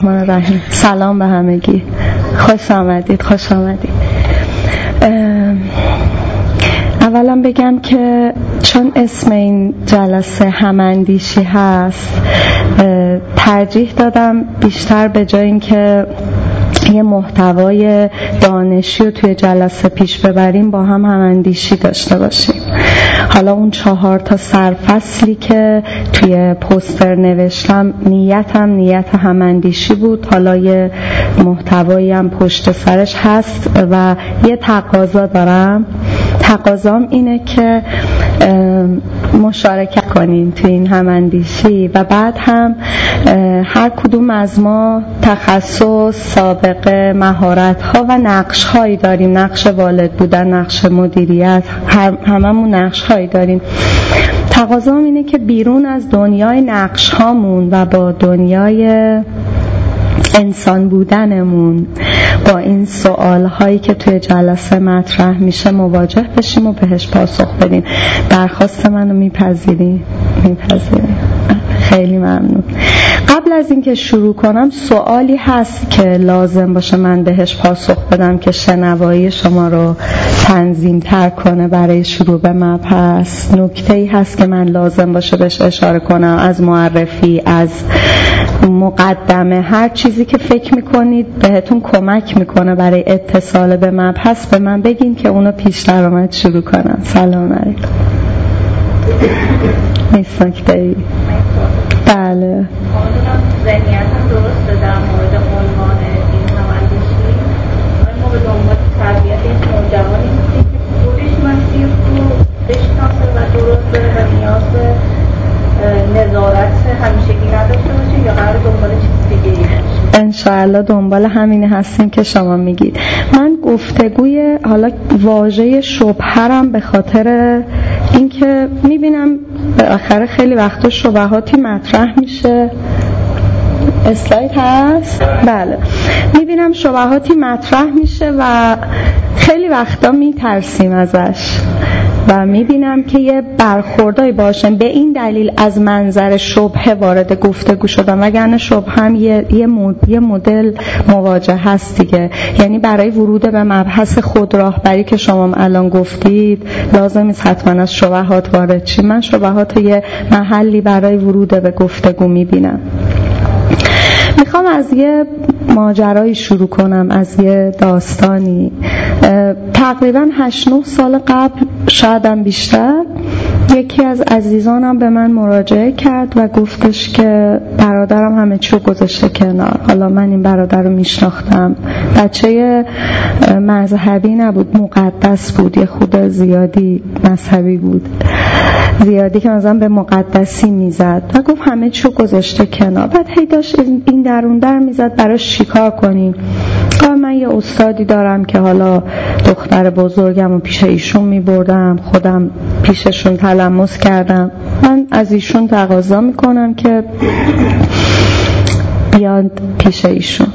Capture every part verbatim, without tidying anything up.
من رحیم. سلام به همگی، خوش آمدید خوش آمدید. اولا بگم که چون اسم این جلسه هماندیشی هست، ترجیح دادم بیشتر به جای اینکه یه محتوای دانشی رو توی جلسه پیش ببریم با هم هماندیشی داشته باشیم. حالا اون چهار تا سرفصلی که توی پوستر نوشتم نیتم نیت هماندیشی بود. حالا یه محتوایی هم پشت سرش هست و یه تقاضا دارم. تقاضام اینه که مشارکت کنین توی این هماندیشی و بعد هم هر کدوم از ما تخصص، سابقه، مهارت‌ها و نقش‌هایی داریم. نقش والد بودن، نقش مدیریت، هممون نقش‌هایی داریم. تقاضام اینه که بیرون از دنیای نقش‌هامون و با دنیای انسان بودنمون با این سوال هایی که توی جلسه مطرح میشه مواجه بشیم و بهش پاسخ بدیم. درخواست منو میپذیری؟ میپذیری؟ خیلی ممنون. قبل از اینکه شروع کنم سوالی هست که لازم باشه من بهش پاسخ بدم که شنوایی شما رو تنظیم تر کنه برای شروع به مبحث. نکته‌ای هست که من لازم باشه بهش اشاره کنم، از معرفی، از مقدمه، هر چیزی که فکر میکنید بهتون کمک میکنه برای اتصال به مبحث به من بگین که اونو پیش درآمد شروع کنم. سلام علیکم. نیست نکته‌ای؟ بله. ذهنیتم درسته در مورد عنوان این هماندیشی. ما به دنبال تربیت یک نوجوانی هستیم که خودش مسیر رو بشناسه و درست داره و نیاز به نظارت همیشگی نداشته باشه، یا قرار دنبال چیز دیگه ای باشه؟ انشاءالله دنبال همینه هستیم که شما میگید. من گفتگوی حالا واژه شبهرم به خاطر اینکه میبینم بالاخره خیلی وقتا شبهاتی مطرح میشه. اسلاید هست؟ بله. میبینم شبهاتی مطرح میشه و خیلی وقتا میترسیم ازش و میبینم که یه برخوردایی باشن. به این دلیل از منظر شبهه وارد گفتگو شدم، وگرنه شبهه هم یه, یه, مد... یه مدل مواجه هست دیگه. یعنی برای ورود به مبحث خود راهبری که شما الان گفتید لازم نیست حتما از شبهات وارد چی. من شبهات یه محلی برای ورود به گفتگو میبینم. میخوام از یه ماجرایی شروع کنم، از یه داستانی. تقریبا هشت نه سال قبل، شایدم بیشتر، یکی از عزیزانم به من مراجعه کرد و گفتش که برادرم همه چیو گذاشته کنار. حالا من این برادر رو میشناختم، بچه مذهبی نبود، مقدس بود، یه خود زیادی مذهبی بود، زیادی که مثلا به مقدسی میزد و گفت همه چیو گذاشته کنار. بعد هی داشت این درون در میزد براش چیکار کنیم. من یه استادی دارم که حالا دختر بزرگم رو پیش ایشون میبردم، خودم پیششون تلمس کردم. من از ایشون تقاضا میکنم که بیاد پیش ایشون.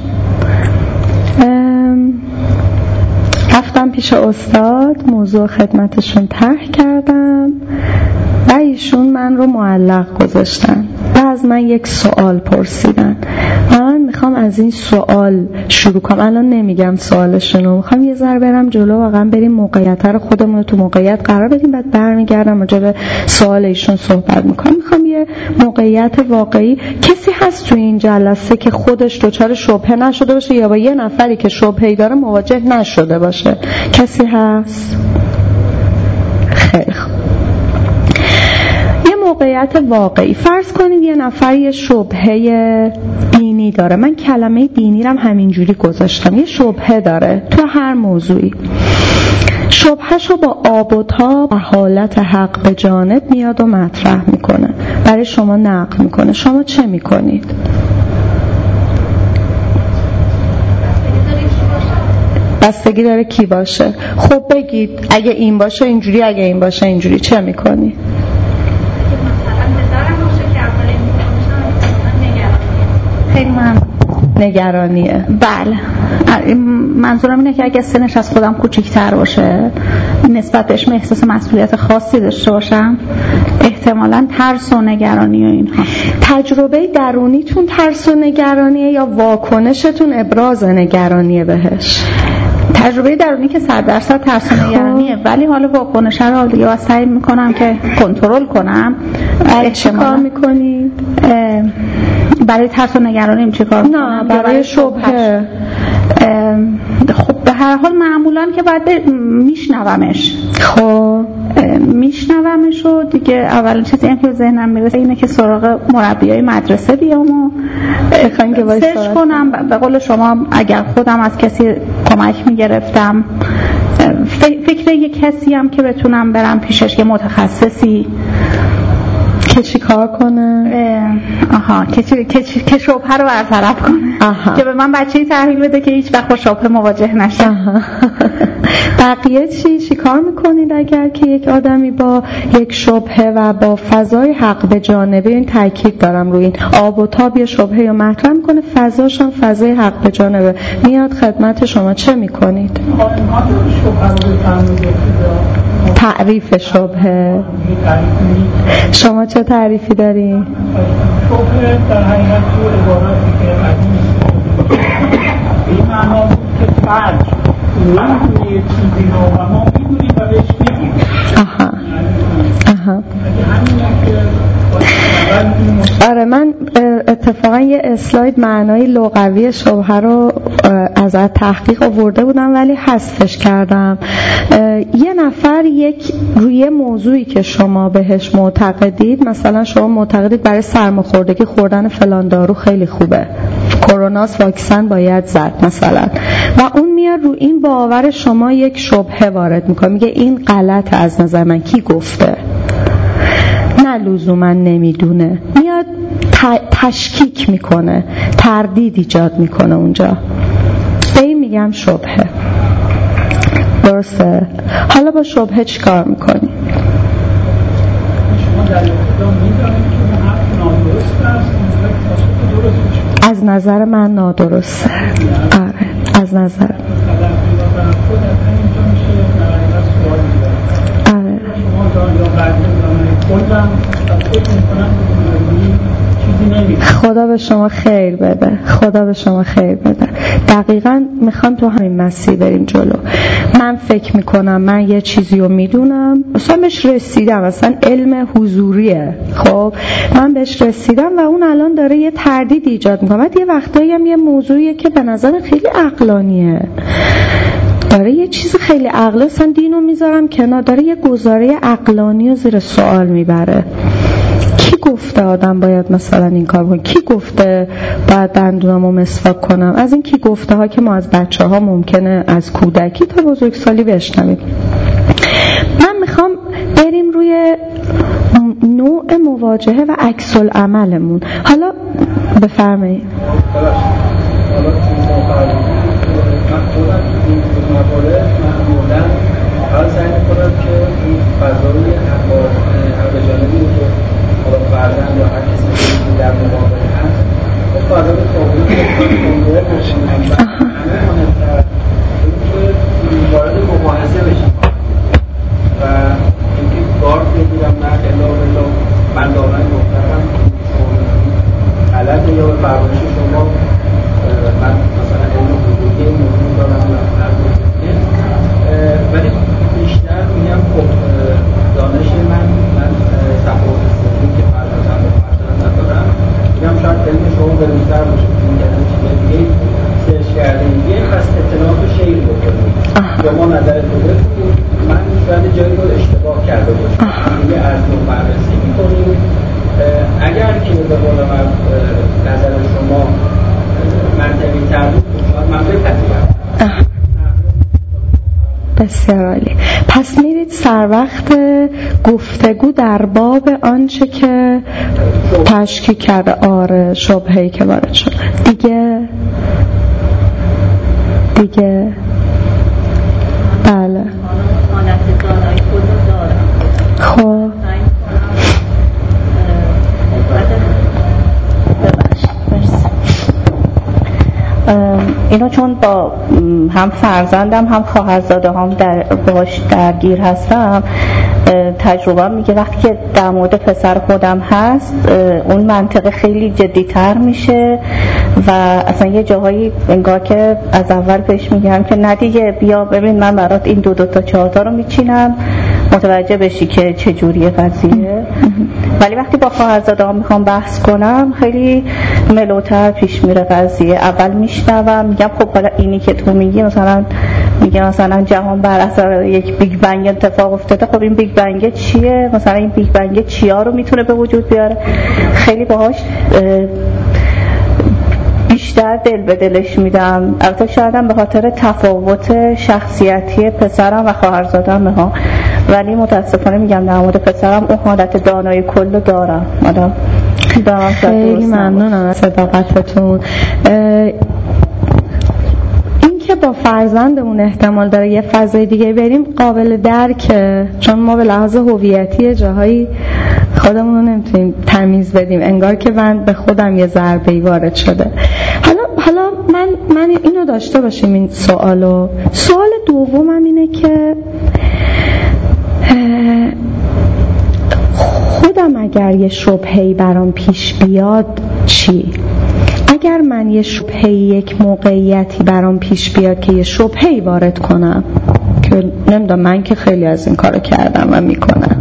رفتم پیش استاد، موضوع خدمتشون طرح کردم و ایشون من رو معلق گذاشتن و از من یک سوال پرسیدن. من میخوام از این سوال شروع کنم. الان نمیگم سوالشون رو، میخوام یه ذره برم جلو، واقعا بریم موقعیت رو خودمون رو تو موقعیت قرار بدیم، بعد برمیگردم راجع به سوال ایشون صحبت میکنم. میخوام یه موقعیت واقعی. کسی هست تو این جلسه که خودش دچار شبهه نشده باشه یا با یه نفری که شبهه‌ای داره مواجه نشده باشه؟ کسی هست؟ خیلی خوب. موقعیت واقعی. فرض کنید یه نفر یه شبهه دینی داره. من کلمه دینی رم همینجوری گذاشتم. یه شبهه داره تو هر موضوعی. شبههشو با آب و تاب و حالت حق به جانب میاد و مطرح میکنه، برای شما نقل میکنه. شما چه میکنید؟ بستگی داره کی باشه. خب بگید اگه این باشه اینجوری، اگه این باشه اینجوری، چه میکنی؟ خیلی من نگرانیه. بله، منظورم اینه که اگه سنش از خودم کوچیک‌تر باشه نسبت بهش احساس مسئولیت خاصی داشته باشم، احتمالاً ترس و نگرانی و اینها. تجربه درونیتون ترس و نگرانیه یا واکنشتون ابراز نگرانیه بهش؟ تجربه درونی که صد درصد ترس و نگرانیه، ولی حالا واکنش رو دیگه سعی میکنم که کنترل کنم. چه کار میکنی؟ برای ترس و نگرانیم چه کار میکنم؟ نه برای شبهه. خب به هر حال معمولا که بعد میشنومش. خب میشنومش و دیگه اولین چیزی هم که ذهنم میرسه اینه که سراغ مربیای مدرسه بیام و بخوام که وایس سرچ کنم. به قول شما اگر خودم از کسی کمک میگرفتم، فکر یک کسی هم که بتونم برم پیشش، که متخصصی که چی کار کنه؟ آها که چی که, چی... که شبهه رو برطرف کنه. آها. که به من بچه‌ای تحویل بده که هیچ وقت با شبهه مواجه نشه. بقیه چی چی کار میکنید اگر که یک آدمی با یک شبهه و با فضای حق به جانبه، این تاکید دارم روی این، آب و تاب یه شبهه یا مطرح میکنه، فضاش هم فضای حق به جانبه، میاد خدمت شما، چه میکنید؟ تعریف شبهه شما چه تعریفی داری؟ شبهه در حقیقت تو عباراتی که قدیم این معنا بود که فرد نمیدونه یه چیزی رو و ما میدونیم و بهش میگیم. آها آها که آره، من اتفاقا یه اسلاید معنای لغوی شبهه رو از تحقیق آورده بودم ولی حذفش کردم. یه نفر یک روی موضوعی که شما بهش معتقدید، مثلا شما معتقدید برای سرماخوردگی خوردن فلان دارو خیلی خوبه، کروناس واکسن باید زد مثلا، و اون میاد رو این باور شما یک شبهه وارد میکنه، میگه این غلطه از نظر من، کی گفته؟ نه لزوما نمیدونه، میاد تشکیک میکنه، تردید ایجاد میکنه اونجا، به این میگم شبهه. درسته؟ حالا با شبهه چی کار میکنی؟ شما در ابتدا میدونید که اون حرف نادرست است، از نظر من نادرسته. آره از نظر آره خدا به شما خیر بده، خدا به شما خیر بده. دقیقاً میخوام تو همین مسیر بریم جلو. من فکر میکنم من یه چیزی رو میدونم، اصلا بهش رسیدم، اصلا علم حضوریه، خب من بهش رسیدم و اون الان داره یه تردید ایجاد میکنه. بعد یه وقتایی هم یه موضوعیه که به نظر خیلی عقلانیه، داره یه چیز خیلی عقلی، اصلا دینو میذارم کنار، داره یه گزاره عقلانی رو زیر سوال میبره. کی گفته آدم باید مثلا این کار کنه؟ کی گفته باید دندونمو مسواک کنم؟ از این کی گفته ها که ما از بچه ها ممکنه از کودکی تا بزرگسالی بشنویم. من میخوام بریم روی نوع مواجهه و عکس العملمون. حالا بفرمایید. حالا من خودم این موارد معمولا حالا سعی میکنم که این فضای حق جانبی که حالا فرزند یا هر کسی که در مقابل هست خب فضا به قابل کنگوه باشیم و همه مهمتر اینکه وارد مباحثه بشیم و اینکه گارد بگیرم نه الا بلا من دارم گفترم غلطه یا به فرمایش شما من مثلا علم حضوری موضوع دارم و هر موضوعیه، ولی بیشتر میگم خب دانش من من تفاوت سنی که فرزندم و فرزندم ندارم، میگم شاید علم شما بروزتر باشه که این کلمه چیزای دیگه سرچ کرده دیگه، پس اطلاعات رو شیر بکنید یا ما نظرت رو بکنید، من شاید جایی رو اشتباه کرده باشم دیگه ارزی و بررسی میکنید. اگر که به قول من نظر شما منطقی تر بود من بپذیرم. بسیار عالی. پس میرید سر وقت گفتگو در باب آنچه که تشکیک کرده، آره شبهه‌ای که وارد شده دیگه دیگه بله خب اینو چون با هم فرزندم هم خواهرزاده هم در باش درگیر هستم، تجربه میگه وقتی که در مورد پسر خودم هست اون منطقه خیلی جدی‌تر میشه و اصلا یه جاهایی انگار که از اول بهش میگم که نه دیگه بیا ببین من برات این دو دو تا چهار تا رو میچینم متوجه بشی که چه جوریه قضیه. ولی وقتی با خواهرزاده‌ام میخوام بحث کنم خیلی ملوتر پیش میره قضیه. اول میشنوم میگم خب حالا اینی که تو میگی مثلا میگه مثلا جهان بر اثر یک بیگ بنگ اتفاق افتاده، خب این بیگ بنگ چیه؟ مثلا این بیگ بنگ چیا رو میتونه به وجود بیاره؟ خیلی باهاش بیشتر دل به دلش میدم. البته شایدم به خاطر تفاوت شخصیتی پسرم و خواهرزادم ها، ولی متاسفانه میگم در مورد پسرم اون حالت دانای کل دارم. آدم خیلی ممنونم از صداقتتون. این که با فرزندمون احتمال داره یه فضای دیگه بریم قابل درکه، چون ما به لحاظ هویتی جاهایی خودمون رو نمیتونیم تمیز بدیم، انگار که من به خودم یه ضربه‌ای وارد شده. حالا حالا من من اینو داشته باشیم این سوالو. سوال دومم اینه که خودم اگر یه شبهه‌ای برام پیش بیاد چی؟ اگر من یه شبهه‌ای یک موقعیتی برام پیش بیاد که یه شبهه‌ای وارد کنم که نمیدونم، من که خیلی از این کارو کردم و میکنم،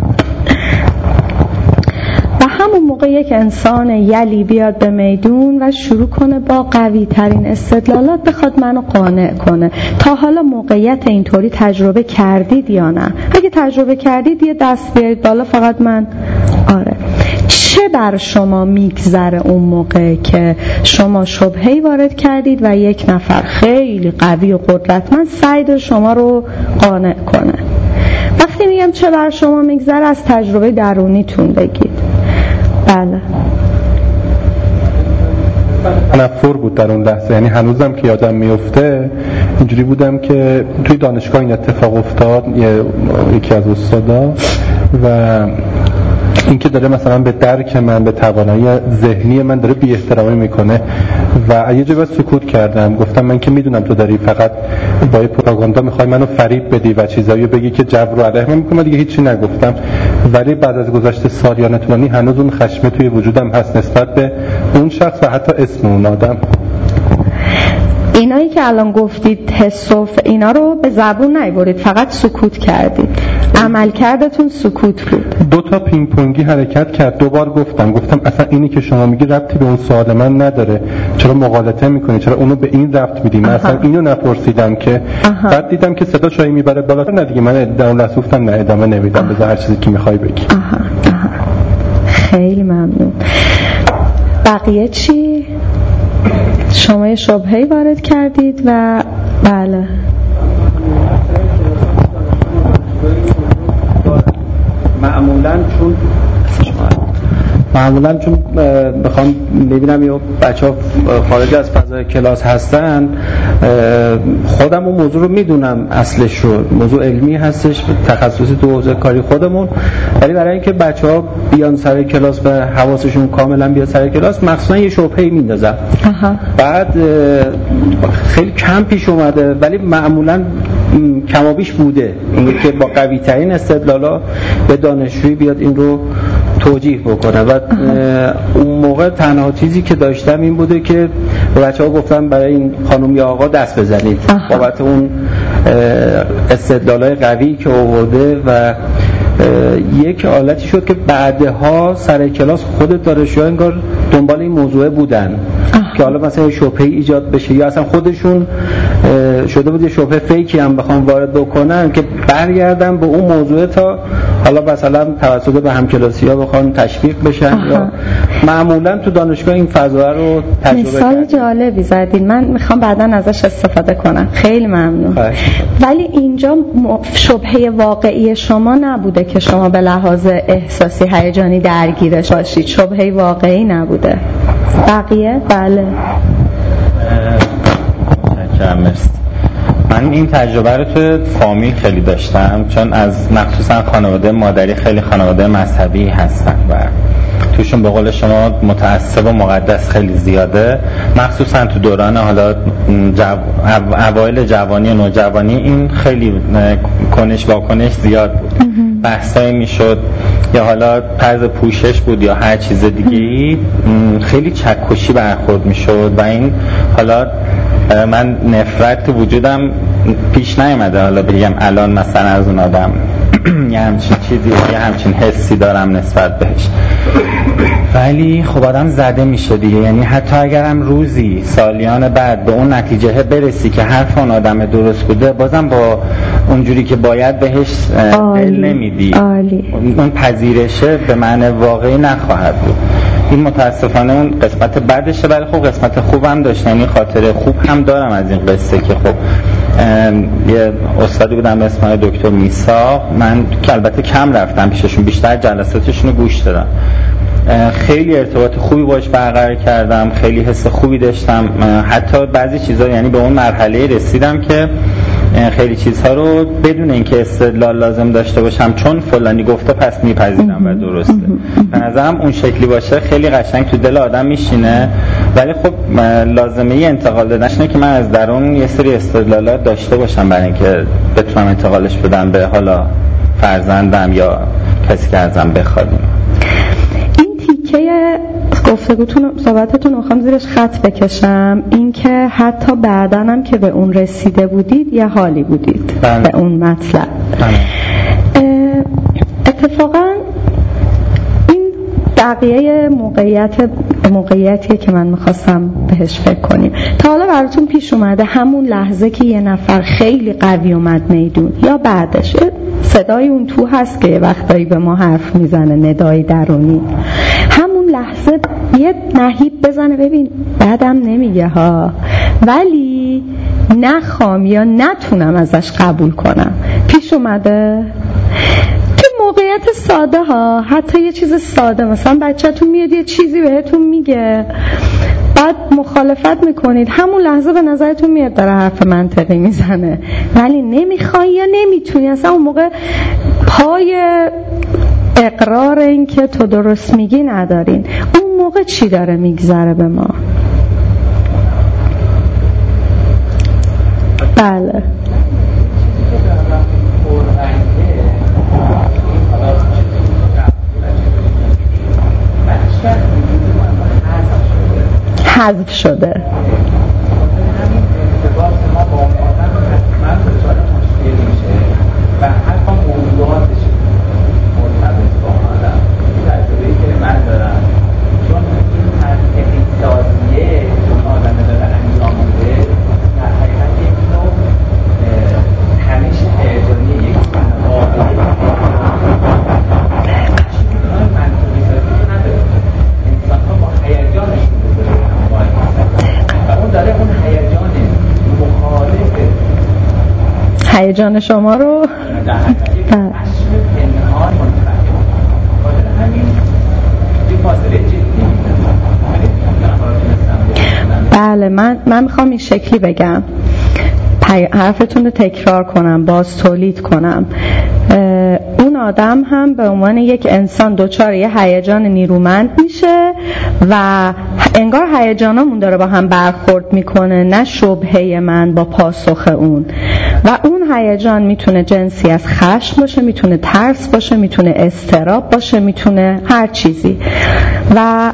و همون موقع یک انسان یلی بیاد به میدون و شروع کنه با قوی ترین استدلالات بخواد منو قانع کنه. تا حالا موقعیت اینطوری تجربه کردید یا نه؟ اگه تجربه کردید یه دست بیارید بالا. فقط من آره. چه بر شما میگذره اون موقع که شما شبهه‌ای وارد کردید و یک نفر خیلی قوی و قدرتمند سعی داره شما رو قانع کنه؟ وقتی میگم چه بر شما میگذره از تجربه درونیتون بگید. بله. تنفر بود در اون لحظه، یعنی هنوزم که یادم میفته اینجوری بودم که توی دانشگاه این اتفاق افتاد. یکی از استادا و این که داره مثلا به درک من، به توانایی ذهنی من داره بی احترامی میکنه و یه جا سکوت کردم. گفتم من که میدونم تو داری فقط با پروپاگاندا میخوای منو فریب بدی و چیزایی بگی که جو رو علیه من میکنه. دیگه هیچی نگفتم، ولی بعد از گذشت سالیان طولانی هنوز اون خشم توی وجودم هست نسبت به اون شخص و حتی اسم اون آدم. اینایی که الان گفتید حس و اینا رو به زبون نیاورید، فقط سکوت کردید. عملکردتون سکوت بود. دو تا پینگ پونگی حرکت کرد. دوبار گفتم گفتم اصلا اینی که شما میگی ربطی به اون سوال من نداره، چرا مغالطه میکنی، چرا اونو به این ربط میدی؟ من اصلا اینو نپرسیدم که. آها. بعد دیدم که صدا شایی میبره بالاتر. نه دیگه من در اون لحظه گفتم نه ادامه نمیدم، بذار هر چیزی که میخوای بگی. آها. آها. خیلی ممنون. بقیه چی؟ شما یه شبهه‌ای وارد کردید و بله معمولاً چون معمولاً چون بخوام ببینم یا بچه‌ها خارج از فضای کلاس هستن، خودم اون موضوع رو میدونم، اصلش رو موضوع علمی هستش، تخصصی تو حوزه کاری خودمون، ولی برای اینکه بچه‌ها بیان سر کلاس و حواسشون کاملا بیاد سر کلاس مخصوصا یه شبهه‌ای میندازم. بعد خیلی کم پیش اومده ولی معمولاً کمابیش بوده اینه که با قوی ترین استدلالا به دانشجویی بیاد این رو توجیه بکنه. و اون موقع تنها چیزی که داشتم این بوده که به بچه‌ها گفتم برای این خانم یا آقا دست بزنید بابت اون استدلالای قوی که آورده. و یک حالتی شد که بعدها سر کلاس خود دانشجوها انگار دنبال این موضوع بودن که حالا مثلا شبهه ایجاد بشه یا اصلا خودشون شده بود یه شبهه فیکی هم بخوام وارد بکنن که برگردن به اون موضوع تا حالا مثلا توسط به همکلاسی‌ها بخوان تشویق بشن. آها. یا معمولا تو دانشگاه این فضا رو تجربه مثال کردیم. جالبی زدین، من میخوام بعداً ازش استفاده کنم. خیلی ممنون. باش. ولی اینجا شبهه واقعی شما نبوده که شما به لحاظ احساسی هیجانی درگیرش باشید، شبهه واقعی نبوده. بقیه؟ بله. مرسی. من این تجربه رو تو فامیل خیلی داشتم، چون از مخصوصا خانواده مادری خیلی خانواده مذهبی هستن و توشون به قول شما متعصب و مقدس خیلی زیاده، مخصوصا تو دوران حالا جو... اوایل جوانی و نوجوانی این خیلی کنش واکنش زیاد بود. بحثایی میشد یا حالا طرز پوشش بود یا هر چیز دیگه‌ای، خیلی چکشی برخورد میشد و این حالا من نفرت تو وجودم پیش نیامده حالا بگم الان مثلا از اون آدم یه همچین چیزی یه همچین حسی دارم نسبت بهش، ولی خب آدم زده میشه دیگه. یعنی حتی اگرم روزی سالیان بعد به اون نتیجه برسی که حرف اون آدم درست بوده، بازم با اونجوری که باید بهش دل نمیدی، اون پذیرشه به معنی واقعی نخواهد بود. این متاسفانه اون قسمت بعدشه، ولی خب قسمت خوبم داشت. یعنی خاطره خوب هم دارم از این قصه که خب یه استادی بودم به اسم دکتر میساق، من که البته کم رفتم پیششون، بیشتر جلساتشون رو گوش دادم. خیلی ارتباط خوبی باش برقرار کردم، خیلی حس خوبی داشتم. حتی بعضی چیزا یعنی به اون مرحله رسیدم که خیلی چیزها رو بدون اینکه استدلال لازم داشته باشم، چون فلانی گفته پس میپذیرم و درسته. به نظرم اون شکلی باشه خیلی قشنگ تو دل آدم میشینه، ولی خب لازمه ای انتقال دادنش اینه که من از درون یه سری استدلالات داشته باشم برای اینکه بتونم انتقالش بدم به حالا فرزندم یا کسی که ازم بخواد. این تیکه گفتگوتون صحبتتون رو میخوام زیرش خط بکشم، این که حتی بعدنم که به اون رسیده بودید یه حالی بودید بله. به اون مطلب بله. اتفاقا این بقیه موقعیت موقعیتیه که من میخواستم بهش فکر کنیم. تا حالا براتون پیش اومده همون لحظه که یه نفر خیلی قوی اومد میدون یا بعدش صدای اون تو هست که یه وقتایی به ما حرف میزنه، ندای درونی، همون لحظه یه نهیب بزنه ببین بعدم نمیگه ها، ولی نخوام یا نتونم ازش قبول کنم. پیش اومده که موقعیت ساده ها، حتی یه چیز ساده، مثلا بچه‌تون میاد یه چیزی بهتون میگه، بعد مخالفت میکنید، همون لحظه به نظرتون میاد داره حرف منطقی میزنه، ولی نمیخوای یا نمیتونی، اصلا اون موقع پای اقرار این که تو درست میگی ندارین. اون موقع چی داره میگذره به ما؟ بله حذف شده. و حتی موضوعاتش مرتبط با آدم تجربه‌ای که من دارم، چون این تحقیق سازیه چون آدم داره انجام میده در حقیقت یک نوع تنش هیجانی، یک واقعی منطقی سازی که نداره. انسان ها با هیجانشون بزرگی همراه و اون داره اون هیجان مخالف هیجان شما رو بله. من من میخوام این شکلی بگم، حرفتون رو تکرار کنم، باز تولید کنم. اون آدم هم به عنوان یک انسان دچار یه هیجان نیرومند میشه و انگار هیجانامون داره با هم برخورد میکنه، نه شبهه من با پاسخ اون. و اون هیجان میتونه جنسی از خشم باشه، میتونه ترس باشه، میتونه اضطراب باشه، میتونه هر چیزی. و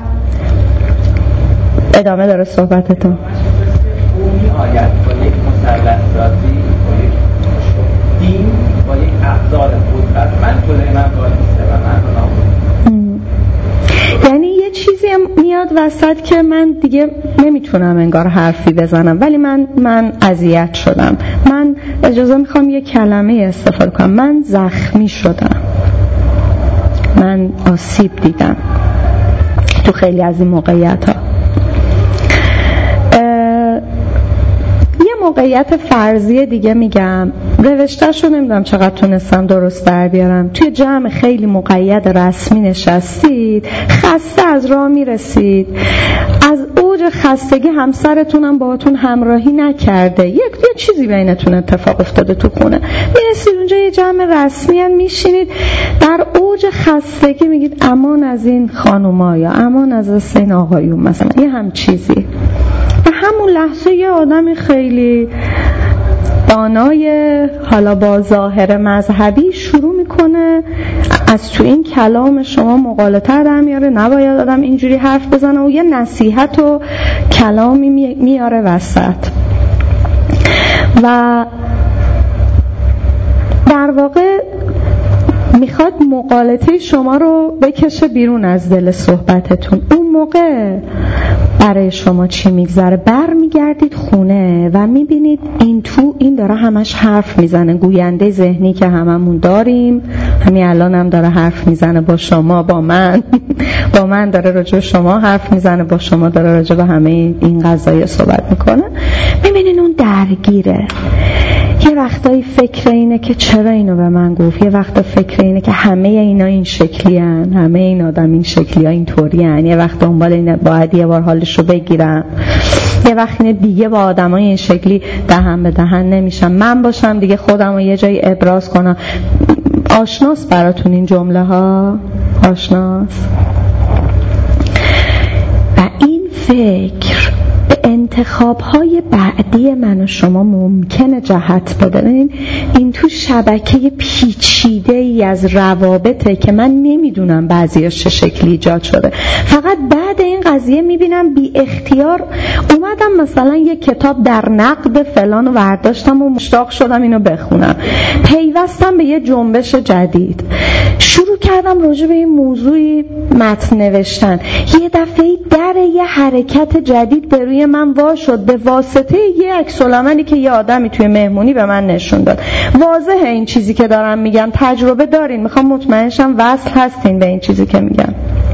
ادامه داره صحبتتون. اون آیت با یک مسلط سازی، با یک دین، با یک ابزار قدرت من کله من باعثه و من رو نامون. یعنی یه چیزی میاد وسط که من دیگه نمیتونم انگار حرفی بزنم، ولی من من اذیت شدم، من اجازه میخوام یه کلمه استفاده کنم، من زخمی شدم، من آسیب دیدم تو خیلی از این موقعیت ها. یه موقعیت فرضی دیگه میگم، روشته‌ش رو نمیدونم چقدر تونستم درست در بیارم. توی جمع خیلی مقید رسمی نشستید، خسته از راه میرسید، از اوج خستگی همسرتونم باهاتون همراهی نکرده، یک یه چیزی بینتون اتفاق افتاده تو خونه، میرسید اونجا یه جمع رسمی هم میشینید در اوج خستگی میگید امان از این خانوما یا امان از این آقایون مثلا یه هم چیزی. و همون لحظه یه آدمی خیلی دانای حالا با ظاهر مذهبی شروع میکنه از تو این کلام شما مغالطه در میاره، نباید آدم اینجوری حرف بزنه و یه نصیحت و کلامی میاره وسط و در واقع میخواد مغالطه شما رو بکشه بیرون از دل صحبتتون. اون موقع برای شما چی میگذره؟ بر میگردید خونه و میبینید این تو این داره همش حرف میزنه، گوینده ذهنی که هممون داریم، همین الان هم داره حرف میزنه با شما، با من با من داره راجع به شما حرف میزنه، با شما داره راجع به همه این قضايا صحبت میکنه. میبینین اون درگیره. یه وقتایی فکر اینه که چرا اینو به من گفت، یه وقتا فکر اینه که همه اینا این شکلی هن، همه این آدم این شکلی ها این طوری هن، یه وقت دنبال اینه باید یه بار حالش رو بگیرم، یه وقت اینه دیگه با آدم های این شکلی دهن به دهن نمیشم، من باشم دیگه خودم رو یه جایی ابراز کنم. آشناس براتون این جمله ها؟ آشناس؟ و این فکر به انتخاب‌های بعدی من و شما ممکنه جهت بده. این این تو شبکه پیچیده‌ای از روابطه که من نمیدونم بعضیاش چه شکلی ایجاد شده. فقط بعد این قضیه میبینم بی اختیار اومدم مثلا یک کتاب در نقد فلان رو برداشتم و مشتاق شدم اینو بخونم، پیوستم به یه جنبش جدید، شروع کردم راجع به این موضوعی متن نوشتن، یه دفعه در یه حرکت جدید به روی من وا شد به واسطه یه عکس العملی که یه آدمی توی مهمونی به من نشون داد. واضحه این چیزی که دارم میگم، تجربه دارین، میخوام مطمئن شم وصل هستین به این چیزی که میگم.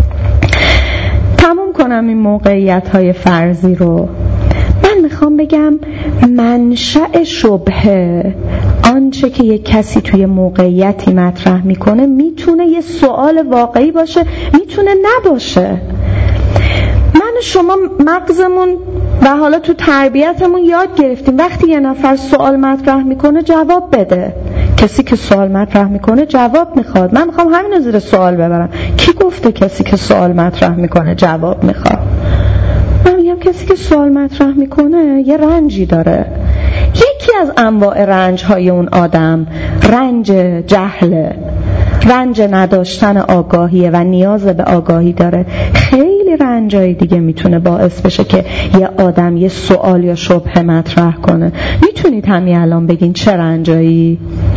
تموم کنم این موقعیت های فرضی رو. من میخوام بگم منشأ شبهه، آنچه که یک کسی توی موقعیتی مطرح میکنه میتونه یه سوال واقعی باشه، میتونه نباشه. من و شما مغزمون و حالا تو تربیتمون یاد گرفتیم وقتی یه نفر سوال مطرح میکنه جواب بده. کسی که سوال مطرح میکنه جواب میخواد. من میخوام همین رو زیر سوال ببرم. کی گفته کسی که سوال مطرح میکنه جواب میخواد؟ من میگم کسی که سوال مطرح میکنه یه رنجی داره. یکی از انواع رنج های اون آدم رنج جهله، رنج نداشتن آگاهیه و نیاز به آگاهی داره. خیلی رنجای دیگه میتونه باعث بشه که یه آدم یه سوال یا شبهه مطرح کنه. میتونید همین الان بگین چه رنجایی؟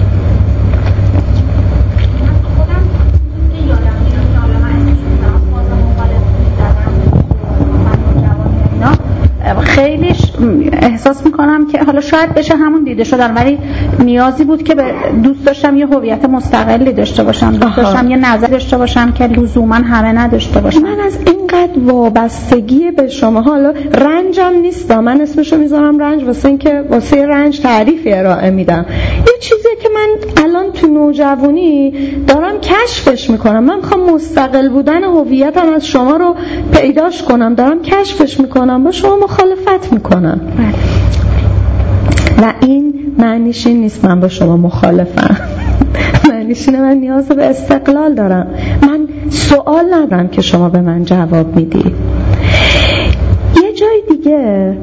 خیلیش احساس میکنم که حالا شاید بشه همون دیده شدن، ولی نیازی بود که دوست داشتم یه هویت مستقلی داشته باشم، دوست داشتم یه نظر داشته باشم که لزوما همه نداشته باشم. من از اینقدر وابستگی به شما، حالا رنجم نیستم، من اسمشو میذارم رنج واسه این که واسه رنج تعریفی ارائه میدم. یه چیزی که من الان تو نوجوانی دارم کشفش میکنم. من میخوام مستقل بودن هویتم از شما رو پیداش کنم، دارم کشفش میکنم، با شما مخالفت میکنم و این معنیش این نیست من با شما مخالفم. معنیش اینه من نیاز به استقلال دارم، من سوال ندارم که شما به من جواب میدی. یه جای دیگه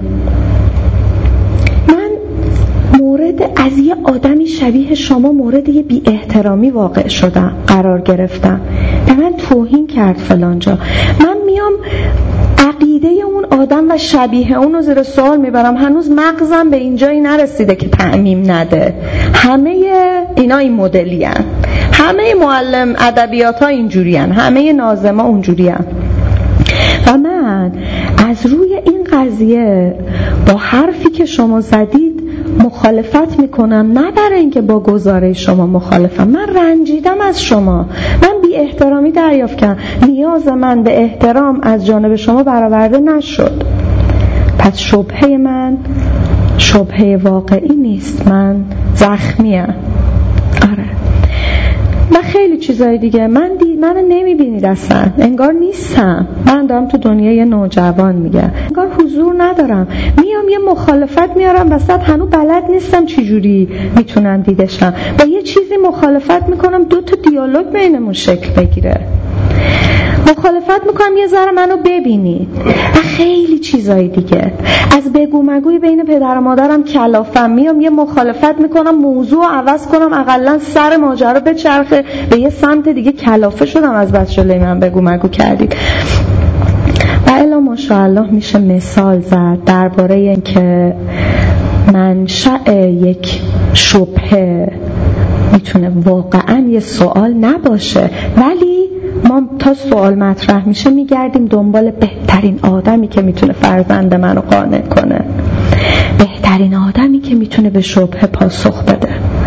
من مورد از یه آدمی شبیه شما مورد یه بی احترامی واقع شدم، قرار گرفتم، به من توهین کرد فلانجا. من میام عقیده اون آدم و شبیه اون رو زیر سوال میبرم. هنوز مغزم به اینجایی نرسیده که تعمیم نده. همه اینا این مدلی هن. همه معلم ادبیات ها اینجوری هن. همه ناظم ها اونجوری هن. و من از روی این قضیه با حرفی که شما زدید مخالفت میکنم، نه برای اینکه با گزاره شما مخالفم، من رنجیدم از شما، من بی احترامی دریافت کردم، نیاز من به احترام از جانب شما برآورده نشد. پس شبهه من شبهه واقعی نیست، من زخمیم. آره. و خیلی چیزای دیگه. من دی... منو نمیبینید اصلا، انگار نیستم، من دارم تو دنیای نوجوان میگم، انگار حضور ندارم، میام یه مخالفت میارم وسط، هنوز بلد نیستم چجوری میتونم دیدشم، با یه چیزی مخالفت میکنم دو تا دیالوگ بینمون شکل بگیره، مخالفت میکنم یه ذره منو ببینی و خیلی چیزای دیگه. از بگو مگوی بین پدر و مادرم کلافم، میام یه مخالفت میکنم موضوع عوض کنم، اقلا سر ماجرا به چرخه به یه سمت دیگه، کلافه شدم از بس جلوی من بگو مگو کردید. و الا ماشاءالله میشه مثال زد درباره این که منشأ یک شبهه میتونه واقعا یه سوال نباشه، ولی ما تا سوال مطرح میشه میگردیم دنبال بهترین آدمی که میتونه فرزند منو قانع کنه، بهترین آدمی که میتونه به شبهه پاسخ بده.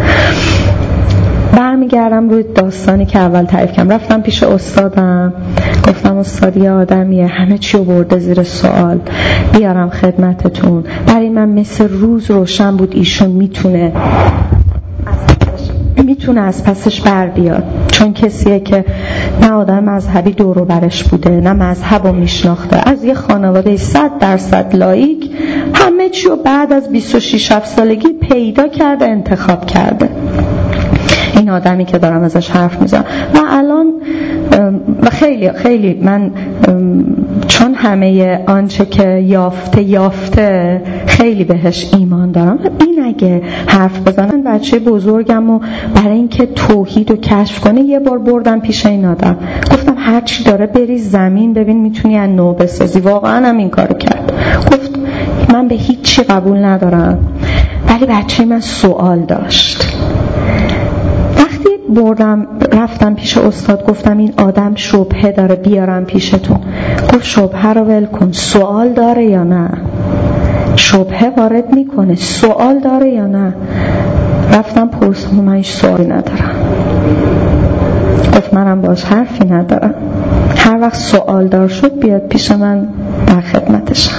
برمیگردم روی داستانی که اول تعریف کردم. رفتم پیش استادم، گفتم استاد یه آدمیه همه چی رو برده زیر سوال، بیارم خدمتتون. برای من مثل روز روشن بود ایشون میتونه میتونه از پسش بر بیاد، چون کسیه که نه آدم مذهبی دور و برش بوده، نه مذهب رو میشناخته، از یه خانواده صد درصد لایک همه چی رو بعد از بیست و شش هفت سالگی پیدا کرده، انتخاب کرده. این آدمی که دارم ازش حرف میزنم و الان و خیلی خیلی من چون همه آنچه که یافته یافته خیلی بهش ایمان دارم. این اگه حرف بزنن بچه بزرگم و برای اینکه توحید رو کشف کنه یه بار بردم پیش این آدم، گفتم هر چی داره بری زمین ببین میتونی از نو بسازی. واقعا هم این کارو کرد. گفت من به هیچ چی قبول ندارم، ولی بچه من سوال داشت. بردم رفتم پیش استاد، گفتم این آدم شبهه داره بیارم پیشتون. گفت شبهه رو ول کن، سوال داره یا نه؟ شبهه وارد میکنه، سوال داره یا نه؟ رفتم پرسیدم، من هیچ سوالی ندارم. گفت منم باش حرفی ندارم، هر وقت سوال دار شد بیاد پیش من، در خدمتشم.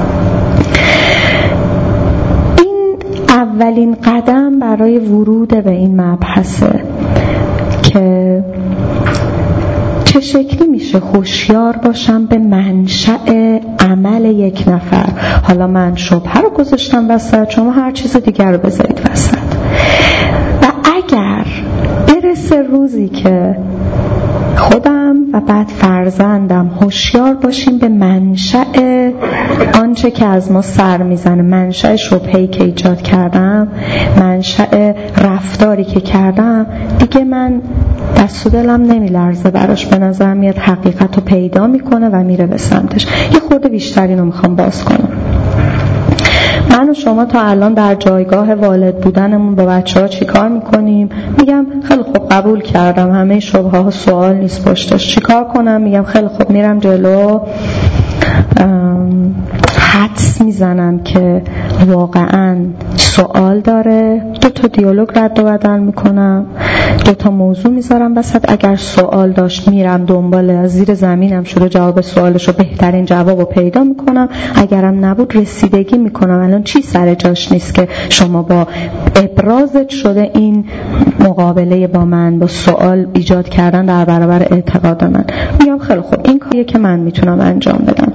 این اولین قدم برای ورود به این مبحثه که چه شکلی میشه هوشیار باشم به منشأ عمل یک نفر. حالا من شبهه رو گذاشتم وسط، شما هر چیز دیگر رو بذارید وسط. و اگر برسه روزی که خودم و بعد فرزندم هوشیار باشیم به منشأ آنچه که از ما سر میزنه، منشأ شبهه‌ای که ایجاد کردم، منشأ رفتاری که کردم، دیگه من دست و دلم نمیلرزه براش، به نظر میاد حقیقت رو پیدا میکنه و میره به سمتش. یه خورده بیشتر اینو میخوام باز کنم. من و شما تا الان در جایگاه والد بودنمون با بچه ها چی کار میکنیم؟ میگم خیلی خوب قبول کردم، همه شبهه ها سوال نیست پشتش، چی کار کنم؟ میگم خیلی خوب میرم جلو، حدس میزنم که واقعا سوال داره، دو تا دیالوگ رد و بدل میکنم، دو تا موضوع میذارم وسط. اگر سوال داشت میرم دنبال، از زیر زمینم شروع جواب سوالش رو، بهترین جواب رو پیدا میکنم. اگرم نبود رسیدگی میکنم. الان چی سر جاش نیست که شما با ابرازت شده این مقابله با من، با سوال ایجاد کردن در برابر اعتقاد من. میگم خیلی خوب این کاریه که من میتونم انجام بدم.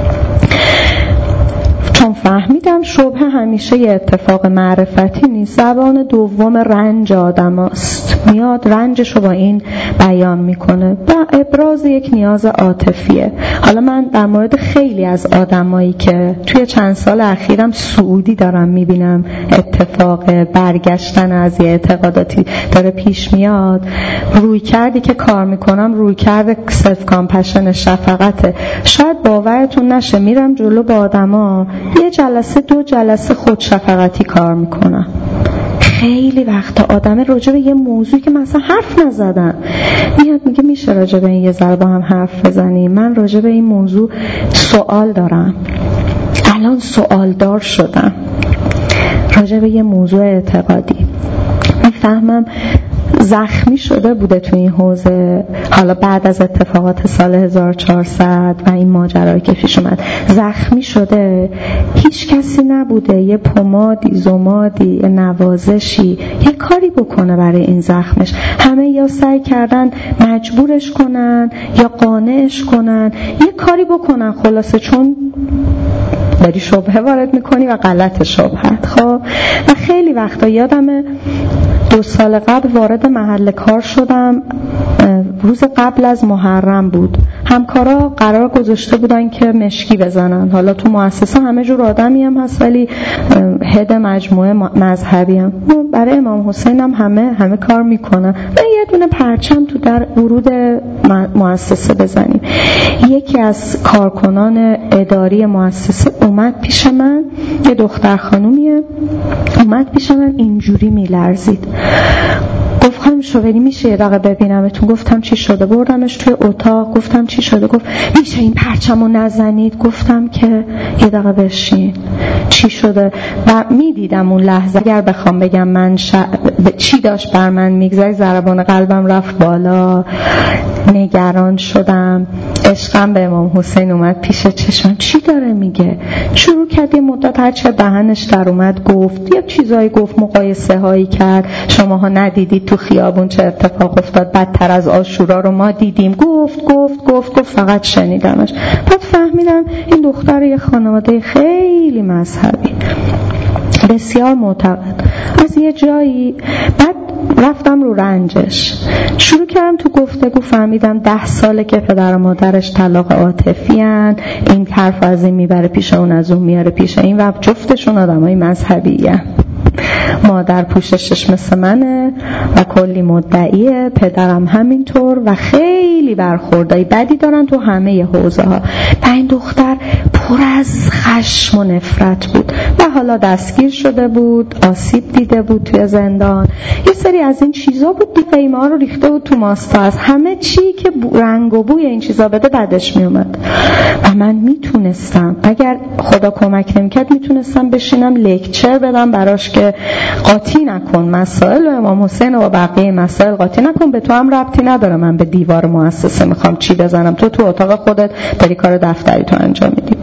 چون فهمیدم شبهه همیشه یه اتفاق معرفتی نیست، زبان دوم رنج آدم هست، میاد رنجشو با این بیان میکنه و ابراز یک نیاز عاطفیه. حالا من در مورد خیلی از آدمایی که توی چند سال اخیرم سعودی دارم میبینم اتفاق برگشتن از یه اعتقاداتی داره پیش میاد، روی کردی که کار میکنم روی کرد سلف کامپشن، شفقته. شاید باورتون نشه میرم جلو با آدما یه جلسه دو جلسه خود شفقتی کار میکنم. خیلی وقتا آدم راجع به یه موضوعی که مثلا حرف نزدم میاد میگه میشه راجع به این یه ذره با هم حرف بزنیم، من راجع به این موضوع سوال دارم، الان سوال دار شدم راجع به یه موضوع اعتقادی. میفهمم زخمی شده بوده تو این حوزه، حالا بعد از اتفاقات سال هزار و چهارصد و این ماجرایی که پیش اومد زخمی شده، هیچ کسی نبوده یه پمادی، زمادی، یه نوازشی، یه کاری بکنه برای این زخمش. همه یا سعی کردن مجبورش کنن یا قانعش کنن یه کاری بکنن، خلاصه چون داری شبهه وارد میکنی و غلط شبهت. خب و خیلی وقتا یادمه دو سال قبل وارد محل کار شدم، روز قبل از محرم بود، همکارا قرار گذاشته بودن که مشکی بزنن. حالا تو مؤسسه همه جور آدمی هم هست ولی هد مجموعه مذهبی هم، برای امام حسین هم همه همه کار میکنن و یه دونه پرچم تو در ورود مؤسسه بزنیم. یکی از کارکنان اداری مؤسسه اومد پیش من، یه دختر خانومیه، اومد پیش من اینجوری میلرزید، گفت خانم شوبری میشه یه دقیقه ببینمتون؟ گفتم چی شده؟ بردمش توی اتاق، گفتم چی شده؟ گفت میشه این پرچمو نزنید؟ گفتم که یه دقیقه بشین، چی شده؟ و میدیدم اون لحظه اگر بخوام بگم من ش... چی داشت بر من میگذره، ضربان قلبم رفت بالا، نگران شدم، عشقم به امام حسین اومد پیش چشمم. چی داره میگه؟ شروع کرد یه مدت هر چه دهنش در اومد گفت، یه چیزایی گفت، مقایسه هایی کرد، شماها ندیدید تو خیابون چه اتفاق افتاد، بدتر از عاشورا رو ما دیدیم، گفت گفت گفت گفت فقط شنیدمش. بعد فهمیدم این دختر یه خانواده خیلی مذهبی، بسیار معتقد، از یه جایی. بعد رفتم رو رنجش، شروع کردم تو گفتگو، فهمیدم ده ساله که پدر و مادرش طلاق عاطفی ان، این حرف از این میبره پیش اون، از اون میاره پیش این، و جفتشون آدمای مذهبی ان. مادر پوششش مثل منه و کلی مدعیه، پدرم همینطور و خیلی برخوردایی بدی دارن تو همه حوزه ها. و این دختر پر از خشم و نفرت بود و حالا دستگیر شده بود، آسیب دیده بود توی زندان، یه سری از این چیزا بود، دیگه ها رو ریخته بود تو ماستا، از همه چی که رنگ و بوی این چیزا بده بعدش میومد. و من میتونستم اگر خدا کمک نمیکرد میتونستم بشینم لکچر بدم براش که قاطی نکن مسائل امام حسین و با بقیه مسائل قاطی نکن، به تو هم ربطی نداره من به دیوار مؤسسه میخوام چی بزنم، تو تو اتاق خودت داری کار دفتری تو انجام میدی.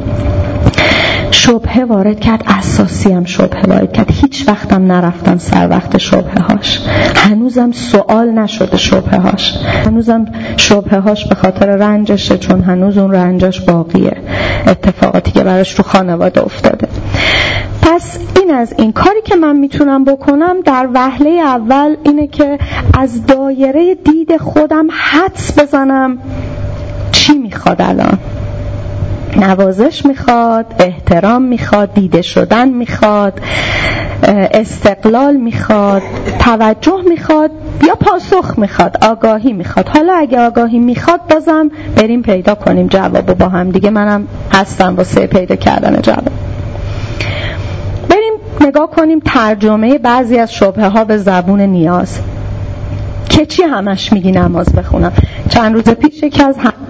شبهه وارد کرد، اساسی هم شبهه وارد کرد، هیچ وقتم نرفتم سر وقت شبهه هاش، هنوزم سوال نشده شبهه هاش، هنوزم شبهه هاش به خاطر رنجشه، چون هنوز اون رنجش باقیه، اتفاقاتی که براش تو خانواده افتاده. پس این از این کاری که من میتونم بکنم در وهله اول اینه که از دایره دید خودم حدس بزنم چی میخواد الان. نوازش میخواد، احترام میخواد، دیده شدن میخواد، استقلال میخواد، توجه میخواد یا پاسخ میخواد، آگاهی میخواد. حالا اگه آگاهی میخواد بازم بریم پیدا کنیم جوابو با هم دیگه، منم هستم واسه پیدا کردن جواب. بریم نگاه کنیم ترجمه بعضی از شبهه ها به زبون نیاز. که چی همش میگی نماز بخونم؟ چند روز پیش یکی از هم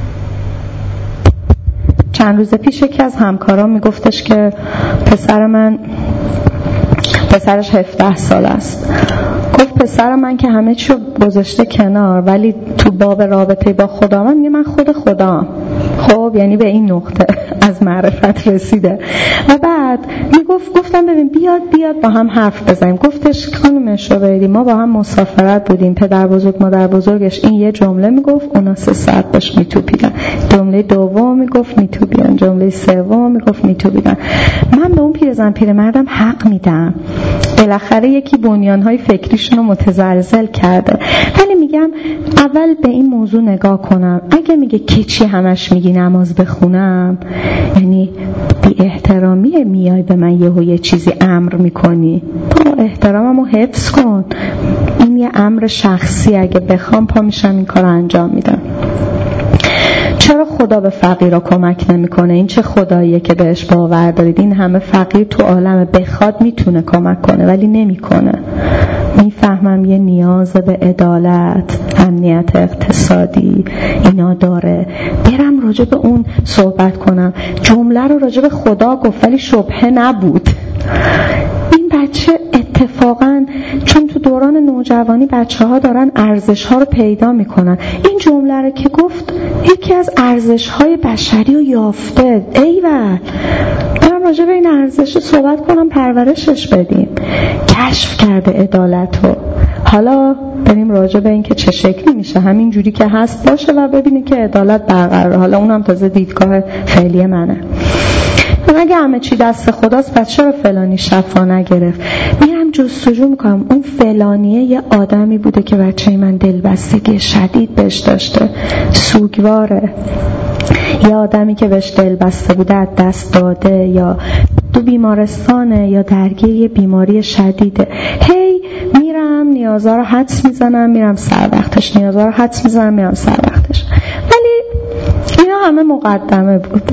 چند روز پیش یکی از همکاران میگفتش که پسر من پسرش هفده سال است، گفت پسر من که همه چی رو گذاشته کنار ولی تو باب رابطه با خدا من میگه من خود خدام. خب یعنی به این نقطه از معرفت رسیده. و بعد میگفت گفتم ببین بیاد بیاد با هم حرف بزنیم. گفتش خانم شوبری ما با هم مسافرت بودیم، پدر بزرگ مادر بزرگش این یه جمله میگفت، اونا سه ساعت باش میتوپیدن، جمله دوم میگفت میتوپیدن، جمله سوم میگفت میتوپیدن. من به اون پیرزن پیرمردم حق میدم، بالاخره یکی بنیانهای فکریشون رو متزلزل کرده، ولی میگم اول به این موضوع نگاه کنم. اگه میگه که چی همش میگی نماز بخونم، یعنی بی احترامیه، میای به من یهو یه چیزی امر میکنی، با احتراممو حفظ کن. این یه امر شخصی، اگه بخوام پا میشم این کار انجام میدم. چرا خدا به فقیرها کمک نمیکنه؟ این چه خداییه که بهش باور دارید؟ این همه فقیر تو عالم، بخواد میتونه کمک کنه ولی نمیکنه. میفهمم یه نیاز به عدالت، امنیت اقتصادی اینا داره، برم راجع به اون صحبت کنم. جمله رو راجع به خدا گفت ولی شبهه نبود. این بچه اتفاقا چون تو دوران نوجوانی بچه ها دارن ارزش ها رو پیدا میکنن. این جمله رو که گفت یکی از ارزش های بشری رو یافته. ایول، برم راجع به این ارزش صحبت کنم، پرورشش بدیم. کشف کرده عدالت رو. حالا بریم راجع به این که چه شکلی میشه همین جوری که هست باشه و ببینید که عدالت برقراره. حالا اونم تازه دیدگاه فعلی منه. اگه همه چی دست خداست پس چرا فلانی شفا نگرفت؟ میرم جستجو میکنم اون فلانیه یه آدمی بوده که بچه من دلبستگی شدید بهش داشته، سوگواره، یه آدمی که بهش دلبسته بوده از دست داده، یا تو بیمارستانه، یا درگیر یه بیماری شدیده. هی میرم نیازها رو حدس میزنم، میرم سر وقتش، نیازها رو حدس میزنم، میرم سر وقتش. ولی اینا همه مقدمه بود.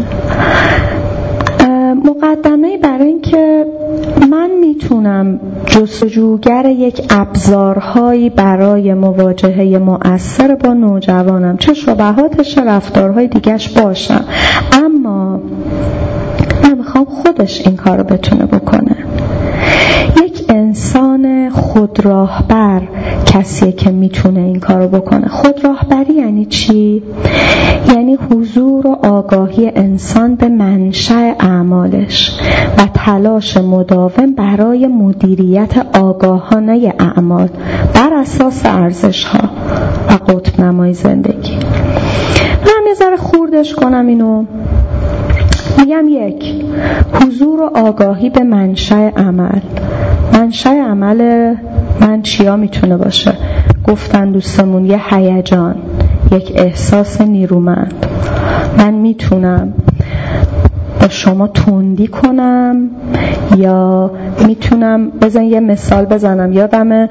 مقدمه برای این که من میتونم جستجوگر یک ابزارهایی برای مواجهه مؤثر با نوجوانم، چه شبهاتش چه رفتارهای دیگهش باشم، اما من میخوام خودش این کار رو بتونه بکنه. یک انسان خودراهبر کسیه که میتونه این کار رو بکنه. خودراهبری یعنی چی؟ یعنی حضور و آگاهی انسان به منشأ اعمالش و تلاش مداوم برای مدیریت آگاهانه اعمال بر اساس ارزش‌ها و قطب نمای زندگی. من یه ذره خوردش کنم اینو. میگم یک، حضور و آگاهی به منشأ عمل. منشأ عمل من چیا میتونه باشه؟ گفتن دوستمون یه هیجان، یک احساس نیرومند. من میتونم با شما تندی کنم، یا میتونم بزن یه مثال بزنم. یادم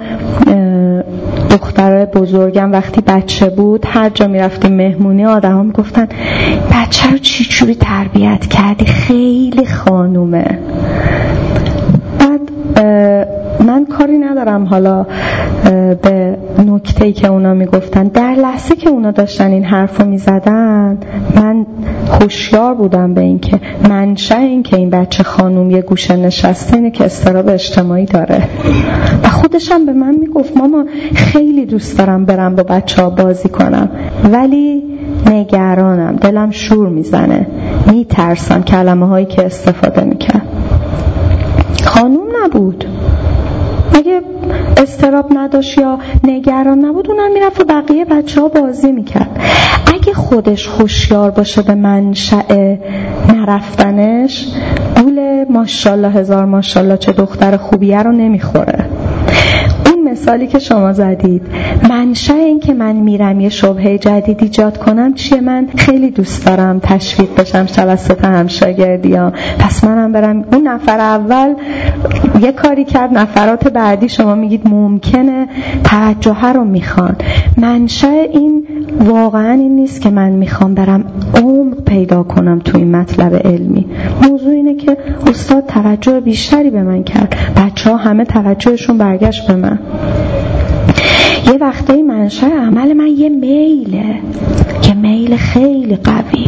دختر بزرگم وقتی بچه بود هر جا میرفتیم مهمونی آدم ها میگفتن بچه رو چی چوری تربیت کردی، خیلی خانومه. بعد من کاری ندارم حالا به نکته‌ای که اونا میگفتن، در لحظه که اونا داشتن این حرفو میزدن من هوشیار بودم به این که منشأ این که این بچه خانوم یه گوشه نشسته اینه که اضطراب اجتماعی داره. و خودش هم به من میگفت ماما خیلی دوست دارم برم با بچه ها بازی کنم ولی نگرانم، دلم شور میزنه، میترسم. کلمه هایی که استفاده میکرد. خانوم نبود. اگه اضطراب نداشت یا نگران نبود اونم میرفت و بقیه بچه ها بازی میکرد. اگه خودش هوشیار باشه به منشأ نرفتنش، گول ماشاءالله هزار ماشاءالله چه دختر خوبیه رو نمیخوره. اون مثالی که شما زدید، منشأ این که من میرم یه شبهه جدید ایجاد کنم چیه؟ من خیلی دوست دارم تشویق بشم توسط همشاگردیام، پس منم برم. اون نفر اول یه کاری کرد، نفرات بعدی شما میگید ممکنه توجه رو میخوان. منشأ این واقعا این نیست که من میخوام برم عمق پیدا کنم تو این مطلب علمی. موضوع اینه که استاد توجه بیشتری به من کرد، بچه ها همه توجهشون برگشت به من. یه وقتایی منشأ عمل من یه میله، یه میل خیلی قوی.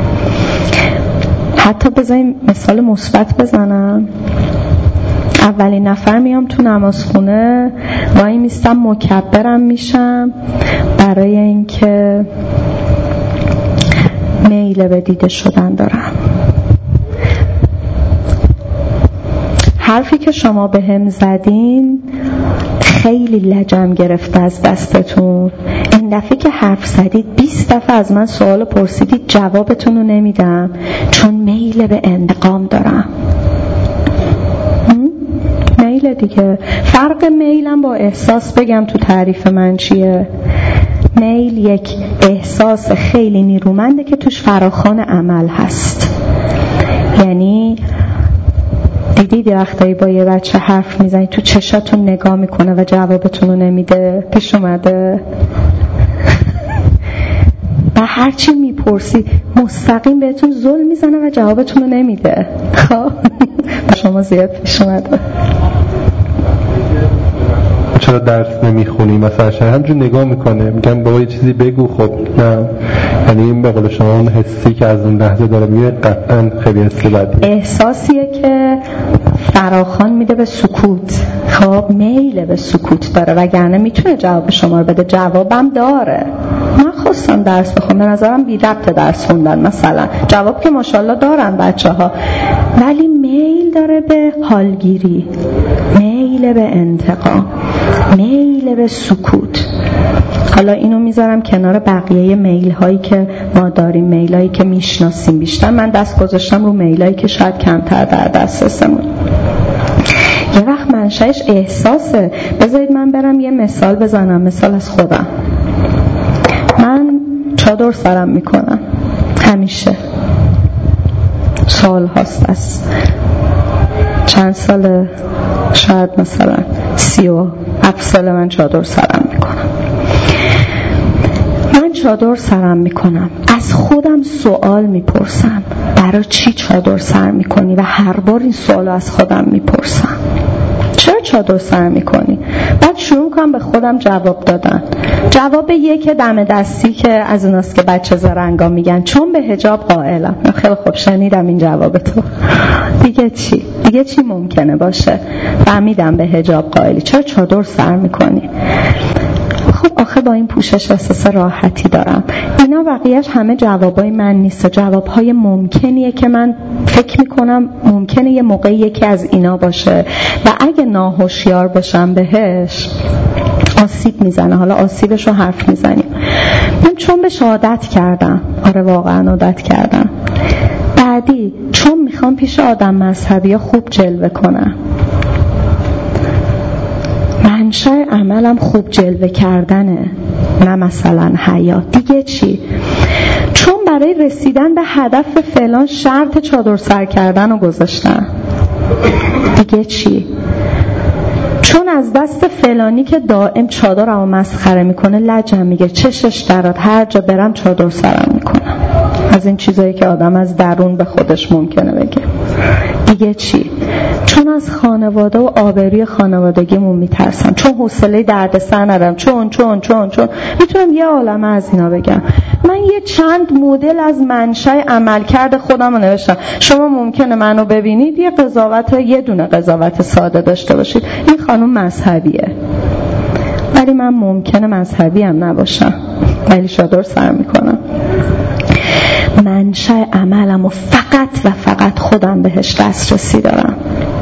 حتی بذاریم مثال مثبت بزنم. اولین نفر میام تو نمازخونه وای میستم مکبرم میشم برای اینکه میل به دیده شدن دارم. حرفی که شما به هم زدین خیلی لجم گرفته از دستتون. این دفعه که حرف زدید بیست دفعه از من سوال پرسیدید، جوابتون رو نمیدم چون میل به انتقام دارم. میل دیگه. فرق میلم با احساس بگم تو تعریف من چیه؟ میل یک احساس خیلی نیرومنده که توش فراخوان عمل هست. یعنی دیدید یه وقتایی با یه بچه حرف میزنید تو چشاتون نگاه میکنه و جوابتون رو نمیده؟ پیش اومده؟ و هرچی میپرسید مستقیم بهتون ظلم میزنه و جوابتون رو نمیده. خب شما زیاد پیش اومده. چرا درس نمیخونی؟ مثلا شاید همجور نگاه میکنه، میگن بابا یه چیزی بگو. خب نه، یعنی این به قول شما اون حسی که از اون لحظه داره میاد قطعا خیلی حس بدیه. احساسیه که فراخوان میده به سکوت. خب میل به سکوت داره، وگرنه میتونه جواب شما رو بده. جوابم داره. من خواستم درس بخونم، به نظرم بی ربط درس خوندن مثلا. جواب که ماشاءالله دارن بچه ها، ولی میل داره به حالگیری، میل به انتقام، میل به سکوت. حالا اینو میذارم کنار بقیه میل هایی که ما داریم، میل هایی که میشناسیم بیشتر. من دست گذاشتم رو میل هایی که شاید کمتر در دسترسمون. یه وقت منشأش احساسه. بذارید من برم یه مثال بزنم، مثال از خودم. من چادر سرم میکنم همیشه، سال هاست، از چند سال، شاید مثلا سی و هفت سال من چادر سرم میکنم. من چادر سرم میکنم، از خودم سوال میپرسم برای چی چادر سر میکنی؟ و هر بار این سوال از خودم میپرسم، چرا چادر سر میکنی؟ بعد شروع کنم به خودم جواب دادن. جواب یک دم دستی که از اوناست که بچه زرنگا میگن چون به حجاب قائلم. خیلی خوب شنیدم این جواب تو. دیگه چی؟ دیگه چی ممکنه باشه؟ فهمیدم به حجاب قائلی. چرا چادر سر میکنی؟ خب آخه با این پوشش احساس راحتی دارم. اینا بقیهش همه جوابای من نیست، جوابهای ممکنیه که من فکر میکنم ممکنه یه موقعی یکی از اینا باشه و اگه ناهوشیار بشم بهش آسیب میزنه. حالا آسیبش رو حرف میزنیم. من چون بهش عادت کردم، آره واقعا عادت کردم. بعدی چون میخوام پیش آدم مذهبی خوب جلوه کنم، منشأ عملم خوب جلوه کردنه، نه مثلا حیا. دیگه چی؟ چون برای رسیدن به هدف فلان شرط چادر سر کردن رو گذاشتم. دیگه چی؟ چون از دست فلانی که دائم چادرمو مسخره میکنه لجم میگه، چشش درات، هر جا برم چادر سرم میکنم. از این چیزایی که آدم از درون به خودش ممکنه بگه. دیگه چی؟ چون از خانواده و آبروی خانوادگیمون میترسم، چون حوصله دردسر ندارم، چون چون چون چون میتونم یه عالمه از اینا بگم. من یه چند مدل از منشأ عملکرد خودم رو نوشتم. شما ممکنه منو ببینید یه قضاوت، یه دونه قضاوت ساده داشته باشید، این خانم مذهبیه، ولی من ممکنه مذهبی هم نباشم، ولی چادر سر میکنم. منشأ عملم و فقط و فقط خودم بهش دسترسی دارم.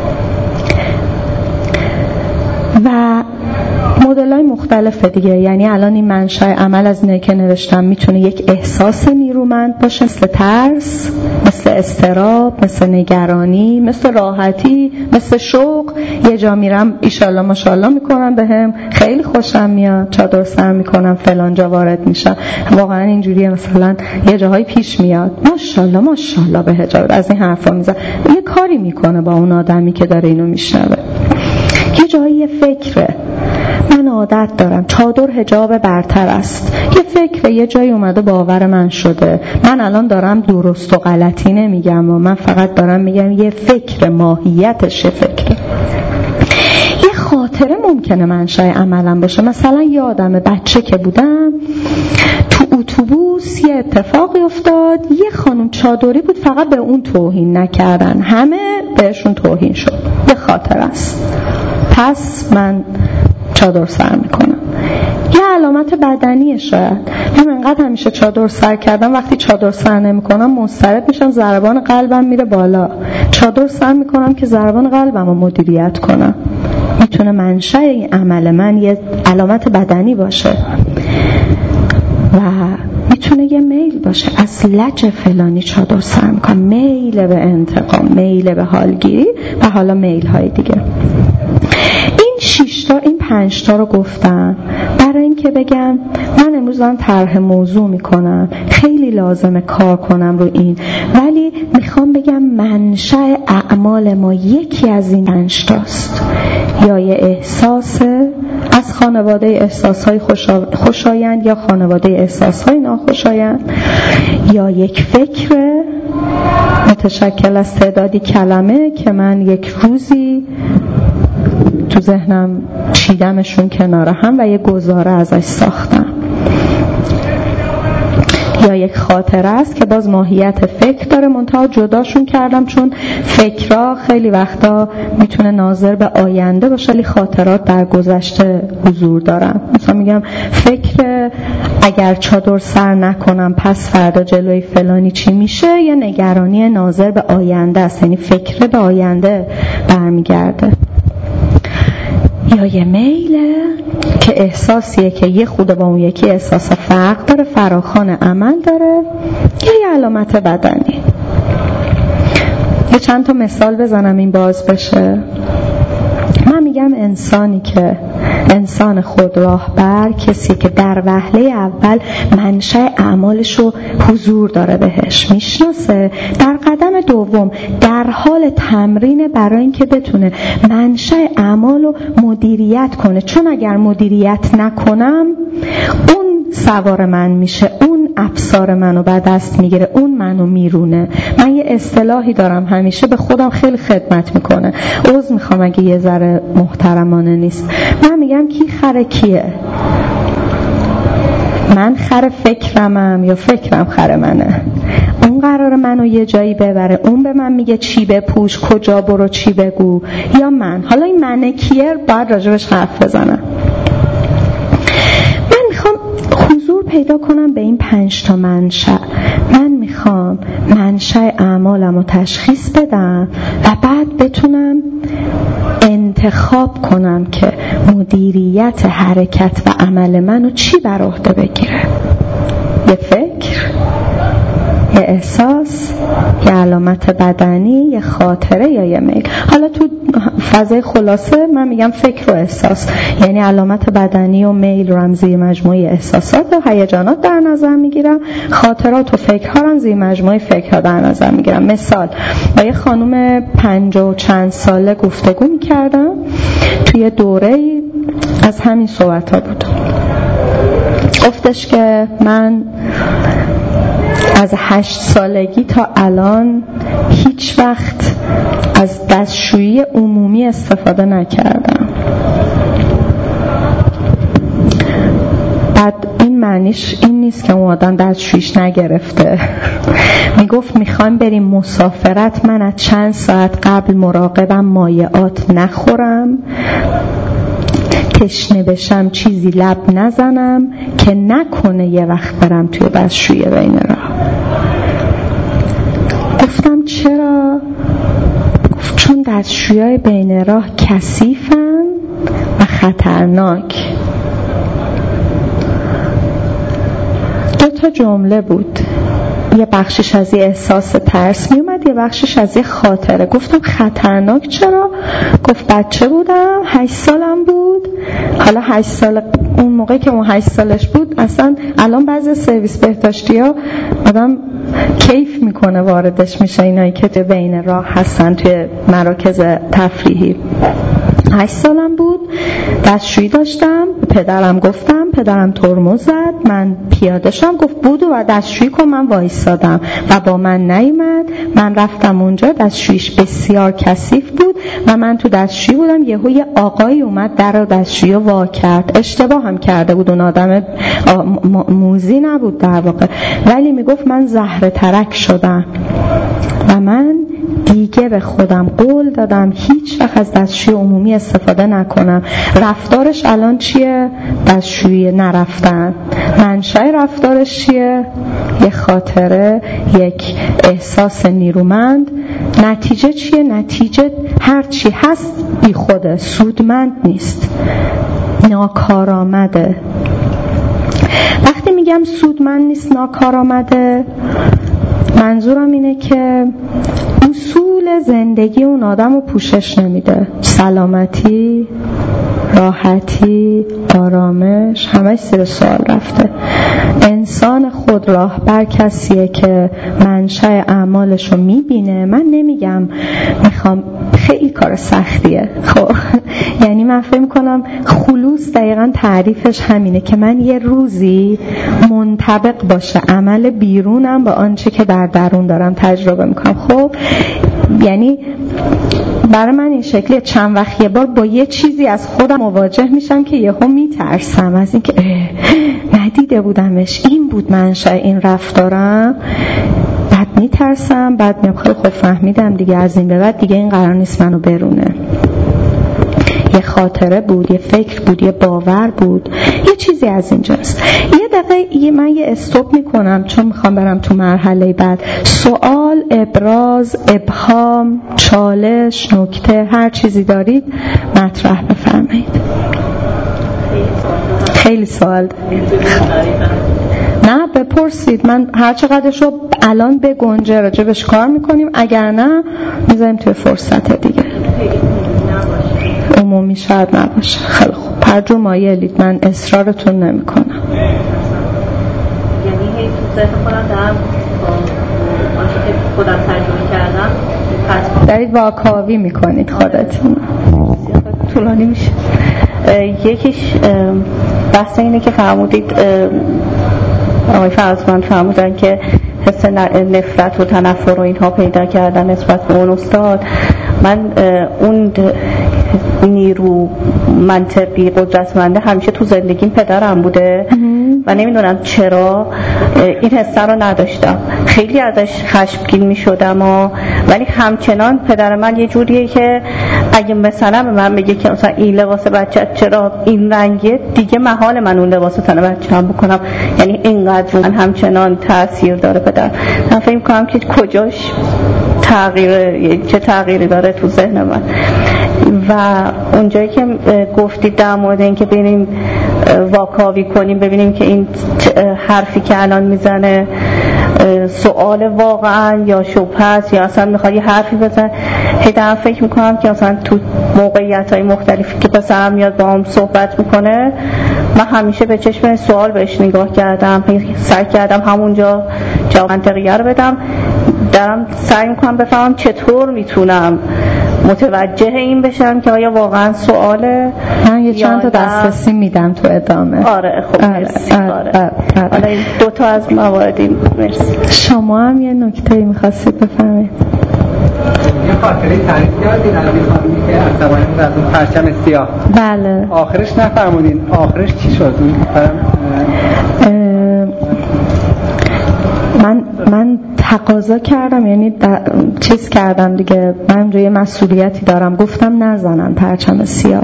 و مدل‌های مختلفه دیگه. یعنی الان این منشأ عمل از اینه که نوشتم میتونه یک احساس نیرومند باشه، مثل ترس، مثل اضطراب، مثل نگرانی، مثل راحتی، مثل شوق. یه جا میرم ایشالله ماشاءالله میکنم بهم خیلی خوشم میاد، چادر سر میکنم، فلان جا وارد میشم، واقعا اینجوریه. مثلا یه جاهای پیش میاد ماشاءالله ماشاءالله به حجاب، از این حرفا میزنه، یه کاری میکنه با اون آدمی که داره اینو میشنوه. یه جایی فکره، من عادت دارم، چادر حجاب برتر است، یه فکره، یه جایی اومده باور من شده. من الان دارم درست و غلطی نمیگم و من فقط دارم میگم یه فکر، ماهیتش فکره. یه خاطره ممکنه منشأ عملم باشه. مثلا یادم بچه که بودم تو اتوبوس یه اتفاقی افتاد، یه خانم چادری بود، فقط به اون توهین نکردن، همه بهشون توهین شد. یه خاطره است، پس من چادر سر میکنم. یه علامت بدنیه شاید. من انقدر همیشه چادر سر کردم، وقتی چادر سر نمیکنم مضطرب میشم، ضربان قلبم میره بالا. چادر سر میکنم که ضربان قلبم رو مدیریت کنم. میتونه منشأ این عمل من یه علامت بدنی باشه و میتونه یه میل باشه. از لج فلانی چادر سر میکنم، میل به انتقام، میل به حالگیری و حالا میل های دیگه. این شش تا، این پنج تا رو گفتم برای اینکه بگم من امروز دارم طرح موضوع میکنم، خیلی لازمه کار کنم رو این، ولی میخوام بگم منشأ اعمال ما یکی از این پنج تاست. یا یه احساس از خانواده احساسهای خوشا... خوشایند یا خانواده احساسهای ناخوشایند، یا یک فکر متشکل از تعدادی کلمه که من یک روزی تو ذهنم چیدمشون کنار هم و یه گزاره ازش ساختم. یا یک خاطره است که باز ماهیت فکر داره، منتها جداشون کردم چون فکرها خیلی وقتا میتونه ناظر به آینده باشه ولی خاطرات در گذشته حضور دارن. مثلا میگم فکر اگر چادر سر نکنم پس فردا جلوی فلانی چی میشه، یا نگرانی ناظر به آینده است، یعنی فکر به آینده برمیگرده. یا یه میله که احساسیه که یه خود با اون یکی احساس فرق داره، فراخوان عمل داره، یا یه علامت بدنی. یه چند تا مثال بزنم این باز بشه. من میگم انسانی که انسان خود راهبر کسی که در وهله اول منشأ اعمالش رو حضور داره بهش میشناسه، در قدم دوم در حال تمرین برای اینکه بتونه منشأ اعمال رو مدیریت کنه، چون اگر مدیریت نکنم اون سوار من میشه، اون افسار منو به دست میگیره، اون منو میرونه. من یه اصطلاحی دارم همیشه به خودم خیلی خدمت میکنه، عذر میخوام اگه یه ذره محترمانه نیست. من میگم کی خر کیه؟ من خر فکرمم یا فکرم خر منه؟ اون قراره منو یه جایی ببره، اون به من میگه چی بپوش، کجا برو، چی بگو، یا من؟ حالا این منه کیه باید راجبش حرف بزنم. من میخوام حضور پیدا کنم به این پنج تا منشأ. من میخوام منشأ اعمالم رو تشخیص بدم و بعد بتونم انتخاب کنم که مدیریت حرکت و عمل منو چی بر عهده بگیره. یه فکر، یه احساس، یه علامت بدنی، یه خاطره یا یه میل. حالا تو فضای خلاصه من میگم فکر و احساس، یعنی علامت بدنی و میل رو هم زیر مجموعه احساسات و هیجانات در نظر میگیرم، خاطرات و فکرها رو هم زیر مجموعه فکرها در نظر میگیرم. مثال، با یه خانم پنجاه و چند ساله گفتگو میکردم، توی دوره‌ای از همین صحبت ها بود. گفتش که من از هشت سالگی تا الان هیچ وقت از دستشویی عمومی استفاده نکردم. بعد این معنیش این نیست که اون آدم دستشویش نگرفته. میگفت میخوایم بریم مسافرت، من از چند ساعت قبل مراقبم مایعات نخورم، تشنه بشم چیزی لب نزنم که نکنه یه وقت برم توی دستشویی بین راه. گفتم چرا؟ گفت چون دستشویی بین راه کثیفن و خطرناک. دو تا جمله بود، یه بخشش از یه احساس ترس می اومد، یه بخشش از یه خاطره. گفتم خطرناک چرا؟ گفت بچه بودم، هشت سالم بود. حالا هشت سال، اون موقع که اون هشت سالش بود اصلا الان بعضی سرویس بهداشتی ها آدم کیف میکنه واردش میشه، اینایی که توی بین راه هستن توی مراکز تفریحی. هشت سالم بود، دستشویی داشتم، پدرم گفتم، پدرم ترمز زد، من پیاده شدم، گفت بودو و دستشویی کن. من وایسادم و با من نیومد. من رفتم اونجا، دستشوییش بسیار کثیف بود و من تو دستشویی بودم. یهو یه آقایی اومد در دستشویی وا کرد. اشتباه هم کرده بود، اون آدم موذی نبود در واقع، ولی میگفت من زهره ترک شدم و من دیگه به خودم قول دادم هیچ وقت از دستشویی عمومی استفاده نکنم. رفتارش الان چیه؟ دستشویی نرفتن. منشأ رفتارش چیه؟ یک خاطره، یک احساس نیرومند. نتیجه چیه؟ نتیجه هر چی هست بی خوده، سودمند نیست، ناکارآمده. وقتی میگم سودمند نیست، ناکارآمده، منظورم اینه که اصول زندگی اون آدم رو پوشش نمیده. سلامتی، راحتی، آرامش، همه زیر سوال رفته. انسان خود راهبر کسیه که منشأ اعمالش رو میبینه. من نمیگم میخوام، خیلی کار سختیه، خب یعنی من فکر کنم خلوص دقیقاً تعریفش همینه که من یه روزی منطبق باشه عمل بیرونم با آنچه که در درون دارم تجربه میکنم. خب یعنی برای من این شکلی چند وقت یه بار با یه چیزی از خودم مواجه میشم که یهو میترسم از اینکه ندیده بودمش، این بود منشأ این رفتارم، بعد میترسم، بعد میام خیلی خوب فهمیدم دیگه از این به بعد دیگه این قرار نیست منو برونه. یه خاطره بود، یه فکر بود، یه باور بود، یه چیزی از این جنس. یه دقیقه یه من یه استوب میکنم چون میخوام برم تو مرحله بعد. سوال، ابراز، ابهام، چالش، نکته، هر چیزی دارید مطرح بفرمایید. خیلی سوال نه بپرسید، من هر چقدرش رو الان به گنجه راجبش کار میکنیم، اگر نه میذاریم توی فرصت دیگه. عمومی شاید نباشه. خیلی خوب، پرجو مایلید، من اصرارتون نمی کنم. یعنی هی تو ذهن خودم دارم با آنچه که خودم تجربه کردم پس دارید واکاوی میکنید خودتون. طولانی میشه. یکیش بحث اینه که فرمودید آقای فرزمند فرمودن که حس نفرت و تنفر و اینها پیدا کردن نسبت به اون استاد. من اون نیرو منطقی قدرتمنده همیشه تو زندگیم پدرم بوده و نمیدونم چرا این حسه رو نداشتم. خیلی ازش خشمگین میشدم ولی همچنان پدر من یه جوریه که اگه مثلا به من بگه که مثلا این لباس بچه چرا این رنگه، دیگه محال من اون لباس تن بچه‌ام بکنم. یعنی اینقدر من همچنان تاثیر داره پدر. من فکر می‌کنم که کجاش تغییر، چه تغییری داره تو ذهن من. و اونجایی که گفتید در مورد این که بریم واکاوی کنیم ببینیم که این حرفی که الان میزنه سوال واقعا یا شبهه است یا اصلا میخواد یه حرفی بزنه، هیدم فکر میکنم که اصلا تو موقعیت های مختلفی که پسرم میاد با هم صحبت میکنه من همیشه به چشم سوال بهش نگاه کردم، سعی کردم همونجا جواب منطقیه رو بدم. دارم سعی میکنم بفهمم چطور میتونم متوجه این بشم که آیا واقعا سواله. من یه چند تا دسترسی میدم تو ادامه. آره خب مرسی. آره, آره, آره. آره. حالا این دو تا از مواردی. مرسی. شما هم یه نکته‌ای می‌خواستید بفرمایید. یه خاطره تعریف کردین از این خانمی که عصبانی بود از اون پرچم سیاه. بله. آخرش نفرمودین آخرش چی شد؟ من من تقاضا کردم، یعنی چیز کردم دیگه، من روی مسئولیتی دارم، گفتم نزنن پرچم سیاهو.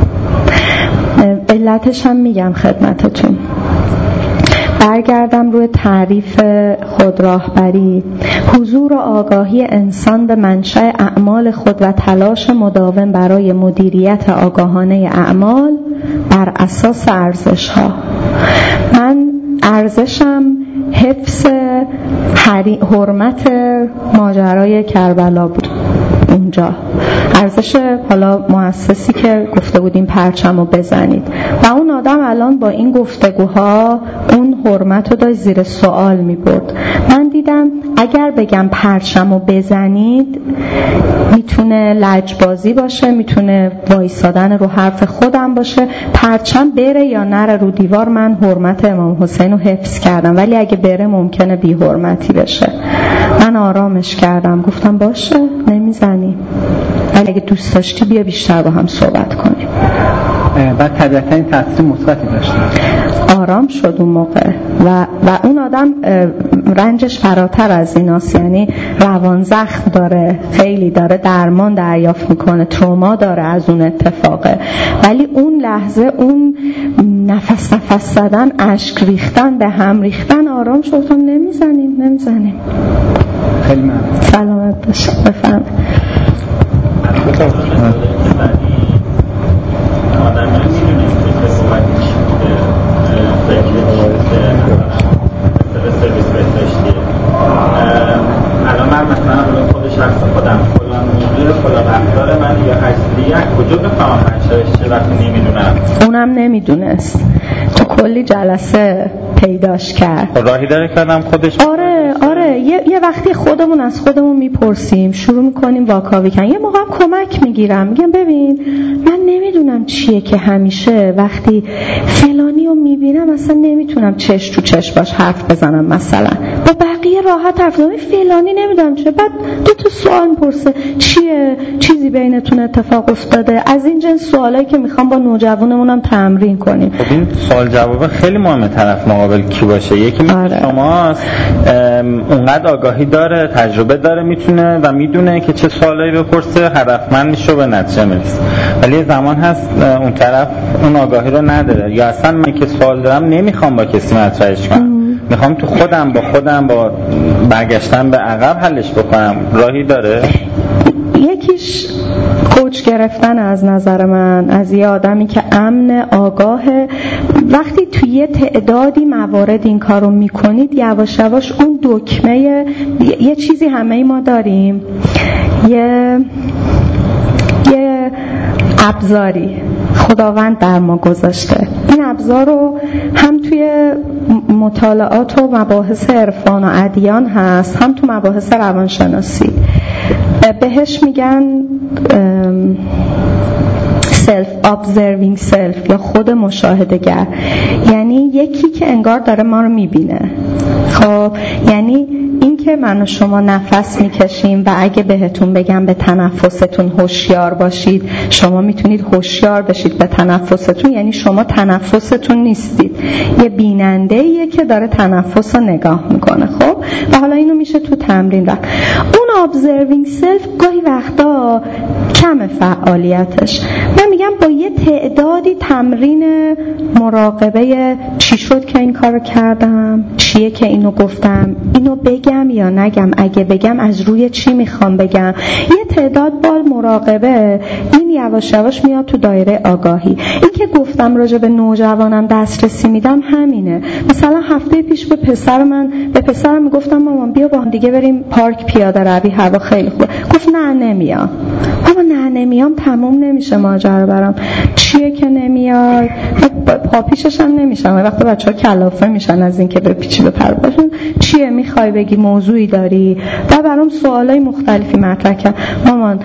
علتش هم میگم خدمتتون. برگردم روی تعریف خود راهبری. حضور و آگاهی انسان به منشأ اعمال خود و تلاش مداوم برای مدیریت آگاهانه اعمال بر اساس ارزش‌ها. من ارزشم حفظ حرمت ماجرای کربلا بود اونجا. ارزش حالا مؤسسی که گفته بودیم پرچم رو بزنید و اون آدم الان با این گفتگوها اون حرمت رو داشت زیر سوال می برد. من دیدم اگر بگم پرچم رو بزنید میتونه لجبازی باشه، میتونه وایسادن رو حرف خودم باشه، پرچم بره یا نره رو دیوار من حرمت امام حسین رو حفظ کردم، ولی اگه بره ممکنه بی حرمتی بشه. من آرامش کردم، گفتم باشه نمیزنیم، ولی اگه دوست داشتی بیا بیشتر با هم صحبت کنیم. بعد طبیعتا این تاثیر مثبتی داشت. آرام شد اون موقع و و اون آدم رنجش فراتر از ایناست، یعنی روان زخم داره، خیلی داره درمان دریافت میکنه، تروما داره از اون اتفاقه، ولی اون لحظه اون نفس نفس زدن، اشک ریختن، به هم ریختن، آرام شد. گفتم نمیزنیم نمیزنیم. خیلی ممنون. سلامت باش. بفهم. آدم نمیدونه که صحبتش فکری مثل سرویس بهداشتی. الان من مثلا خودش هست خودم فلان موضوع فلان رفتار من یا هستی از کجا بفهمم منشأش چه وقتی نمیدونم؟ اونم نمیدونست، تو کلی جلسه پیداش کرد. راهی داره کردم خودش. آره آره یه, یه وقتی خودمون از خودمون میپرسیم، شروع میکنیم واکاوی کردن. یه موقع کمک میگیرم، میگم ببین من نمیدونم چیه که همیشه وقتی فلانی رو میبینم اصلا نمیتونم چش تو چش باش حرف بزنم مثلا. با بقیه راحت حرف زدم، فلانی نمیدونم چه، بعد دو تا سوال پرسه چیه، چیزی بینتون اتفاق افتاده، از این جنس سوالایی که میخوام با نوجوانمونم تمرین کنیم. خب این سوال جواب خیلی مهمه، طرف مقابل کی باشه. یکی مثل آره. شماست اونقدر آگاهی داره، تجربه داره، میتونه و میدونه که چه سوالایی بپرسه هدفمند میشه به نتیجه میرسه، ولی یه زمان هست اون طرف اون آگاهی رو نداره، یا اصلا من که سوال دارم نمیخوام با کسی مطرحش کنم، میخوام تو خودم با خودم با برگشتن به عقب حلش بکنم. راهی داره؟ یکیش کوچ گرفتن از نظر من از یه آدمی که امن، آگاهه. وقتی توی یه تعدادی موارد این کارو میکنید یواش یواش اون دکمه، یه چیزی همه ما داریم، یه یه ابزاری خداوند در ما گذاشته. این ابزار رو هم توی مطالعات و مباحث عرفان و ادیان هست، هم تو مباحث روانشناسی. بهش میگن self observing self یا خود مشاهده‌گر، یعنی یکی که انگار داره ما رو میبینه. خب یعنی این که من و شما نفس میکشیم و اگه بهتون بگم به تنفستون هوشیار باشید، شما میتونید هوشیار بشید به تنفستون، یعنی شما تنفستون نیستید، یه بیننده‌ایه که داره تنفس رو نگاه میکنه. خب و حالا اینو میشه تو تمرین رفت. اون observing self گاهی وقتا کم فعالیتش. من میگم با یه تعدادی تمرین مراقبه چی شد که این کارو کردم، چیه که اینو گفتم، اینو بگم یا نگم، اگه بگم از روی چی میخوام بگم، یه تعداد بار مراقبه، این یواش یواش میاد تو دایره آگاهی. این که گفتم راجع به نوجوانم دسترسی میدم همینه. مثلا هفته پیش به پسر من به پسرم میگفتم مامان بیا با هم دیگه بریم پارک پیاده روی، هوا خیلی خوبه. گفت نه نمیام. اما نه نمیام تموم نمیشه ماجرا برام. چیه که نمیای؟ پاپیشش هم نمیشم. وقتی بچه‌ها کلافه میشن از اینکه به پیچی بپرباشن، چیه میخوای بگی، موضوعی داری؟ و برام سوالای مختلفی مطرح کرد. مامان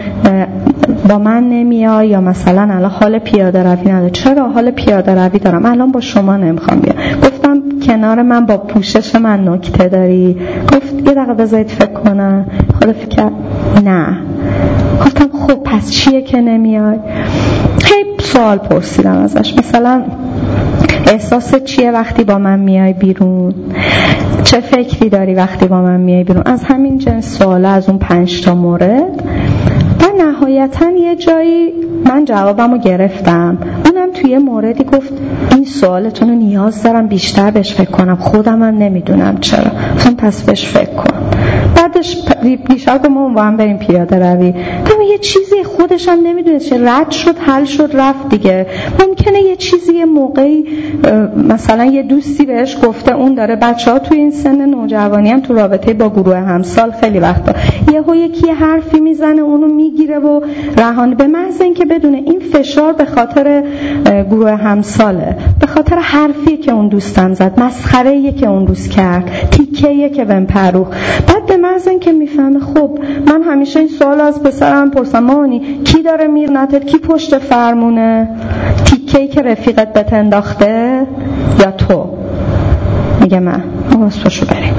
با من نمیای یا مثلا الان حال پیاده روی نداره؟ چرا حال پیاده روی دارم، الان با شما نمیخوام بیام. گفتم کنار من با پوشش من نکته داری؟ گفت یه دقیقه بذارید فکر کنم. خود فکر کرد نه. گفتم خب پس چیه که نمیای؟ هی سوال پرسیدم ازش، مثلا احساس چیه وقتی با من میای بیرون؟ چه فکری داری وقتی با من میای بیرون؟ از همین جنس سوالا، از اون پنج تا مورد. و نهایتاً یه جایی من جوابمو گرفتم. اونم توی موردی گفت این سوالتون رو نیاز دارم بیشتر بهش فکر کنم، خودم هم نمیدونم چرا. گفتم پس بهش فکر کن. بعدش دیشب که ما با هم بریم پیاده روی، تو یه چیزی خودش هم نمیدونه چه، رد شد حل شد رفت دیگه. ممکنه یه چیزی یه موقعی مثلا یه دوستی بهش گفته، اون داره، بچه‌ها توی این سن نوجوانی هم تو رابطه با گروه همسال خیلی وقتا یهو یکی حرفی میزنه اونو میگیره و رهانه، به محض اینکه بدونه این فشار به خاطر گروه همساله، به خاطر حرفی که اون دوستم زد، مسخره‌ای که اون روز کرد، تیکه‌ای که بهم پروخ. بعد به محض اینکه میفهمه خب من همیشه این سوال از پسرم پرسم، مامانی کی داره میرنتت، کی پشت فرمونه، تیکه‌ای که رفیقت بهت انداخته یا تو؟ میگه من. واسه بریم.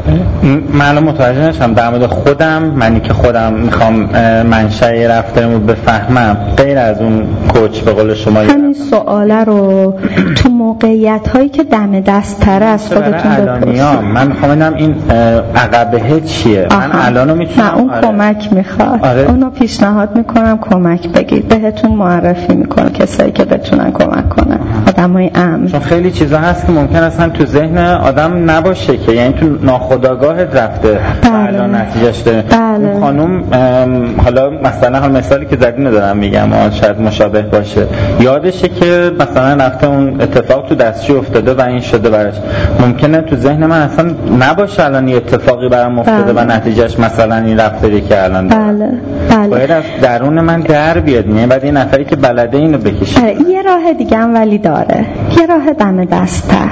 من الان متوجه نشم در مورد خودم، منی که خودم میخوام منشأ رفتارمو بفهمم، غیر از اون کوچ به قول شما همین سواله رو تو موقعیت هایی که دم دست تره از خودتون بپرسید. من میخوام ببینم این عقبه چیه. آها. من الانو میتونم. من اون آره. کمک میخواد. آره. اونو پیشنهاد میکنم کمک بگید، بهتون معرفی میکنم کسایی که بتونن کمک کنن، آدمای امن. چون خیلی چیزا هست که ممکن اصلا تو ذهن آدم نباشه که یعنی تو ناخودآگاهت رفته. بله. الان نتیجهش داره. بله. اون خانم حالا مثلا حال مثالی که زدی ندارم میگم، شاید مشابه باشه، یادشه که مثلا رفته اون اتفاق تو دستشوی افتاده و این شده براش. ممکنه تو ذهن من اصلا نباشه الان یه اتفاقی برام افتاده و نتیجهش مثلا این رفتاری که الان دارم. بله. بله. باید از درون من در بیاد، نه بعد این نفری که بلده اینو بکشه. یه راه دیگه هم ولی داره، یه راه دم دست‌تر.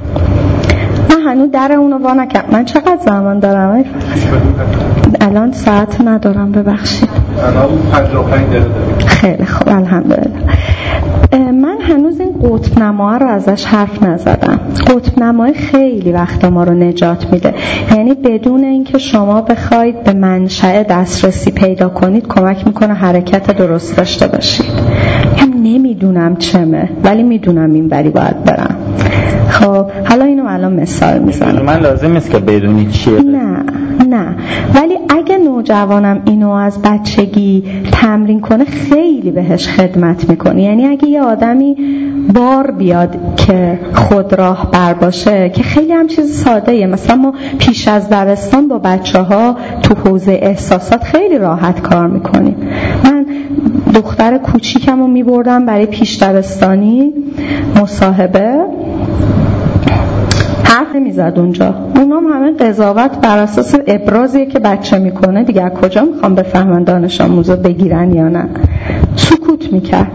من هنوز در اونو وا نکردم. من چقدر زمان دارم؟ الان ساعت ندارم، ببخشید. الان پنجاه و پنج دقیقه داریم. خیلی خوب، الحمدلله. من هنوز این قطب نما رو ازش حرف نزدم. قطب نما خیلی وقتا ما رو نجات میده، یعنی بدون اینکه شما بخواید به منشأ دسترسی پیدا کنید کمک میکنه حرکت درست داشته باشید. هم نمیدونم چمه ولی میدونم این بری باید برم. خب حالا اینو الان مثال میزنم. من لازم نیست که بدونی چیه. نه نه، ولی اگه نوجوانم اینو از بچگی تمرین کنه خیلی بهش خدمت میکنه. یعنی اگه یه آدمی بار بیاد که خود راه بر باشه، که خیلی هم چیز ساده ایه، مثلا ما پیش از دبستان با بچه ها تو حوزه احساسات خیلی راحت کار میکنیم. من دختر کوچیکم رو میبردم برای پیش دبستانی مصاحبه، حرف نمیزد اونجا. اونام همه قضاوت بر اساس ابرازیه که بچه میکنه دیگه، کجا میخوام بفهمن دانش آموزا بگیرن یا نه. سکوت میکرد.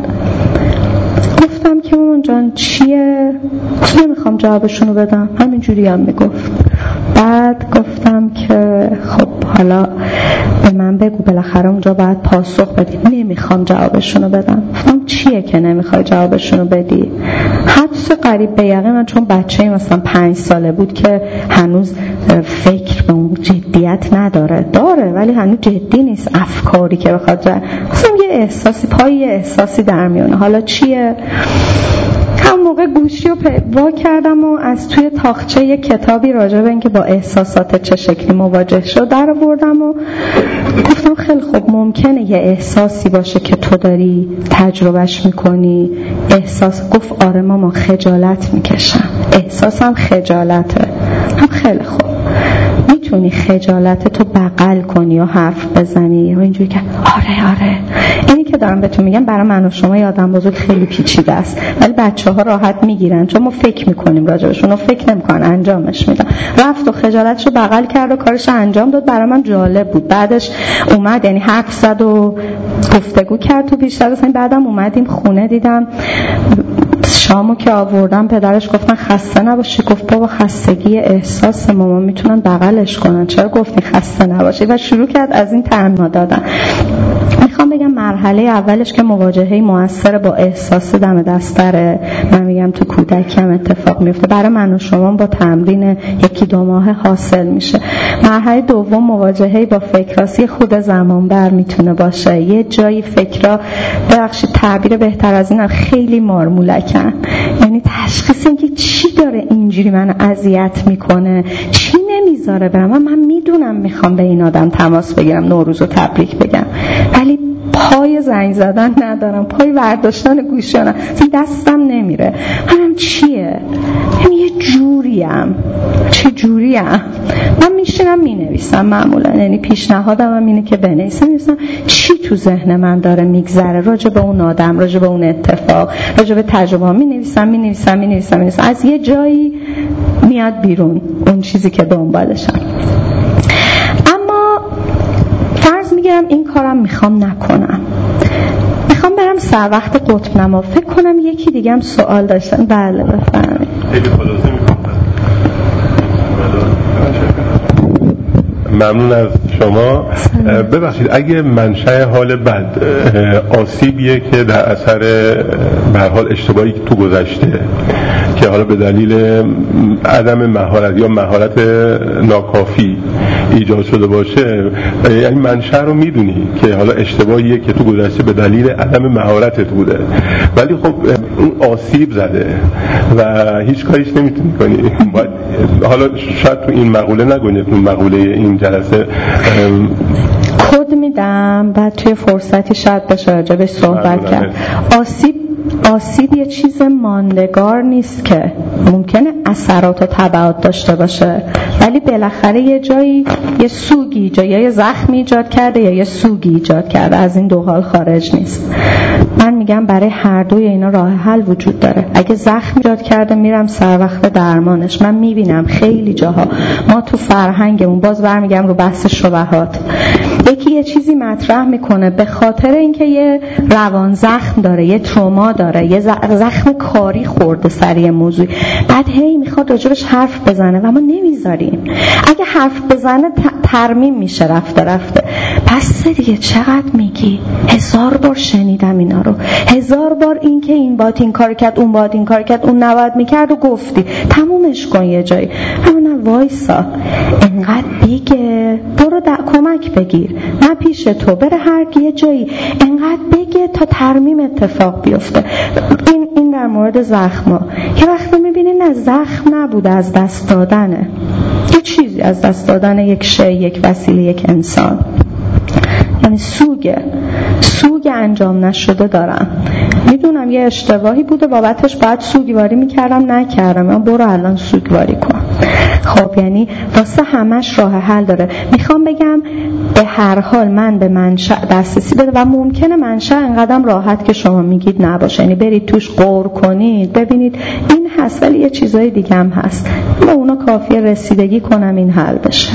گفتم که مامان جان چیه؟ نمیخوام جوابشونو بدم، همینجوری هم میگفت. بعد گفتم که خب حالا به من بگو، بالاخره اونجا باید پاسخ بدی. نمیخوام جوابشونو بدم. گفتم چیه که نمیخوای جوابشونو بدی؟ حدس قریب به یقین من چون بچه مثلا پنج ساله بود که هنوز فکر به اون جدیت نداره، داره ولی هنوز جدی نیست افکاری که بخواد جا... مثلا یه احساسی پای یه احساسی در میونه. حالا چیه؟ هم موقع گوشی رو وا کردم و از توی تاقچه یه کتابی راجع به اینکه با احساسات چه شکلی مواجه شد در آوردم و گفتم خیلی خوب، ممکنه یه احساسی باشه که تو داری تجربهش میکنی. احساس گفت آره ماما خجالت میکشم. احساسم خجالته. هم خیلی خوب، میتونی خجالت تو بغل کنی و حرف بزنی و اینجوری که آره آره. اینی که دارم بهتون میگم برای من و شما آدم بزرگ خیلی پیچیده است، ولی بچه ها راحت میگیرن چون ما فکر میکنیم راجبشون و فکر نمیکنن، انجامش میدن. رفت و خجالتش رو بغل کرد و کارش انجام داد. برای من جالب بود. بعدش اومد، یعنی حرف زد و گفتگو کرد تو بیشتر. مثلا بعدم اومدیم خونه، دیدم شامو که آوردم پدرش گفتن خسته نباشی. گفت بابا خستگی احساس مامان میتونن بغلش کنن، چرا گفتی خسته نباشی؟ و شروع کرد از این طعنا دادن. میخوام بگم مرحله اولش که مواجهه موثر با احساس دم دستره، من میگم تو کودکیم اتفاق میفته، برای من و شما با تمرین یکی دو ماه حاصل میشه. مرحله دوم مواجهه با فکراسی خود زمان بر میتونه باشه. یه جایی فکرا، ببخشید تعبیر بهتر از اینم، خیلی مارمولکن. یعنی تشخیص اینکه چی داره اینجوری منو اذیت میکنه، چی نمیذاره برم. من, من میدونم میخوام به این آدم تماس بگیرم، نوروز و تبریک بگم، ولی پای زنگ زدن ندارم، پای برداشتن گوشیانم، دستم نمیره. منم چیه؟ یعنی یه جوریم. چه جوریم؟ من میشینم مینویسم معمولا، یعنی پیشنهادم هم اینه که بنویسم. می‌نویسم چی تو ذهن من داره میگذره راجع به اون آدم، راجع به اون اتفاق، راجع به تجربه. مینویسم مینویسم مینویسم مینویسم از یه جایی میاد بیرون اون چیزی که دنبالشم. اما فرض میگیرم این کارم میخوام نکنم، میخوام برم سر وقت قطب نما. فکر کنم یکی دیگه هم سوال داشتن. بله بفرمایید. خیلی خلاصه میکنم. ممنون از شما. ببخشید اگه منشأ حال بد آسیبیه که در اثر به هر حال اشتباهی تو گذشته که حالا به دلیل عدم مهارت یا مهارت ناکافی ایجاد شده باشه، یعنی منشأ رو میدونی که حالا اشتباهیه که تو گذشته به دلیل عدم مهارتت بوده، ولی خب اون آسیب زده و هیچ کاریش نمیتونی کنی. حالا شاید تو این مقوله نگنجه، تو مقوله این جلسه کد میدم بعد توی فرصتی شاید بشه راجع بهش صحبت کرد. آسیب آسیب یه چیز ماندگار نیست که ممکنه اثرات و تبعات داشته باشه، ولی بالاخره یه جایی یه سوگی جایی یا یه زخمی ایجاد کرده یا یه سوگی ایجاد کرده، از این دو حال خارج نیست. من میگم برای هر دوی اینا راه حل وجود داره. اگه زخم ایجاد کرده میرم سر وقت درمانش. من میبینم خیلی جاها ما تو فرهنگمون، باز برمیگم رو بحث شبهات، یکی یه چیزی مطرح میکنه به خاطر اینکه یه روان زخم داره، یه تروما داره، یه زخم کاری خورده سر یه موضوع، بعد هی میخواد راجبش حرف بزنه و ما نمیذاریم. اگه حرف بزنه ترمیم میشه رفته رفته. پس دیگه چقدر میگی؟ هزار بار شنیدم اینا رو، هزار بار این که این بات این کار کرد، اون بات این کار کرد، اون نباید میکرد و گفتی تمومش کن یه جایی. اما نه وایسا، انقدر بگه، برو در کمک بگیر، نه پیش تو، بره هر یه جایی انقدر بگه تا ترمیم اتفاق بیفته. این این در مورد زخما. یه وقتی میبینی نه زخم نبود، از دست دادنه، یه چیزی از دست دادن، یک شی، یک وسیله، یک انسان، یعنی سوگه سوگ انجام نشده دارم. میدونم یه اشتباهی بوده بابتش باید سوگواری میکردم، نکردم، من برو الان سوگواری کن. خب یعنی واسه همش راه حل داره. میخوام بگم به هر حال من به منشأ دسترسی بده و ممکنه منشأ انقدرم راحت که شما میگید نباشه، یعنی برید توش غور کنید ببینید این هست، ولی یه چیزای دیگه هم هست، به اونا کافیه رسیدگی کنم این حل بشه.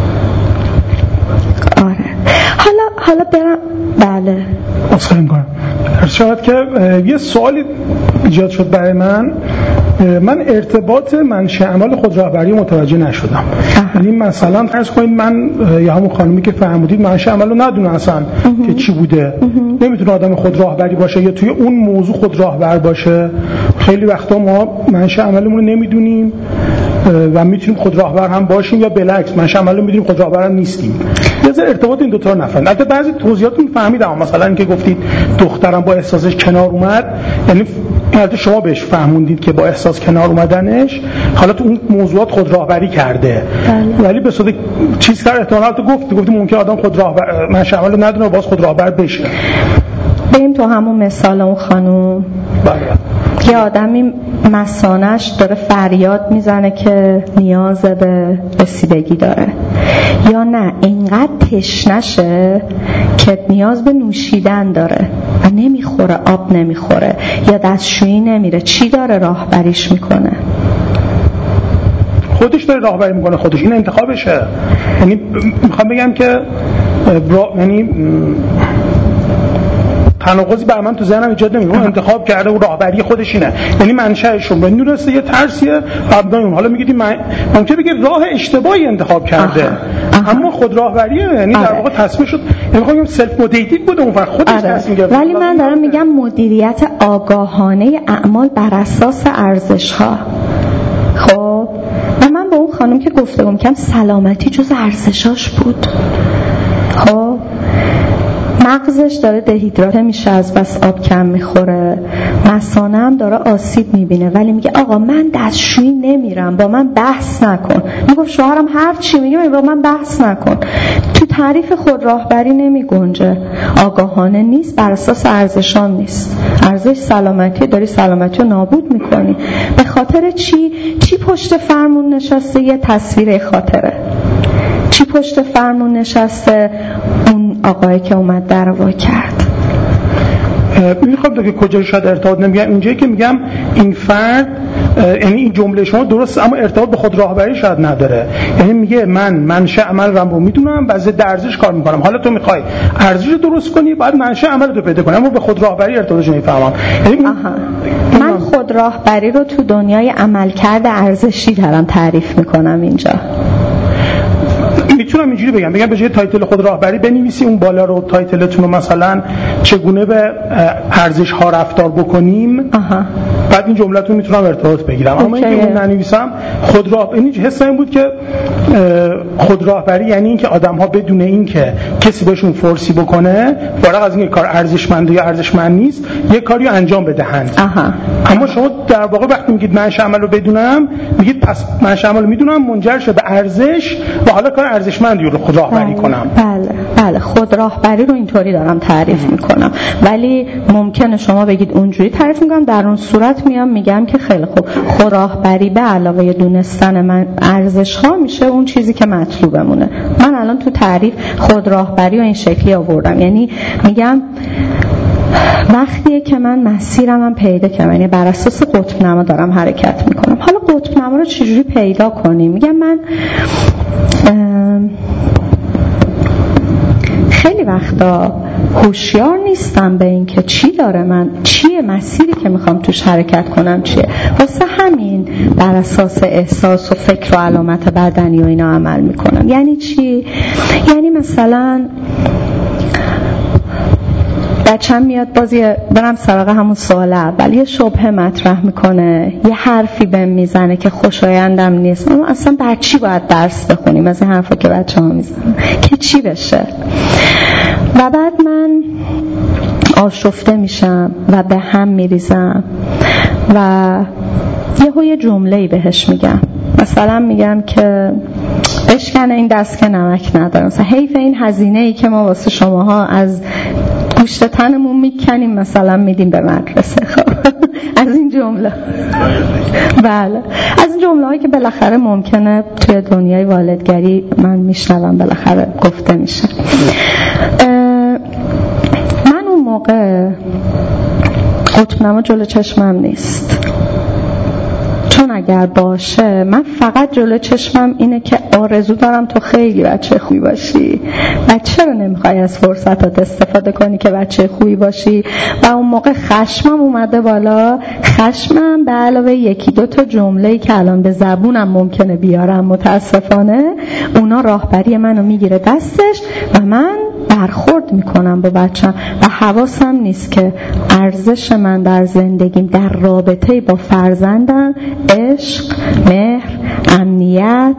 آره حالا حالا برم. بله اصلا کنم شاید که یه سوالی ایجاد شد برای من. من ارتباط منشأ اعمال خودرهبری متوجه نشدم. یعنی مثلا فرض کنید من یا همون خانمی که فرمودید منشأ اعمال رو ندونه اصلا که چی بوده، نمیتونه آدم خودرهبری باشه یا توی اون موضوع خودرهبر باشه. خیلی وقتا ما منشأ اعمالمون رو نمیدونیم و میتونیم خودرهبر هم باشیم یا بالعکس منشأ اعمال رو میدونیم خودرهبر هم نیستیم. یه ذره ارتباط این دو تا رو نفهمیدم. البته بعضی توضیحاتون فهمیدم، مثلا اینکه گفتید دخترم با احساسش کنار اومد، یعنی البته شما بهش فهموندید که با احساس کنار اومدنش حالا تو اون موضوعات خودرهبری کرده، بله. ولی به صورت چیز کار احتمالاً تو گفتی گفتی ممکن آدم خودرهبر منشأ اعمال رو ندونه و باز خودرهبر بشه. بریم تو همون مثال اون خانم. بله. یه آدمی مثانه‌اش داره فریاد میزنه که نیاز به رسیدگی داره، یا نه اینقدر تشنشه که نیاز به نوشیدن داره و نمیخوره، آب نمیخوره یا دستشویی نمیره، چی داره راهبریش میکنه؟ خودش داره راهبری میکنه، خودش، این انتخابشه. یعنی میخوام بگم که برا... یعنی تناقضی بر من تو ذهنم ایجاد نمیشه. اون انتخاب کرده و راهبری خودش اینه، یعنی منشأشون به میدونسته یه ترسیه ابنای. حالا میگید من ممکنه بگه راه اشتباهی انتخاب کرده، آها. آها. اما خود راهبریه، یعنی آره. در واقع تصمیم شد، یعنی میگم سلف مدیریتیو بوده اون فرد خودش آره. تصمیم گرفت. ولی من دارم میگم مدیریت آگاهانه اعمال بر اساس ارزش‌ها. خب و من با اون خانم که گفتگو می‌کردم سلامتی جز ارزشاش بود. خب مغزش داره دهیدراته میشه، از بس آب کم میخوره، مثانه هم داره آسیب میبینه، ولی میگه آقا من دستشویی نمیرم، با من بحث نکن. میگه شوهرم هر چی میگه با من بحث نکن. تو تعریف خود راهبری نمیگنجه، آگاهانه نیست، بر اساس ارزشان نیست. ارزش سلامتی، داری سلامتی رو نابود میکنی. به خاطر چی؟ چی پشت فرمون نشسته؟ یه تصویر خاطره. چی پشت فرمون نشسته؟ اون آقایی که اومد در وا کرد. میخوام تا که کجا شاید ارتباط نمیگم، اینجایی که میگم این فرد، یعنی این جمله شما درست اما ارتباط به خود راهبری شاید نداره. یعنی میگه من منشأ عمل رو میدونم و ضد ارزش کار میکنم. حالا تو میخوای ارزش رو درست کنی، باید منشأ عمل رو پیدا کنی، اما به خود راهبری ارتباطش نمیفهمم. یعنی من خود راهبری رو تو دنیای عملکرد ارزشی دارم تعریف میکنم اینجا. میتونم اینجوری بگم بگم به جای تایتل خود راهبری بنویسی اون بالا رو تایتلتون رو مثلا چگونه به ارزش ها رفتار بکنیم. آها. بعد این جمله‌تون میتونم ارتباط بگیرم. اما اینکه اون ننویسم خود راه این حس این بود که خود راهبری یعنی اینکه آدم‌ها بدون اینکه کسی بهشون فورسی بکنه، فارغ از اینکه کار ارزشمنده یا ارزشمند نیست، یک کاری رو انجام بدهند. آها. اما شما در واقع وقتی میگید منشأ عمل رو بدونم، میگید پس منشأ عمل رو میدونم منجر شده به ارزش و حالا کار ارزشمندی رو خود راهبری بله. کنم. بله بله خود راهبری رو اینطوری دارم تعریف میکنم، ولی ممکنه شما بگید اونجوری تعریف میکنم، در اون صورت میام میگم که خیلی خوب خود راهبری به علاوه دونستن من ارزش ها میشه اون چیزی که مطلوبمونه. من الان تو تعریف خود راهبری رو این شکلی آوردم، یعنی میگم وقتیه که من مسیرم هم پیدا کنم، یعنی بر اساس قطب نما دارم حرکت میکنم. حالا قطب نما رو چجوری پیدا کنیم؟ میگم من خیلی وقتا هوشیار نیستم به این که چی داره من، چیه مسیری که میخوام توش حرکت کنم چیه. واسه همین بر اساس احساس و فکر و علامت بدنی و اینا عمل میکنم. یعنی چی؟ یعنی مثلا بچم میاد بازی برم سراغ همون سوال اول، یه شبهه مطرح میکنه، یه حرفی بهم میزنه که خوشایندم نیست، اما اصلا بر چی باید درس بخونیم از این حرفا که بچه‌ها میزنن که چی بشه؟ و بعد من آشفته میشم و به هم میریزم و یهو یه جمله‌ای بهش میگم، مثلا میگم که اشکنه این دست که نمک نداره، مثلا حیف این هزینه‌ای که ما واسه شماها از گوشت تنمون میکنیم مثلا میدیم به مدرسه. خب از این جمله، بله از این جمله هایی که بالاخره ممکنه توی دنیای والدگری من میشنوم بالاخره گفته میشه. من اون موقع قطب‌نما جلو چشمم نیست، چون اگر باشه من فقط جلو چشمم اینه که آرزو دارم تو خیلی بچه خوبی باشی و چرا نمیخوای از فرصتات استفاده کنی که بچه خوبی باشی. و اون موقع خشمم اومده بالا، خشمم به علاوه یکی دو تا جمله‌ای که الان به زبونم ممکنه بیارم متاسفانه اونا راهبری منو میگیره دستش و من برخورد میکنم با بچم و حواسم نیست که ارزش من در زندگیم در رابطه با فرزندم عشق، مهر، امنیت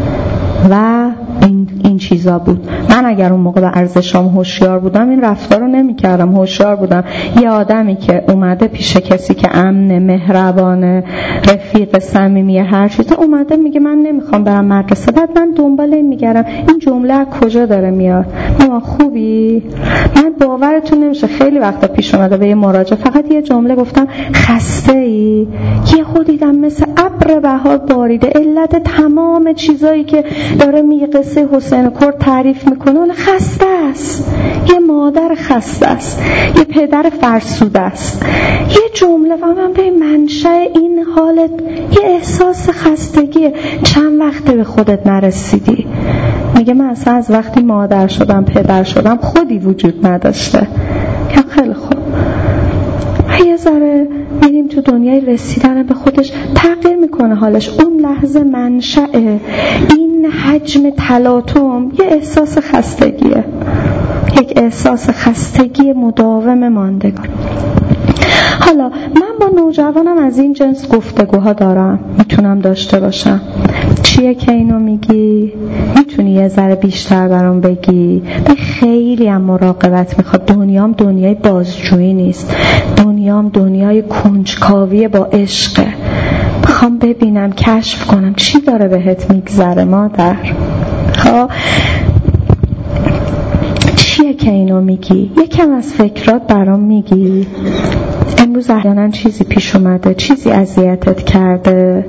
و این این چیزا بود. من اگر اون موقع به ارزشام هوشیار بودم این رفتار رو نمی‌کردم. هوشیار بودم یه آدمی که اومده پیش کسی که امن، مهربانه، رفیق، صمیمی، هر چیزی اومده میگه من نمیخوام برم مدرسه، بعد من دنبال این میگردم این جمله از کجا داره میاد. مامان خوبی؟ من باورتون نمیشه خیلی وقتا پیش اومده به یه مراجعه فقط یه جمله گفتم خسته ای؟ یه خودیدم مثل ابر بهار باریده، علت تمام چیزایی که داره میگه قصه حسین کرد تعریف میکنه ولی خسته است، یه مادر خسته است، یه پدر فرسوده است. یه جمله و من به منشأ این حالت یه احساس خستگیه. چند وقته به خودت نرسیدی؟ میگه من اصلا از وقتی مادر شدم پدر شدم خودی وجود نداشته. که خیلی خوب یه ذره میریم تو دنیای رسیدن به خودش تغییر میکنه حالش. اون لحظه منشأ این حجم تلاطم یه احساس خستگیه، یک احساس خستگی مداوم ماندگار. حالا من با نوجوانم از این جنس گفتگوها دارم، میتونم داشته باشم. چیه که اینو میگی؟ میتونی یه ذره بیشتر برام بگی؟ به خیلی هم مراقبت میخواد. دنیام دنیای بازجویی نیست، دنیام دنیای کنجکاوی با عشقه. میخوام ببینم، کشف کنم چی داره بهت میگذره مادر. خب چیه که اینو میگی؟ یکم از فکرات برام میگی؟ امروز احیانا چیزی پیش اومده، چیزی اذیتت کرده؟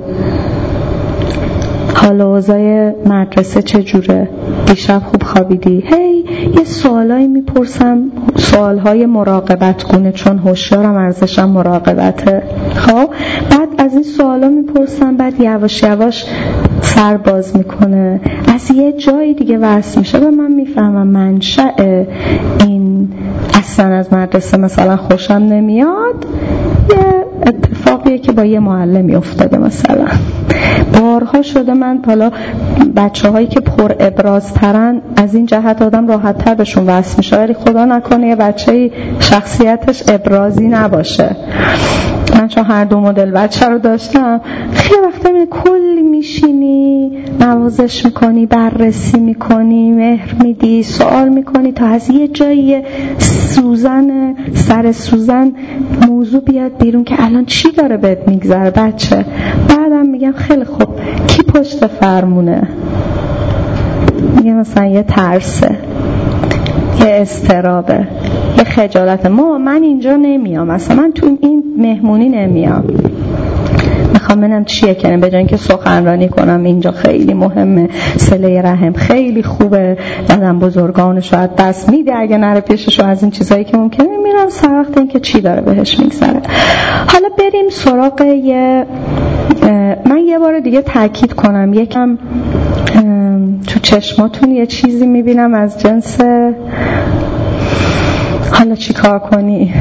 حال و اوضاع مدرسه چجوره؟ دیشب خوب خوابیدی؟ هی یه سوالایی میپرسم، سوالهای مراقبت گونه، چون هوشیارم ارزشم مراقبته. خب بعد از این سوالا میپرسم، بعد یواش یواش سر باز میکنه، از یه جایی دیگه وصل میشه و من میفهمم منشأ این اصلا از مدرسه مثلا خوشم نمیاد یه اتفاقیه که با یه معلمی افتاده. مثلا بارها شده من حالا بچه هایی که پر ابراز ترن از این جهت آدم راحت تر بهشون وصل میشه، ولی خدا نکنه یه بچه شخصیتش ابرازی نباشه. من چون هر دو مدل بچه رو داشتم خیلی وقتا می کلی میشینی نوازش میکنی، بررسی میکنی، مهر میدی، سوال میکنی تا از یه جایی سوزن سر سوزن موضوع بیاد بیرون که الان چی داره بهت میگذره بچه. بعدم میگم خیلی خوب کی پشت فرمونه؟ میگم مثلا یه ترسه، یه استرابه، یه خجالت. ما من اینجا نمیام، مثلا من تو این مهمونی نمیام، میخوام ببینم چیه کنم به جای اینکه سخنرانی کنم. اینجا خیلی مهمه، صله رحم خیلی خوبه، آدم بزرگان شاید دست میده اگه نره پیششو از این چیزایی که ممکنه. میرم سر وقت این که چی داره بهش میگذره. حالا بریم سراغ یه من یه بار دیگه تاکید کنم، یکم تو چشماتون یه چیزی میبینم از جنس حالا چی کار کنی؟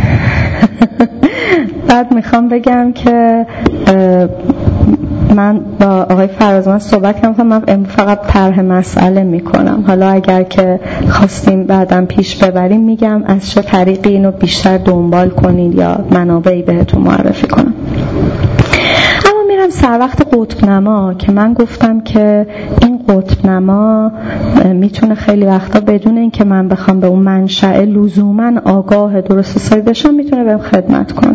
بعد میخوام بگم که من با آقای فرازمند صحبت کردم، من امروز فقط طرح مسئله میکنم، حالا اگر که خواستیم بعدم پیش ببریم میگم از چه طریقی اینو بیشتر دنبال کنید یا منابعی بهتون معرفی کنم. اما میرم سر وقت قطب نما که من گفتم که این قطب نما میتونه خیلی وقتا بدون اینکه من بخوام به اون منشأ لزوما آگاه درست حسابی بشم میتونه بهم خدمت کنه.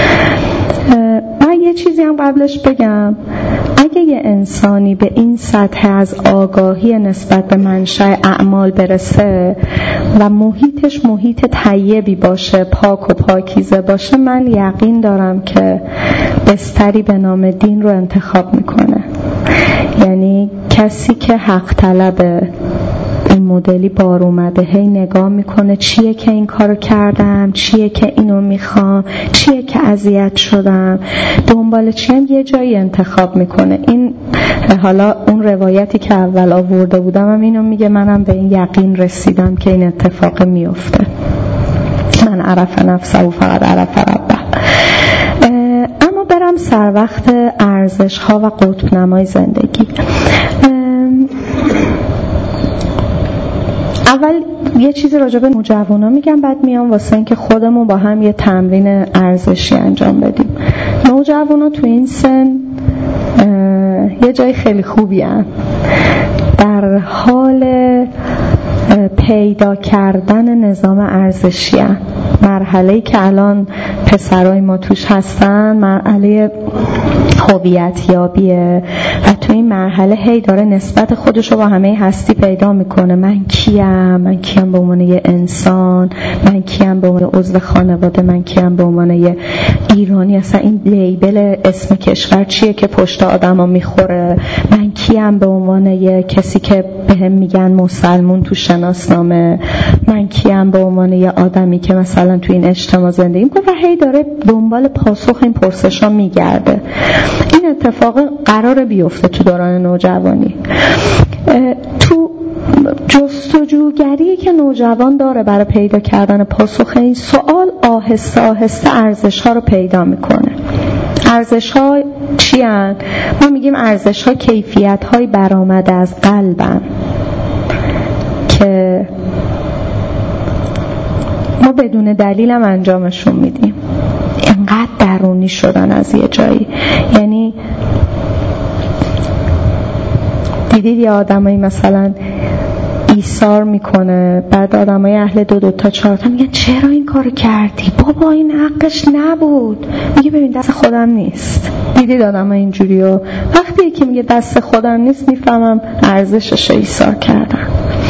من یه چیزی هم قبلش بگم، اگه یه انسانی به این سطح از آگاهی نسبت به منشأ اعمال برسه و محیطش محیط طیبی باشه، پاک و پاکیزه باشه، من یقین دارم که بستری به نام دین رو انتخاب میکنه. یعنی کسی که حق طلبه، این مدلی بار اومده، هی نگاه میکنه چیه که این کارو کردم، چیه که اینو میخوام، چیه که اذیت شدم، دنبال چیم، یه جایی انتخاب میکنه. این حالا اون روایتی که اول آورده بودم هم اینو میگه، منم به این یقین رسیدم که این اتفاق میفته. من عرف نفسه و فقط عرف ربه. اما برم سر وقت ارزش ها و قطب نمای زندگی. اول یه چیزی راجع به نوجوانا میگم، بعد میام واسه اینکه خودمون با هم یه تمرین ارزشی انجام بدیم. نوجوانا تو این سن یه جای خیلی خوبی هن. در حال پیدا کردن نظام ارزشی هن. مرحله‌ای که الان پسرای ما توش هستن مرحله هویت یابیه و تو این مرحله هی داره نسبت خودش رو با همه هستی پیدا میکنه. من کیم؟ من کیم به عنوان یه انسان؟ من کیم به عنوان عضو خانواده؟ من کیم به عنوان یه ایرانی؟ اصلا این لیبل اسم کشور چیه که پشت آدما میخوره؟ من کیم به عنوان یه کسی که بهم میگن مسلمون تو شناسنامه؟ من کیم به عنوان یه آدمی که مثلا تو این اجتماع زندگی میکنه؟ و هی داره دنبال پاسخ این پرسشا میگرده. این اتفاق قراره بیفته تو دوران نوجوانی. تو جستجوگری که نوجوان داره برای پیدا کردن پاسخ این سوال، آهسته آهسته ارزش‌ها رو پیدا میکنه. ارزش‌ها چی هن؟ ما میگیم ارزش‌ها کیفیت‌های برآمده از قلبن که ما بدون دلیل هم انجامشون میدیم. اینقدر درونی شدن از یه جایی. یعنی دیدید یه آدمایی مثلا ایثار میکنه، بعد آدمای اهل دو دو تا چهار تا میگن چرا این کارو کردی؟ بابا این حقش نبود. میگه ببین دست خودم نیست. دیدید آدمای اینجوریو؟ وقتی یکی میگه دست خودم نیست میفهمم ارزشش ایثار کردن.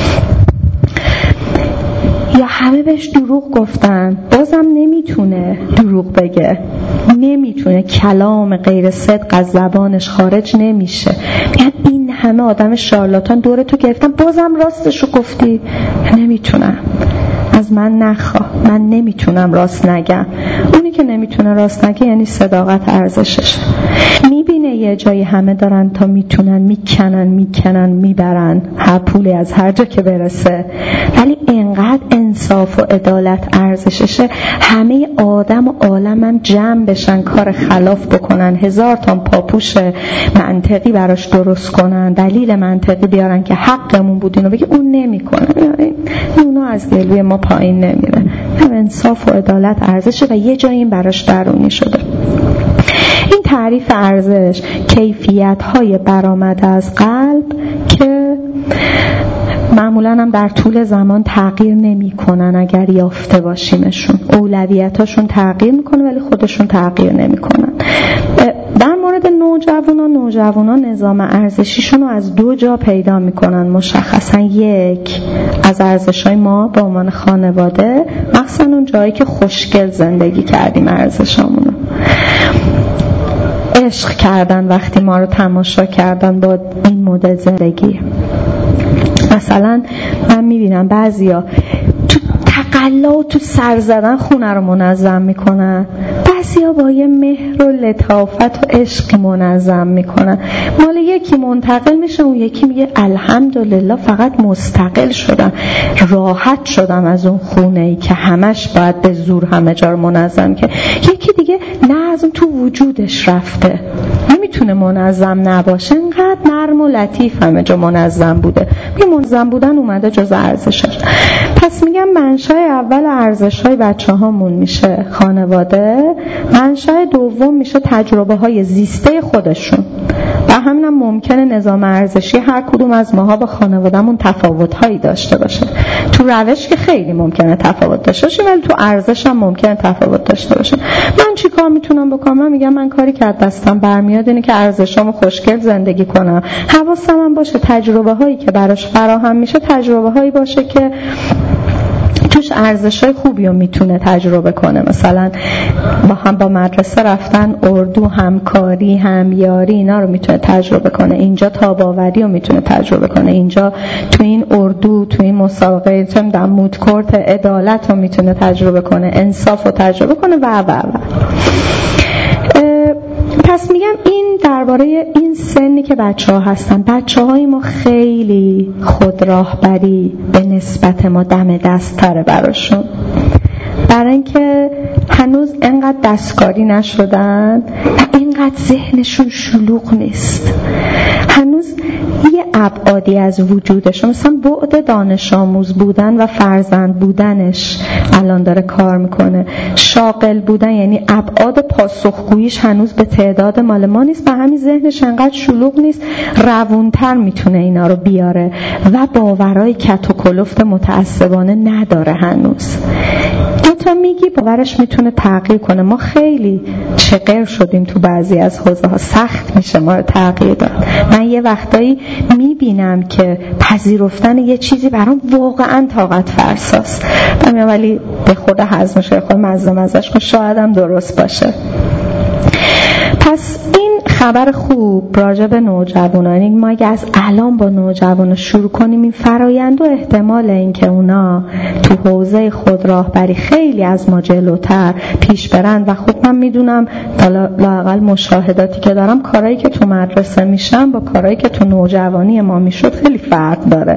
یا همه بهش دروغ گفتن، بازم نمیتونه دروغ بگه، نمیتونه، کلام غیر صدق از زبانش خارج نمیشه. میگن این همه آدم شارلاتان دور تو گرفتن، بازم راستشو گفتی. نمیتونم، از من نخواه، من نمیتونم راست نگم. اونی که نمیتونه راست نگه یعنی صداقت ارزشش. میبینه یه جایی همه دارن تا میتونن میکنن میکنن میبرن، هر پولی از هر جا که برسه، ولی انقدر انصاف و عدالت ارزششه همه آدم و عالم هم جمع بشن کار خلاف بکنن، هزار تا پاپوش منطقی براش درست کنن، دلیل منطقی بیارن که حقمون بود اینو بگی، اون نمیکنه. اونا از گلوی ما پایین نمیره. هم انصاف و عدالت ارزشه و یه جایی این براش درونی شده. این تعریف ارزش کیفیت‌های برآمده از قلب که معمولاً هم در طول زمان تغییر نمی‌کنن اگر یافته باشیمشون. اولویتاشون تغییر می‌کنه ولی خودشون تغییر نمی‌کنن. در مورد نوجوانان، نوجوانان نظام ارزشیشون رو از دو جا پیدا می‌کنن مشخصاً. یک، از ارزش‌های ما به عنوان خانواده، مخصوصاً اون جایی که خوشگل زندگی کردیم ارزشامونو. عشق کردن وقتی ما رو تماشا کردن با این مدل زندگی. مثلا من میبینم بعضیا تو تقلا و تو سر زدن خونه رو منظم میکنن، بعضیا با یه مهر و لطافت و عشقی منظم میکنن، مال یکی منتقل میشه اون یکی میگه الحمدلله فقط مستقل شدم، راحت شدم از اون خونه ای که همش باید به زور همه جا رو منظم که. یکی دیگه نظم تو وجودش رفته، نمیتونه منظم نباشه، انقدر نرم و لطیف همه جا منظم بوده، بی منظم بودن اومده جز ارزشش. پس میگم منشأ اول ارزش‌های بچه‌هامون میشه خانواده، منشأ دوم میشه تجربه های زیسته خودشون. و همینم ممکنه نظام ارزشی هر کدوم از ماها با خانوادهمون تفاوت‌هایی داشته باشه. تو روش که خیلی ممکنه تفاوت داشته باشه، ولی تو ارزش هم ممکنه تفاوت داشته باشه. من چی کار میتونم بکنم؟ من میگم من کاری که از دستم برمیاد اینه که ارزشامو خوشگل زندگی کنم، حواسم هم باشه تجربه هایی که براش فراهم میشه تجربه هایی باشه که توش ارزش‌های خوبی رو میتونه تجربه کنه. مثلا با هم با مدرسه رفتن اردو، همکاری، همیاری، اینا رو میتونه تجربه کنه. اینجا تاباوری رو میتونه تجربه کنه. اینجا تو این اردو، تو این مسابقه چه مود کورت عدالت رو میتونه تجربه کنه، انصاف رو تجربه کنه و و و. پس میگم این درباره این سنی که بچه ها هستن. بچه های ما خیلی خودراهبری به نسبت ما دم دست تره براشون، برای اینکه هنوز انقدر دستکاری نشدن و اینقدر ذهنشون شلوغ نیست، هنوز یه ابعادی از وجودشون، مثلا بعد دانش آموز بودن و فرزند بودنش الان داره کار میکنه، شاغل بودن یعنی ابعاد پاسخگوییش هنوز به تعداد مال ما نیست، به همین ذهنش انقدر شلوغ نیست، روونتر میتونه اینا رو بیاره و باورای کت و کلفت متعصبانه نداره هنوز. تا میگی باورش میتونه تغییر کنه. ما خیلی چقر شدیم تو بعضی از حوزه ها، سخت میشه ما رو تغییر داد. من یه وقتایی میبینم که پذیرفتن یه چیزی برام واقعا طاقت فرساست، ولی به خود هضمش خود مزه مزش کن، شاید هم درست باشه. پس این خبر خوب راجع به نوجوانانی، ما اگه از الان با نوجوانا شروع کنیم این فرایند و احتمال این که اونا تو حوزه خود راهبری خیلی از ما جلوتر پیش برن. و خب من میدونم لااقل مشاهداتی که دارم کارهایی که تو مدرسه میشن با کارهایی که تو نوجوانی ما میشد خیلی فرق داره،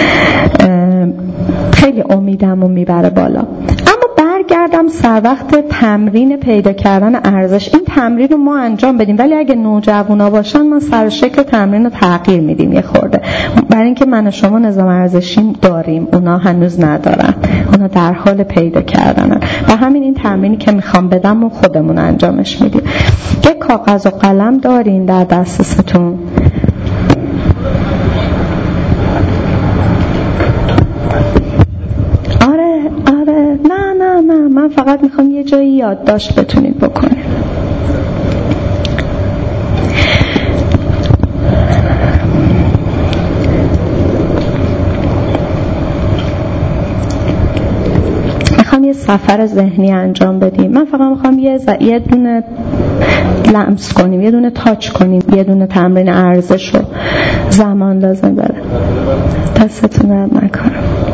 خیلی امیدمو میبره بالا. برگردم سر وقت تمرین پیدا کردن ارزش. این تمرین رو ما انجام بدیم، ولی اگه نوجوانا باشن ما سر شکل تمرین رو تغییر میدیم یه خورده، برای اینکه من و شما نظام ارزشی داریم، اونا هنوز ندارن، اونا در حال پیدا کردنن. و همین این تمرینی که میخوام بدم و خودمون انجامش میدیم. یه کاغذ و قلم دارین در دسترستون؟ من فقط میخوام یه جایی یادداشت بتونید بکنید. میخوام یه سفر ذهنی انجام بدیم. من فقط میخوام یه, ز... یه دونه لمس کنیم، یه دونه تاچ کنیم، یه دونه تمرین ارزش رو. زمان لازم داره، دستتون رو نکنم.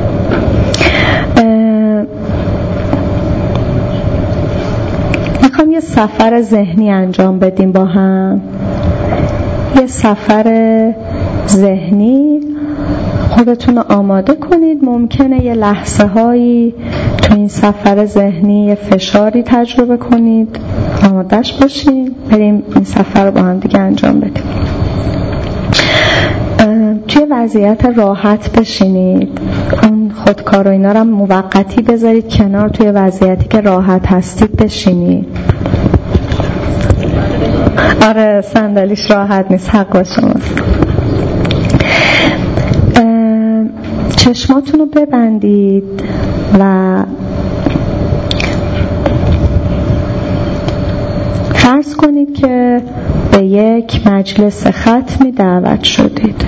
میخوام یه سفر ذهنی انجام بدیم با هم، یه سفر ذهنی. خودتون رو آماده کنید. ممکنه یه لحظه هایی تو این سفر ذهنی یه فشاری تجربه کنید، آمادهش باشین بریم این سفر رو با هم دیگه انجام بدیم. توی وضعیت راحت بشینید، اون خودکار و اینا رو موقتی بذارید کنار، توی وضعیتی که راحت هستید بشینید. آره صندلیش راحت نیست، حق با شماست. چشماتون رو ببندید و فرض کنید که به یک مجلس ختمی دعوت شدید.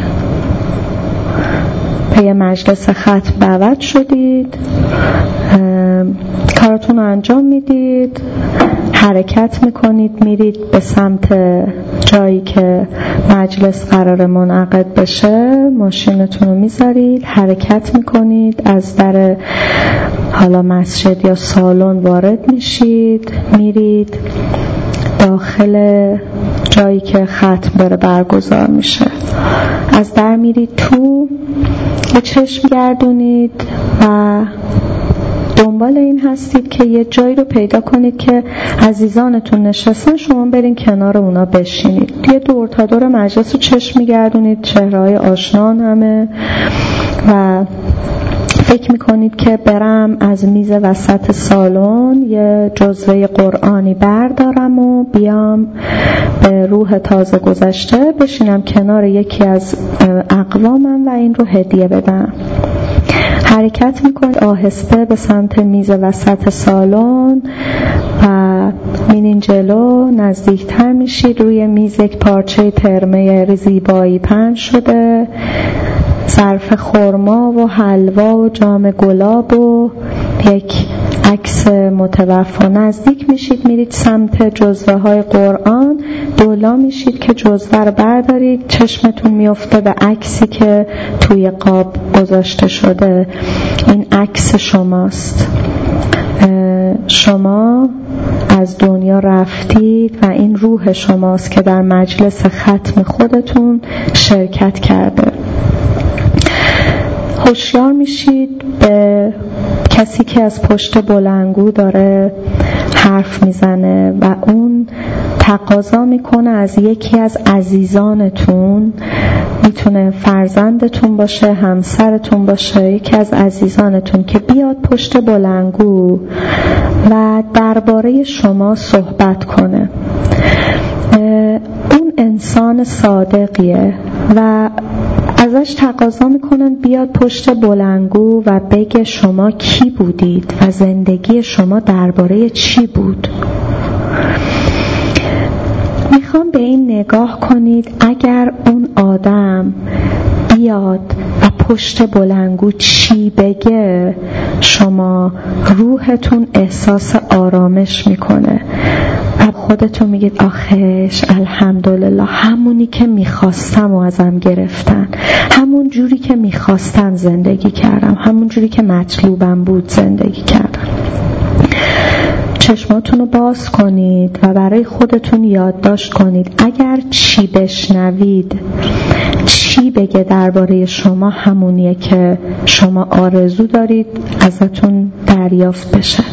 به یک مجلس ختم دعوت شدید. کارتون رو انجام میدید، حرکت میکنید، میرید به سمت جایی که مجلس قرار منعقد بشه، ماشینتون رو میذارید، حرکت میکنید، از در حالا مسجد یا سالن وارد میشید، میرید داخل جایی که ختم داره برگزار میشه. از در میرید تو، به چشم گردونید و دنبال این هستید که یه جایی رو پیدا کنید که عزیزانتون نشستن، شما برین کنار اونا بشینید. یه دور تا دور مجلس رو چشم میگردونید، چهره‌های آشنا همه، و فکر میکنید که برم از میز وسط سالن یه جزوه قرآنی بردارم و بیام به روح تازه گذشته بشینم کنار یکی از اقوامم و این رو هدیه بدم. حرکت میکنید آهسته به سمت میز وسط سالن و میرین جلو، نزدیکتر میشید. روی میز یک پارچه ترمه زیبایی پهن شده، ظرف خرما و حلوا و جام گلاب و یک عکس متوفا. نزدیک میشید، میرید سمت جزوه های قرآن، دولا میشید که جزوه رو بردارید، چشمتون میفته به عکسی که توی قاب گذاشته شده. این عکس شماست، شما از دنیا رفتید و این روح شماست که در مجلس ختم خودتون شرکت کرده. هوشیار میشید به کسی که از پشت بلندگو داره حرف میزنه و اون تقاضا میکنه از یکی از عزیزانتون، میتونه فرزندتون باشه، همسرتون باشه، یکی از عزیزانتون، که بیاد پشت بلندگو و درباره شما صحبت کنه. اون انسان صادقیه و ازش تقاضا میکنن بیاد پشت بلندگو و بگه شما کی بودید و زندگی شما درباره چی بود. میخوام به این نگاه کنید، اگر اون آدم بیاد و پشت بلندگو چی بگه، شما روحتون احساس آرامش میکنه و خودتون میگید آخش الحمدلله، همونی که میخواستم و ازم گرفتن، همون جوری که میخواستم زندگی کردم، همون جوری که مطلوبم بود زندگی کردم. چشماتون رو باز کنید و برای خودتون یادداشت کنید اگر چی بشنوید، چی بگه درباره شما، همونیه که شما آرزو دارید ازتون دریافت بشه.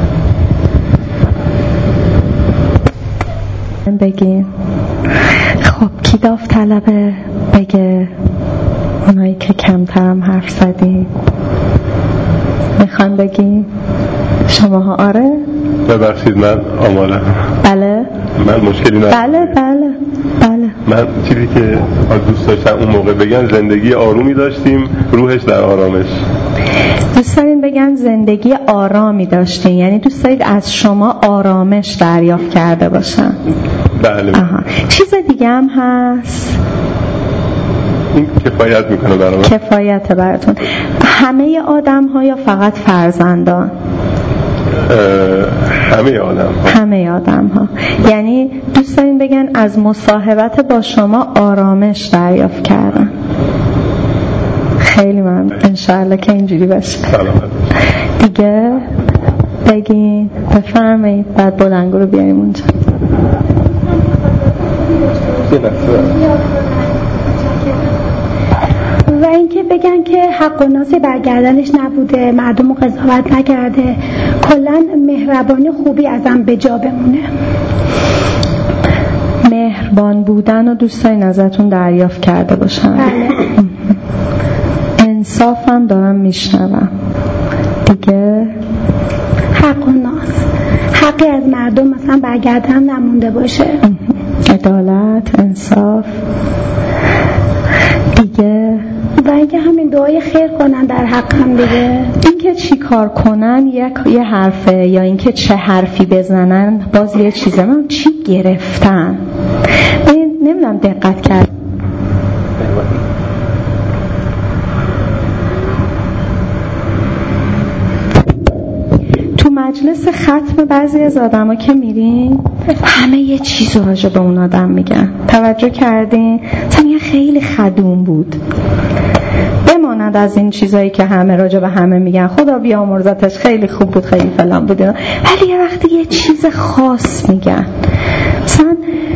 بگین. خب کی داوطلبه بگه؟ اونایی که کمترم حرف زدید میخوان بگین؟ شماها آره؟ ببخشید من آمادم. بله؟ من مشکلی ندارم. بله بله بله. من چیزی که دوست داشتم اون موقع بگن زندگی آرومی داشتیم، روحش در آرامش. دوست دارین بگن زندگی آرامی داشتین، یعنی دوست دارید از شما آرامش دریافت کرده باشن. بله. آها. چیز دیگه هم هست؟ این کفایت میکنه برام. کفایت براتون. همه آدم ها یا فقط فرزندان؟ همه آدم ها. همه آدم ها. یعنی دوست دارین بگن از مصاحبت با شما آرامش دریافت کردن. خیلی ممنون، انشاءالله که اینجوری باشه. سلامت. دیگه بگین، بفرمایید، بعد بلندگو رو بیاریم اونجا. و اینکه بگن که حق و ناسی برگردنش نبوده، مردم رو قضاوت نکرده، کلا مهربانی خوبی ازم به جا بمونه. مهربان بودن و دوست دارین ازتون دریافت کرده باشن. بله. انصافم دارم میشنوم. دیگه حق و ناس، حقی از مردم مثلا برگردن نمونده باشه. عدالت، انصاف. دیگه و اینکه همین دعای خیر کنن در حق هم دیگه. اینکه چی کار کنن یک یه حرفه، یا اینکه چه حرفی بزنن باز یه چیزه. من چی گرفتن نمیدونم، دقت کرد تو مجلس مجلس ختم بعضی از آدما که میرین همه یه چیز راجع به اون آدم میگن. توجه کردین؟ مثلا میگن خیلی خدوم بود. بماند از این چیزایی که همه راجع به همه میگن خدا بیامرزتش خیلی خوب بود خیلی فلان بود، ولی یه وقتی یه چیز خاص میگن. مثلا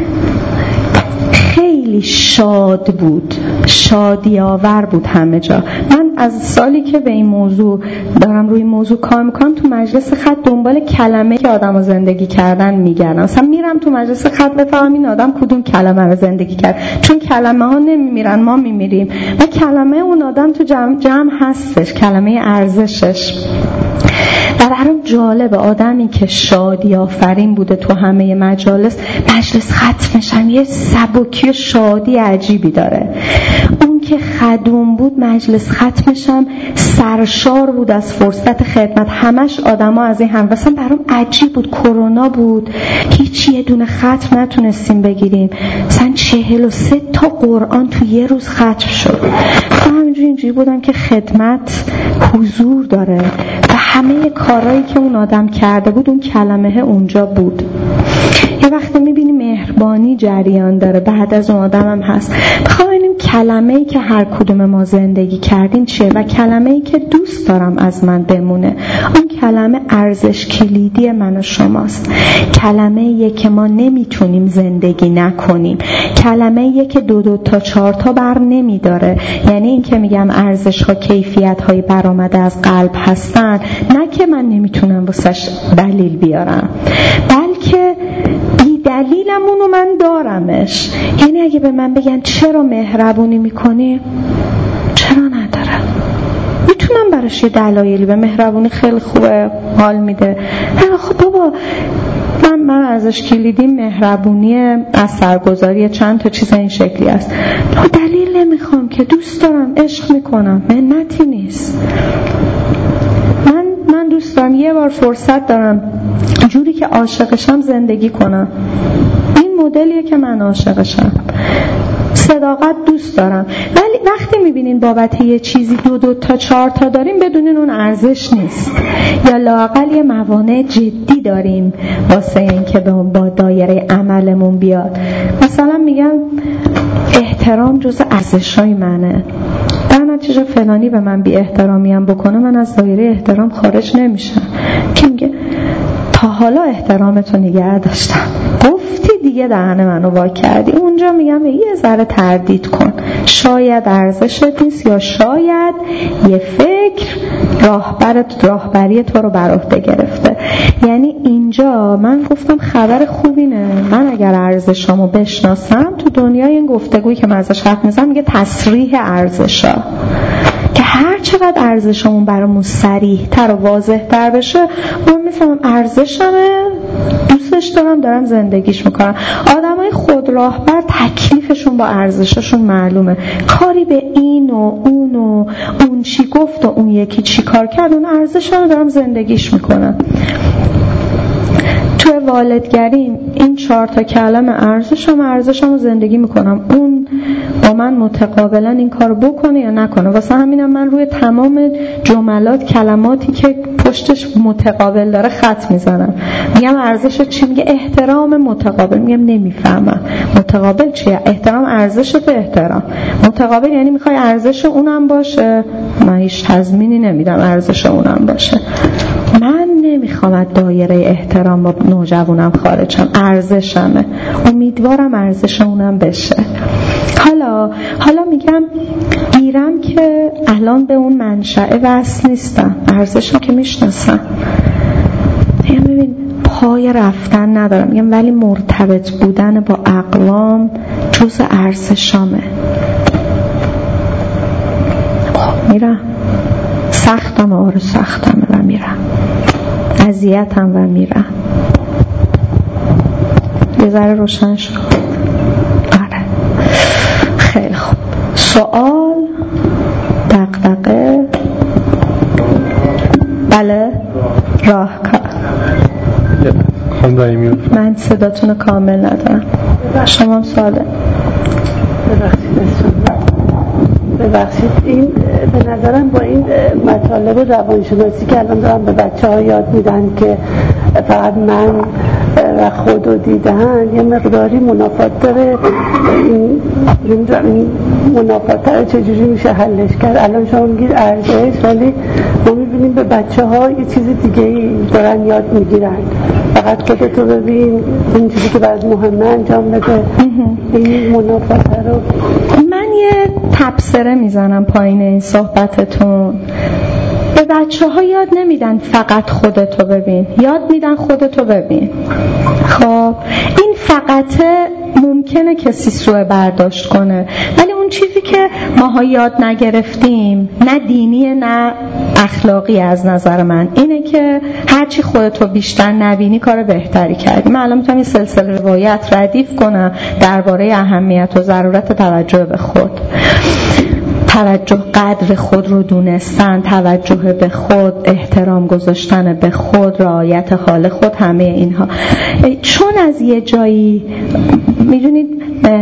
خیلی شاد بود، شادی آور بود همه جا. من از سالی که به این موضوع دارم روی موضوع کار میکنم تو مجلس خط دنبال کلمه که آدم رو زندگی کردن میگردم. مثلا میرم تو مجلس خط بفهمم این آدم کدوم کلمه رو زندگی کرد، چون کلمه ها نمیمیرن، ما میمیریم و کلمه اون آدم تو جمع, جمع هستش، کلمه ارزشش. و برام جالب آدمی که شادی آفرین بوده تو همه مجالس، مجلس ختمش هم یه سبکی و شادی عجیبی داره. اون که خدوم بود مجلس ختمش هم سرشار بود از فرصت خدمت، همش آدما از این هم. مثلا برام عجیب بود، کرونا بود، هیچ یه دونه ختم نتونستیم بگیریم، مثلا چهل و سه تا قرآن تو یه روز ختم شد. من همینجوری اینجوری بودم که خدمت حضور داره و همه کارهایی که اون آدم کرده بود اون کلمه اونجا بود. یه وقتی میبینی مهربانی جریان داره بعد از اون آدم هم هست. بخوام ببینیم کلمه‌ای که هر کدوم ما زندگی کردیم چیه و کلمه‌ای که دوست دارم از من بمونه. اون کلمه ارزش کلیدی من و شماست. کلمه‌ایه که ما نمیتونیم زندگی نکنیم. کلمه‌ایه که دو دو تا چهار تا بر نمیداره. یعنی این که میگم ارزش‌ها کیفیت‌های برآمده از قلب هستن، نه که من نمیتونم واسش دلیل بیارم، بلکه بی دلیلم اونو من دارمش. یعنی اگه به من بگن چرا مهربونی میکنی، چرا ندارم، میتونم براش یه دلایلی. به مهربونی خیلی خوبه، حال میده. خب بابا من من ارزش کلیدی مهربونی، اثرگذاری، چند تا چیز این شکلی است. دلیل نمیخوام که دوست دارم، عشق میکنم، منتی نیست. من من دوست دارم یه بار فرصت دارم جوری که عاشقشم زندگی کنم. این مدلیه که من عاشقشم. صداقت دوست دارم. ولی وقتی میبینین بابت یه چیزی دو دو تا چهار تا داریم بدونین اون ارزش نیست، یا لااقل یه موانع جدی داریم واسه این که با دایره عملمون بیاد. مثلا میگم احترام جزء ارزشای منه، در نتیجه فلانی به من بی احترامی هم بکنه من از دایره احترام خارج نمیشم. که میگه تا حالا احترامتو نگه داشتم، گفتی دیگه دهن منو وا کردی، اونجا میگم یه ذره تردید کن، شاید ارزشت نیست، یا شاید یه فکر راهبرت راهبری تو رو بر عهده گرفته. یعنی اینجا من گفتم خبر خوبینه، من اگر ارزشامو بشناسم تو دنیای این گفتگویی که من ازش حرف میزنم میگه تصریح ارزشا، که هر چقدر ارزشمون برامون صریح تر و واضح تر بشه من میفهمم ارزشمه، دوستش دارم، دارم زندگیش میکنم. آدمای خود راهبر تکلیفشون با ارزششون معلومه، کاری به این و اون و اون چی گفت و اون یکی چی کار کرد، اون ارزشمو دارم زندگیش میکنم. تو والدگریم این چهار تا کلمه ارزشم ارزشمو زندگی میکنم، اون با من متقابلا این کارو بکنه یا نکنه. واسه همینم من روی تمام جملات کلماتی که پشتش متقابل داره خط میزنم. میگم ارزش چی؟ میگه احترام متقابل. میگم نمیفهمم متقابل چیه؟ احترام ارزش به احترام، متقابل یعنی میخوای ارزش اونم باشه، من هیچ تضمینی نمیدم ارزش اونم باشه. من نمیخوام از دایره احترام با نوجوانم خارجم، ارزشمه، امیدوارم ارزش اونم بشه. حالا حالا میگم گیرم که الان به اون منشأ وصل نیستم، ارزشم که میشناسم. میگم ببین پای رفتن ندارم، میگم ولی مرتبط بودن با اقوام جز ارزشامه. خب میرم، سختم، آره سختم و میرم، اذیتم و میرم. یه ذره روشن شد. آره خیلی خوب. سوال، دغدغه، بله، راهکار. من صداتون کامل ندارم، شما هم سواله. ببخشید این به نظرم با این مطالب روانشناسی که الان دارم به بچه ها یاد میدن که فقط من و خودو دیدن یه مقداری منافات داره. این این منافات رو چجوری میشه حلش کرد؟ الان شما میگید ارزش، ولی ما میبینیم به بچه ها یه چیز دیگه ای دارن یاد میگیرن. فقط خودتو ببین، این چیزی که باید مهمه انجام بده. این منافات رو من یه تبصره میزنم پایین این صحبتتون. به بچه ها یاد نمیدن فقط خودتو ببین، یاد میدن خودتو ببین. خب این فقط ممکنه کسی سوء برداشت کنه، ولی اون چیزی که ماها یاد نگرفتیم، نه دینی نه اخلاقی از نظر من، اینه که هرچی خودتو بیشتر نبینی کار بهتری کردی. من الان میتونم این سلسله روایت ردیف کنم درباره اهمیت و ضرورت توجه به خود، توجه، قدر خود رو دونستن، توجه به خود، احترام گذاشتن به خود، رعایت حال خود، همه اینها. چون از یه جایی میدونید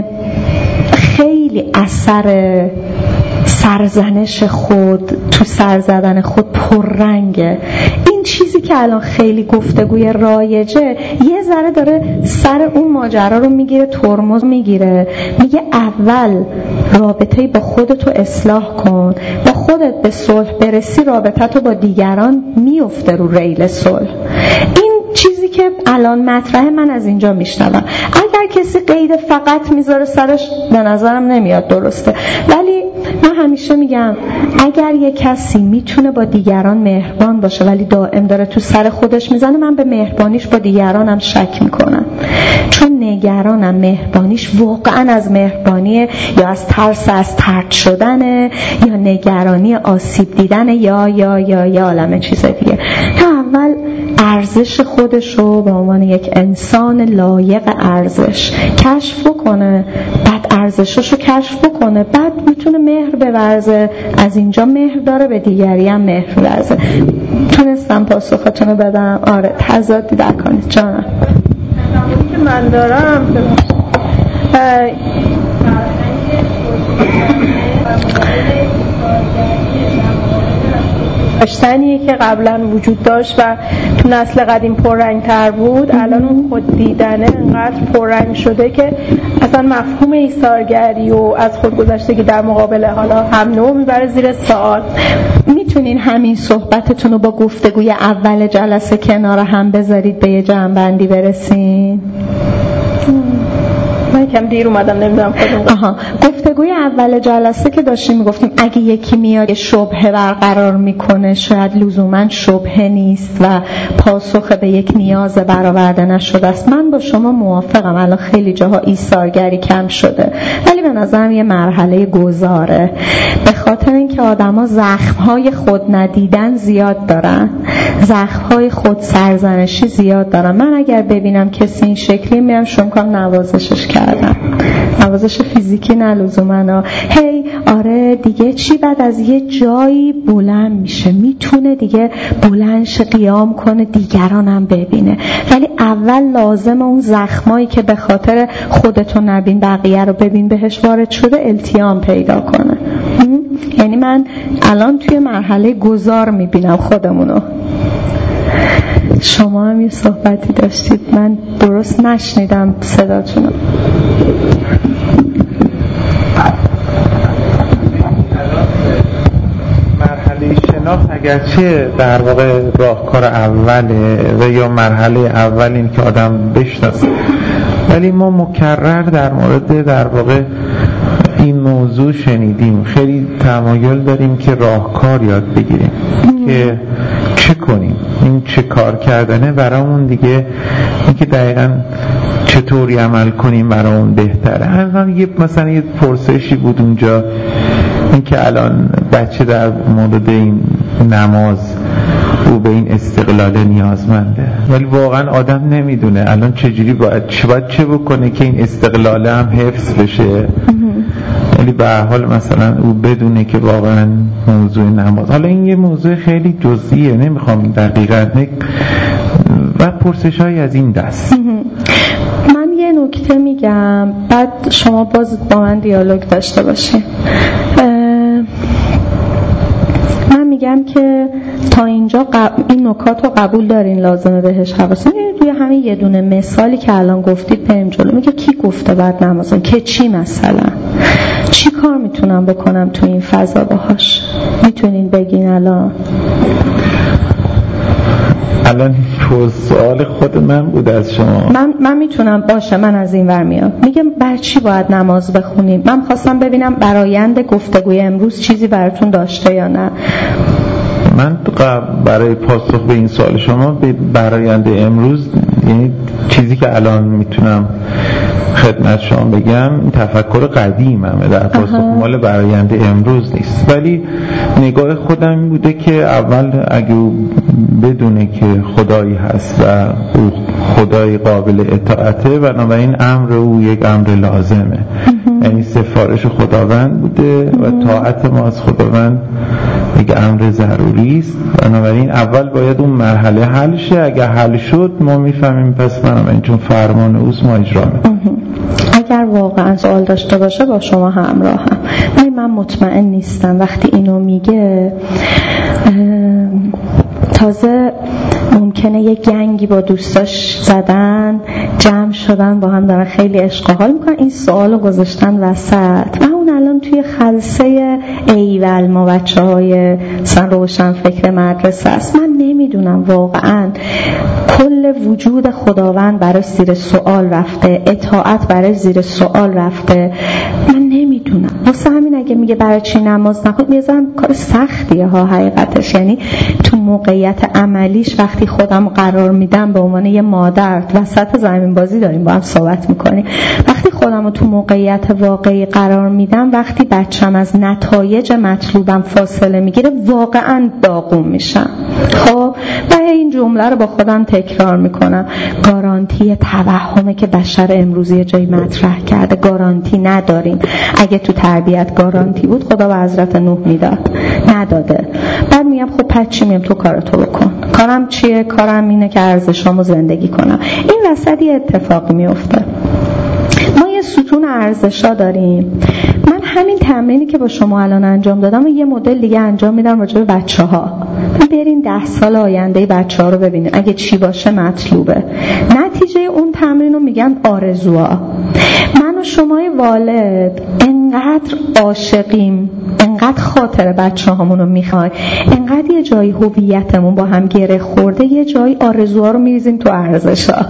خیلی اثر سرزنش خود تو سر زدن خود پررنگه. این چیزی که الان خیلی گفتگوی رایجه یه ذره داره سر اون ماجرا رو میگیره، ترمز میگیره، میگه اول رابطه با خودتو اصلاح کن، با خودت به صلح برسی، رابطتو با دیگران میفته رو ریل صلح. این چیزی که الان مطرحه من از اینجا میشنوم. اگر کسی قید فقط میذاره سرش به نظرم نمیاد درسته، ولی من همیشه میگم اگر یک کسی میتونه با دیگران مهربان باشه ولی دائم داره تو سر خودش میزنه، من به مهربانیش با دیگرانم شک میکنم، چون نگرانم مهربانیش واقعا از مهربانیه یا از ترس از طرد شدنه یا نگرانی آسیب دیدنه یا یا یا یا عالمه چیز دیگه. تا اول ارزش خودش رو به عنوان یک انسان لایق ارزش کشف بکنه، بعد ارزشش رو کشف بکنه، بعد میتونه مهر بورزه. از اینجا مهر داره، به دیگری هم مهر بورزه. تونستم پاسختون رو بدم؟ آره، تضادی در کنید جانم. نمونی که من دارم داشتنیه که قبلا وجود داشت و تو نسل قدیم پررنگ تر بود. الان اون خود دیدنه انقدر پررنگ شده که اصلا مفهوم ایثارگری و از خودگذشتگی در مقابل حالا هم نوع میبره زیر سوال. میتونین همین صحبتتون رو با گفتگوی اول جلسه کنار هم بذارید به یه جمع‌بندی برسین؟ من کم دیر اومدم، نمیدونم خودم. آها، گفتگوی اول جلسه که داشتیم میگفتیم اگه یکی میاد شبهه برقرار میکنه، شاید لزوما شبهه نیست و پاسخ به یک نیاز برآورده نشده است. من با شما موافقم، الان خیلی جاها ایثارگری کم شده، ولی به نظرم یه مرحله گذاره، به خاطر اینکه آدما زخم‌های خود ندیدن زیاد دارن، زخم‌های خود سرزنشی زیاد دارن. من اگر ببینم کسی این شکلی، میام شروع کنم نوازشش کردم، نوازش فیزیکی نه لزوما، هی آره دیگه چی، بعد از یه جایی بلند میشه، میتونه دیگه بلندش قیام کنه، دیگران هم ببینه، ولی اول لازم اون زخمایی که به خاطر خودتو نبین بقیه رو ببین بهش وارد شده التیام پیدا کنه. یعنی من الان توی مرحله گذار میبینم خودمونو. شما هم یه صحبتی داشتید، من درست نشنیدم صداتونو. مرحله شناخت اگرچه در واقع راهکار اوله و یا مرحله اول این که آدم بشناسه، ولی ما مکرر در مورد در واقع این موضوع شنیدیم، خیلی تمایل داریم که راهکار یاد بگیریم که چه کنیم، این چه کار کردنه برامون دیگه، این که دقیقاً چطوری عمل کنیم برامون بهتره. هم یه مثلا یه پرسشی بود اونجا، این که الان بچه در مورد این نماز او به این استقلال نیازمنده، ولی واقعا آدم نمیدونه الان چجوری باید چه باید چه بکنه که این استقلال هم حفظ بشه. ولی به هر حال مثلا او بدونه که واقعا موضوع نماز، حالا این یه موضوع خیلی جزئیه، نمیخوام دقیقاً، و پرسش های از این دست. من یه نکته میگم بعد شما باز با من دیالوگ داشته باشید. من میگم که تا اینجا قب... این نکات رو قبول دارین لازمه بهش حواس بدین. توی همین یه دونه مثالی که الان گفتید بریم جلو. میگه کی گفته بعد نمازم که چی مثلا چی کار میتونم بکنم تو این فضا باهاش؟ میتونین بگین الان؟ الان تو سوال خود من بود از شما. من من میتونم باشه من از این ور میام. میگم بر چی باید نماز بخونیم؟ من خواستم ببینم برآیند گفتگوی امروز چیزی براتون داشته یا نه. من برای پاسخ به این سوال شما به برآیند امروز، یعنی چیزی که الان میتونم خدمت شما بگم این تفکر قدیممه، در پاسخ مال برآیند امروز نیست، ولی نگاه خودم این بوده که اول اگه بدونه که خدایی هست و او خدای قابل اطاعته، بنابراین امر او یک امر لازمه، یعنی سفارش خداوند بوده و طاعت ما از خداوند یک امر ضروری است. بنابراین اول باید اون مرحله حل شه، اگر حل شد ما میفهمیم پس بنابراین چون فرمان اوست ما اجرا میکنیم. اگر واقعا سوال داشته باشه با شما همراهم، ولی من مطمئن نیستم. وقتی اینو میگه تازه ممکنه یه گنگی با دوستاش زدن، جمع شدن با هم دارن خیلی عشق و حال میکنن، این سوالو گذاشتن وسط و اون الان توی خلسه ایول ما بچه های مثلا روشن فکر مدرسه است. من نمیدونم واقعا کل وجود خداوند برای زیر سوال رفته، اطاعت برای زیر سوال رفته. من نمیدونم. واسه همین اگه میگه برای چی نماز نخون، میذارم کار سختیه ها حقیقتش. یعنی تو موقعیت عملیش وقتی خودم قرار میدم به عنوان یه مادر، وسط زمین بازی داریم با هم صحبت میکنیم، وقتی خودم رو تو موقعیت واقعی قرار میدم، وقتی بچم از نتایج مطلوبم فاصله میگیره واقعا داغون میشم. خب و این جمله رو با خودم تکرار میکنم. گارانتی توهمه که بشر امروزی یه جایی مطرح کرده. گارانتی نداریم. اگه تو تربیت گارانتی بود خدا به حضرت نوح میداد، نداده. بعد میگم خب پس چی؟ میگم تو کارتو بکن. کارم چیه؟ کارم اینه که ارزشامو زندگی کنم. این وسط یه اتفاقی میفته. ما یه ستون ارزشا داریم. من همین تمرینی که با شما الان انجام دادم و یه مدل دیگه انجام میدم راجع به بچه‌ها. برین ده سال آینده بچه‌ها رو ببینید اگه چی باشه مطلوبه. نتیجه اون تمرین رو میگن آرزوها. من و شمای والد انقدر عاشقیم، انقدر خاطر بچه هامون رو میخوایم، انقدر یه جایی هویتمون با هم گره خورده، یه جایی آرزوها رو میریزیم تو ارزشا.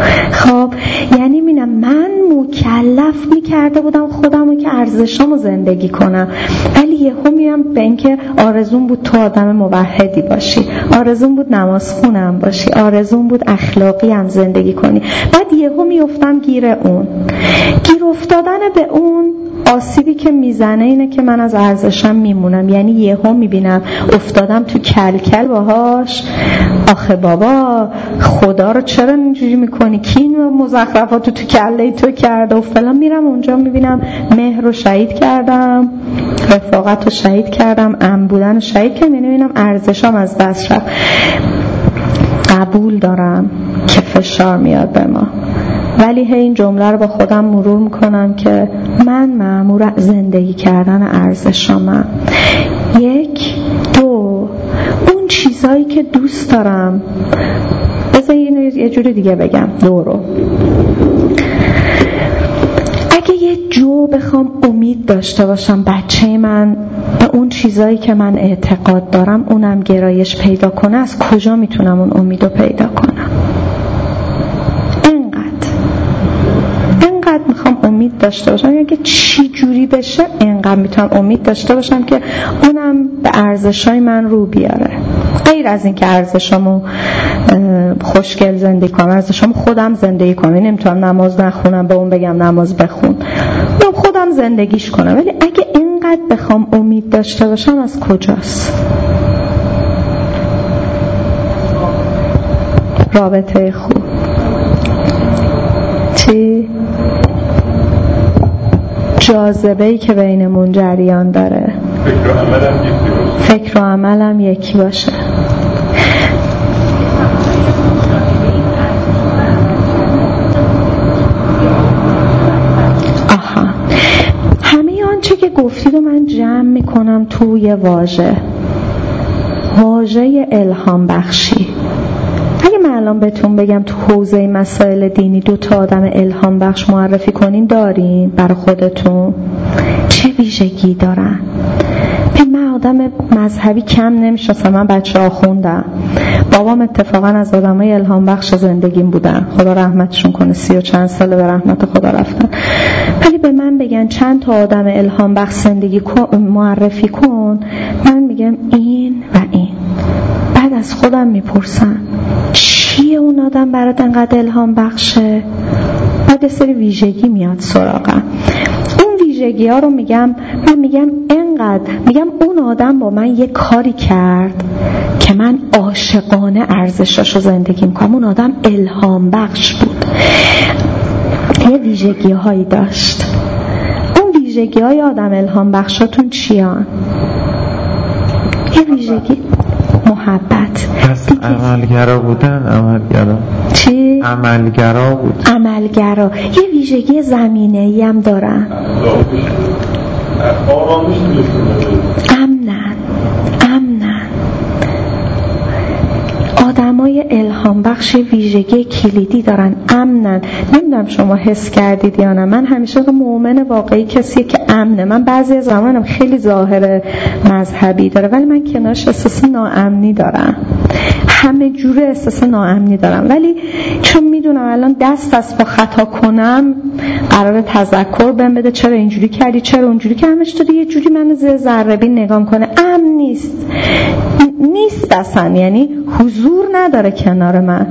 خب یعنی میگم من مکلف میکرده بودم خودم رو که ارزشامو زندگی کنم، ولی یهو میام به اینکه آرزوم بود تو آدم موحدی باشی، آرزوم بود نماز خونم باشی، آرزوم بود اخلاقی هم زندگی کنی. بعد یهو میافتم گیر اون. گیر افتادن به اون آسیبی که میزنه اینه که من از ارزشم میمونم. یعنی یهو میبینم افتادم تو کلکل باهاش، آخه بابا خدا رو چرا اینجوری میکنی، کی این مزخرفاتو تو کله تو کرده و فلان. میرم اونجا میبینم مهر رو شهید کردم، رفاقت رو شهید کردم، ام بودن رو شهید کردم. میبینم ارزشام از دست رفت. قبول دارم که فشار میاد به ما، ولی هی این جمله رو با خودم مرور میکنم که من مأمور زندگی کردن ارزشامم. یک دو اون چیزایی که دوست دارم، بذار اینو یه جوری دیگه بگم دو رو. اگه یه جو بخوام امید داشته باشم بچه من به اون چیزایی که من اعتقاد دارم اونم گرایش پیدا کنه، از کجا میتونم اون امیدو پیدا کنم؟ انقدر میخوام امید داشته باشم، اگه چی جوری بشه انقدر میتونم امید داشته باشم که اونم به ارزشای من رو بیاره. غیر از این که ارزشامو خوشگل زندگی کنم، ارزشامو خودم زندگی کنم. نمیتونم نماز نخونم به اون بگم نماز بخون، من خودم زندگیش کنم. ولی اگه اینقدر بخوام امید داشته باشم از کجاست؟ رابطه خوب چی؟ جاذبه‌ای که بینمون جریان داره، فکر و عملم یکی باشه. آها، همه آنچه که گفتید رو من جمع میکنم توی واژه. واژه الهام بخشی، اگه من الان بهتون بگم تو حوزه مسائل دینی دو تا آدم الهام بخش معرفی کنین، دارین برای خودتون؟ چه ویژگی دارن؟ من آدم مذهبی کم نمیشناسم، من بچه ها خوندم، بابام اتفاقا از آدمای الهام بخش زندگیم بودن، خدا رحمتشون کنه، سی و چند ساله به رحمت خدا رفتن. ولی به من بگن چند تا آدم الهام بخش زندگی معرفی کن، من میگم این و این. بعد از خودم میپرسم چیه اون آدم برات انقدر الهام بخشه؟ بعد یه سری ویژگی میاد سراغم. اون ویژگی ها رو میگم، من میگم انقدر، میگم اون آدم با من یه کاری کرد که من عاشقانه ارزشاشو زندگی میکنم، اون آدم الهام بخش بود، یه ویژگی هایی داشت. اون ویژگی های آدم الهام بخشاتون چیان؟ یه ویژگی محبت. پس عملگرا بودن. عملگرا چی؟ عملگرا بود. عملگرا. یه ویژگی زمینه‌ای هم دارن. امنن. امنن. آدمای الهام بخش ویژگی کلیدی دارن، امنن. نمیدونم شما حس کردید یا نه، من همیشه تو مؤمن واقعی کسیه که امنه. من بعضی از زمانم خیلی ظاهر مذهبی داره ولی من کنارش احساس ناامنی دارم، همه جوره احساس ناامنی دارم، ولی چون میدونم الان دست از پا خطا کنم قراره تذکر بهم بده چرا اینجوری کردی، چرا اونجوری کردی، همش داره یه جوری منو زیر ذره بین نگاه کنه. امن نیست، نیست اصلا، یعنی حضور نداره کنار من.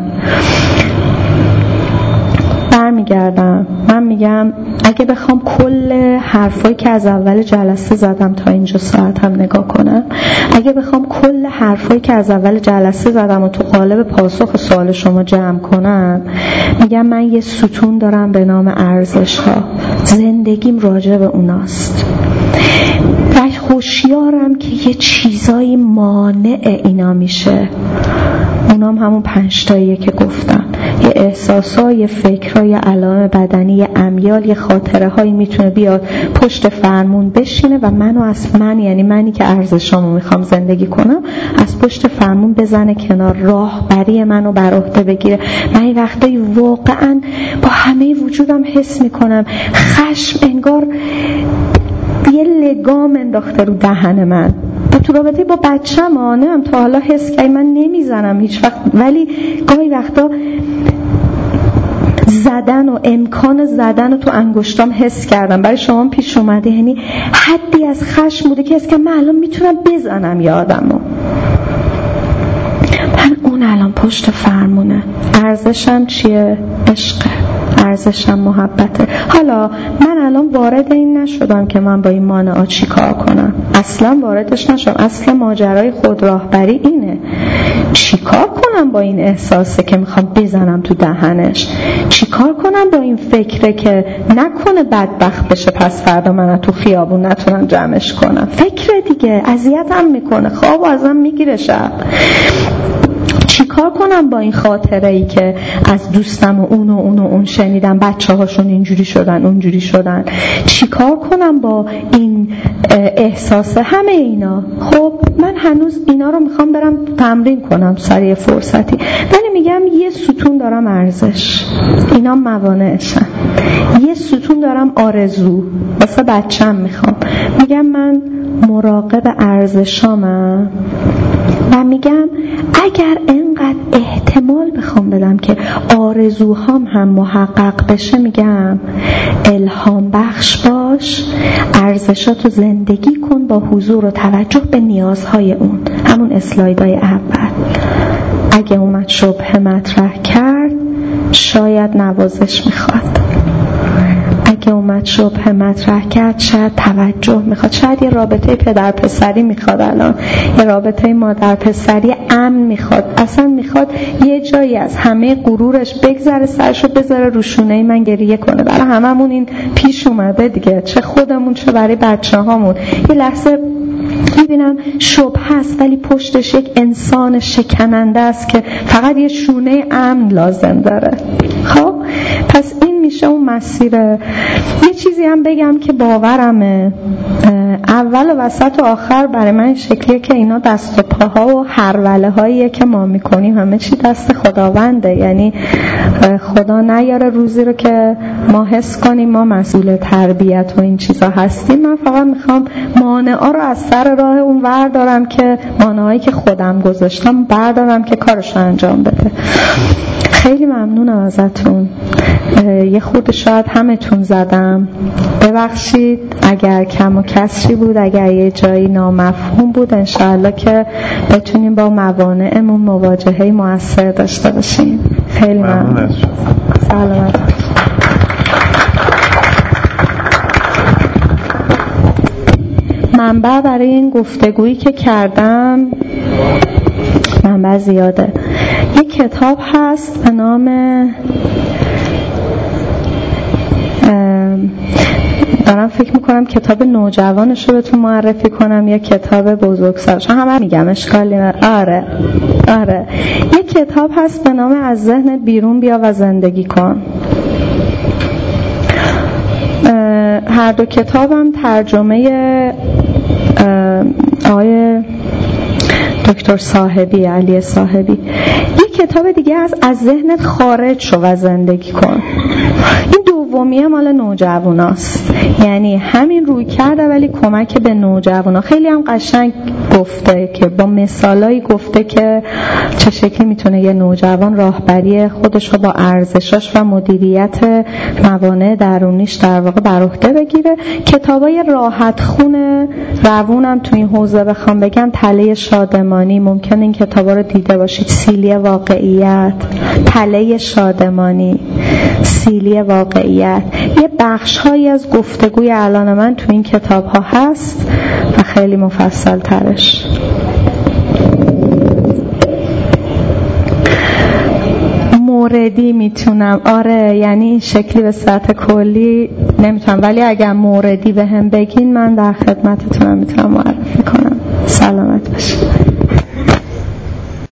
برمیگردم من میگم اگه بخوام کل حرفایی که از اول جلسه زدم تا اینجا ساعت هم نگاه کنم، اگه بخوام کل حرفایی که از اول جلسه زدم و تو قالب پاسخ سوال شما جمع کنم، میگم من یه ستون دارم به نام ارزش ها، زندگیم راجع به اوناست و هوشیارم که یه چیزایی مانع اینا میشه. اونام همون پنج تاییه که گفتم، یه احساسا، یه فکرها، یه علائم بدنی، یه امیال، یه خاطره هایی میتونه بیاد پشت فرمون بشینه و منو از من، یعنی منی که ارزشامو میخوام زندگی کنم، از پشت فرمون بزنه کنار، راهبری منو بر عهده بگیره. من این وقتایی واقعا با همه وجودم حس میکنم خشم انگار یه لگام انداخته رو دهن من. تو رابطه با بچه‌م آنم تا حالا حس کردم، من نمیزنم هیچ وقت، ولی گاهی وقتا زدن و امکان زدن رو تو انگشتام حس کردم. برای شما پیش اومده؟ یعنی حدی از خشم بوده که حس کردم من الان میتونم بزنم یه آدمو. من اون الان پشت فرمونه. ارزشم چیه؟ عشقه. ارزشم محبته. حالا من الان وارد این نشدم که من با این مانعا چی کار کنم، اصلا واردش نشدم. اصل ماجرای خودراهبری اینه، چی کار کنم با این احساسه که میخوام بزنم تو دهنش، چی کار کنم با این فکره که نکنه بدبخت بشه پس فردا من تو خیابون نتونم جمعش کنم. فکر دیگه اذیتم میکنه، خواب ازم میگیره شب. چی کار کنم با این خاطره ای که از دوستم و اون و اون و اون شنیدم بچه هاشون اینجوری شدن اونجوری شدن، چی کار کنم با این احساس همه اینا. خب من هنوز اینا رو میخوام برم تمرین کنم سریع فرصتی، ولی میگم یه ستون دارم ارزش، اینا موانعشن. یه ستون دارم آرزو، واسه بچم میخوام، میگم من مراقب ارزشامم و میگم اگر انقدر احتمال بخوام بدم که آرزوهام هم محقق بشه، میگم الهام بخش باش، ارزشاتو زندگی کن با حضور و توجه به نیازهای اون. همون اسلایدهای اول اگه اومد شبهه مطرح کرد شاید نوازش میخواد، اگه اومد شبهه مطرح کرد شاید توجه میخواد، شاید یه رابطه پدر پسری میخواد، الان یه رابطه مادر پسری امن میخواد، اصلا میخواد یه جایی از همه غرورش بگذره، سرشو بذاره رو شونه من گریه کنه. برای هممون این پیش اومده دیگه، چه خودمون چه برای بچه هامون. یه لحظه میبینم شبهه هست ولی پشتش یک انسان شکننده است که فقط یه شونه امن لازم داره. خب پس این میشه اون مسیر. یه چیزی هم بگم که باورمه، اول و وسط و آخر برای من شکلیه که اینا دست و پاها و هروله هاییه که ما میکنیم، همه چی دست خداونده. یعنی خدا نیاره روزی رو که ما حس کنیم ما مسئول تربیت و این چیزا هستیم. من فقط میخوام مانعا رو از سر راه اون بردارم که مانعایی که خودم گذاشتم بردارم که کارش انجام بده. خیلی ممنونم ازتون. یه خورده شاید همتون زدم، ببخشید اگر کم و کسری بود، اگر یه جایی نامفهوم بود. انشاءالله که بتونیم با موانعمون مواجهه مؤثر داشته باشیم. خیلی ممنون. سلامت. منبع برای این گفتگویی که کردم منبع زیاده. یک کتاب هست به نام دارم فکر میکنم کتاب نوجوانش رو بهتون معرفی کنم یا کتاب بزرگسالش، همه میگم اشکالی نداره. آره آره یک کتاب هست به نام از ذهنت بیرون بیا و زندگی کن. هر دو کتابم ترجمه آقای دکتر صاحبی، علی صاحبی. یک کتاب دیگه از از ذهنت خارج شو و زندگی کن. این دومیه مال نوجواناست، یعنی همین روی کرده ولی کمک به نوجوانا. خیلی هم قشنگ گفته که با مثالایی گفته که چه شکلی میتونه یه نوجوان راهبری خودش رو با ارزشاش و مدیریت موانع درونیش در واقع بر عهده بگیره. کتابای راحت خونه روونم تو این حوزه بخوام بگم تله شادمانی، ممکن این کتابا رو دیده باشید. سیلی واقعیت، تله شادمانی، سیلی واقعیت، یه بخش هایی از گفتگوی الان من تو این کتاب ها هست و خیلی مفصل ترش. موردی میتونم، آره یعنی این شکلی به سطح کلی نمیتونم، ولی اگر موردی به هم بگین من در خدمتتونم، میتونم معرفی کنم. سلامت باشید.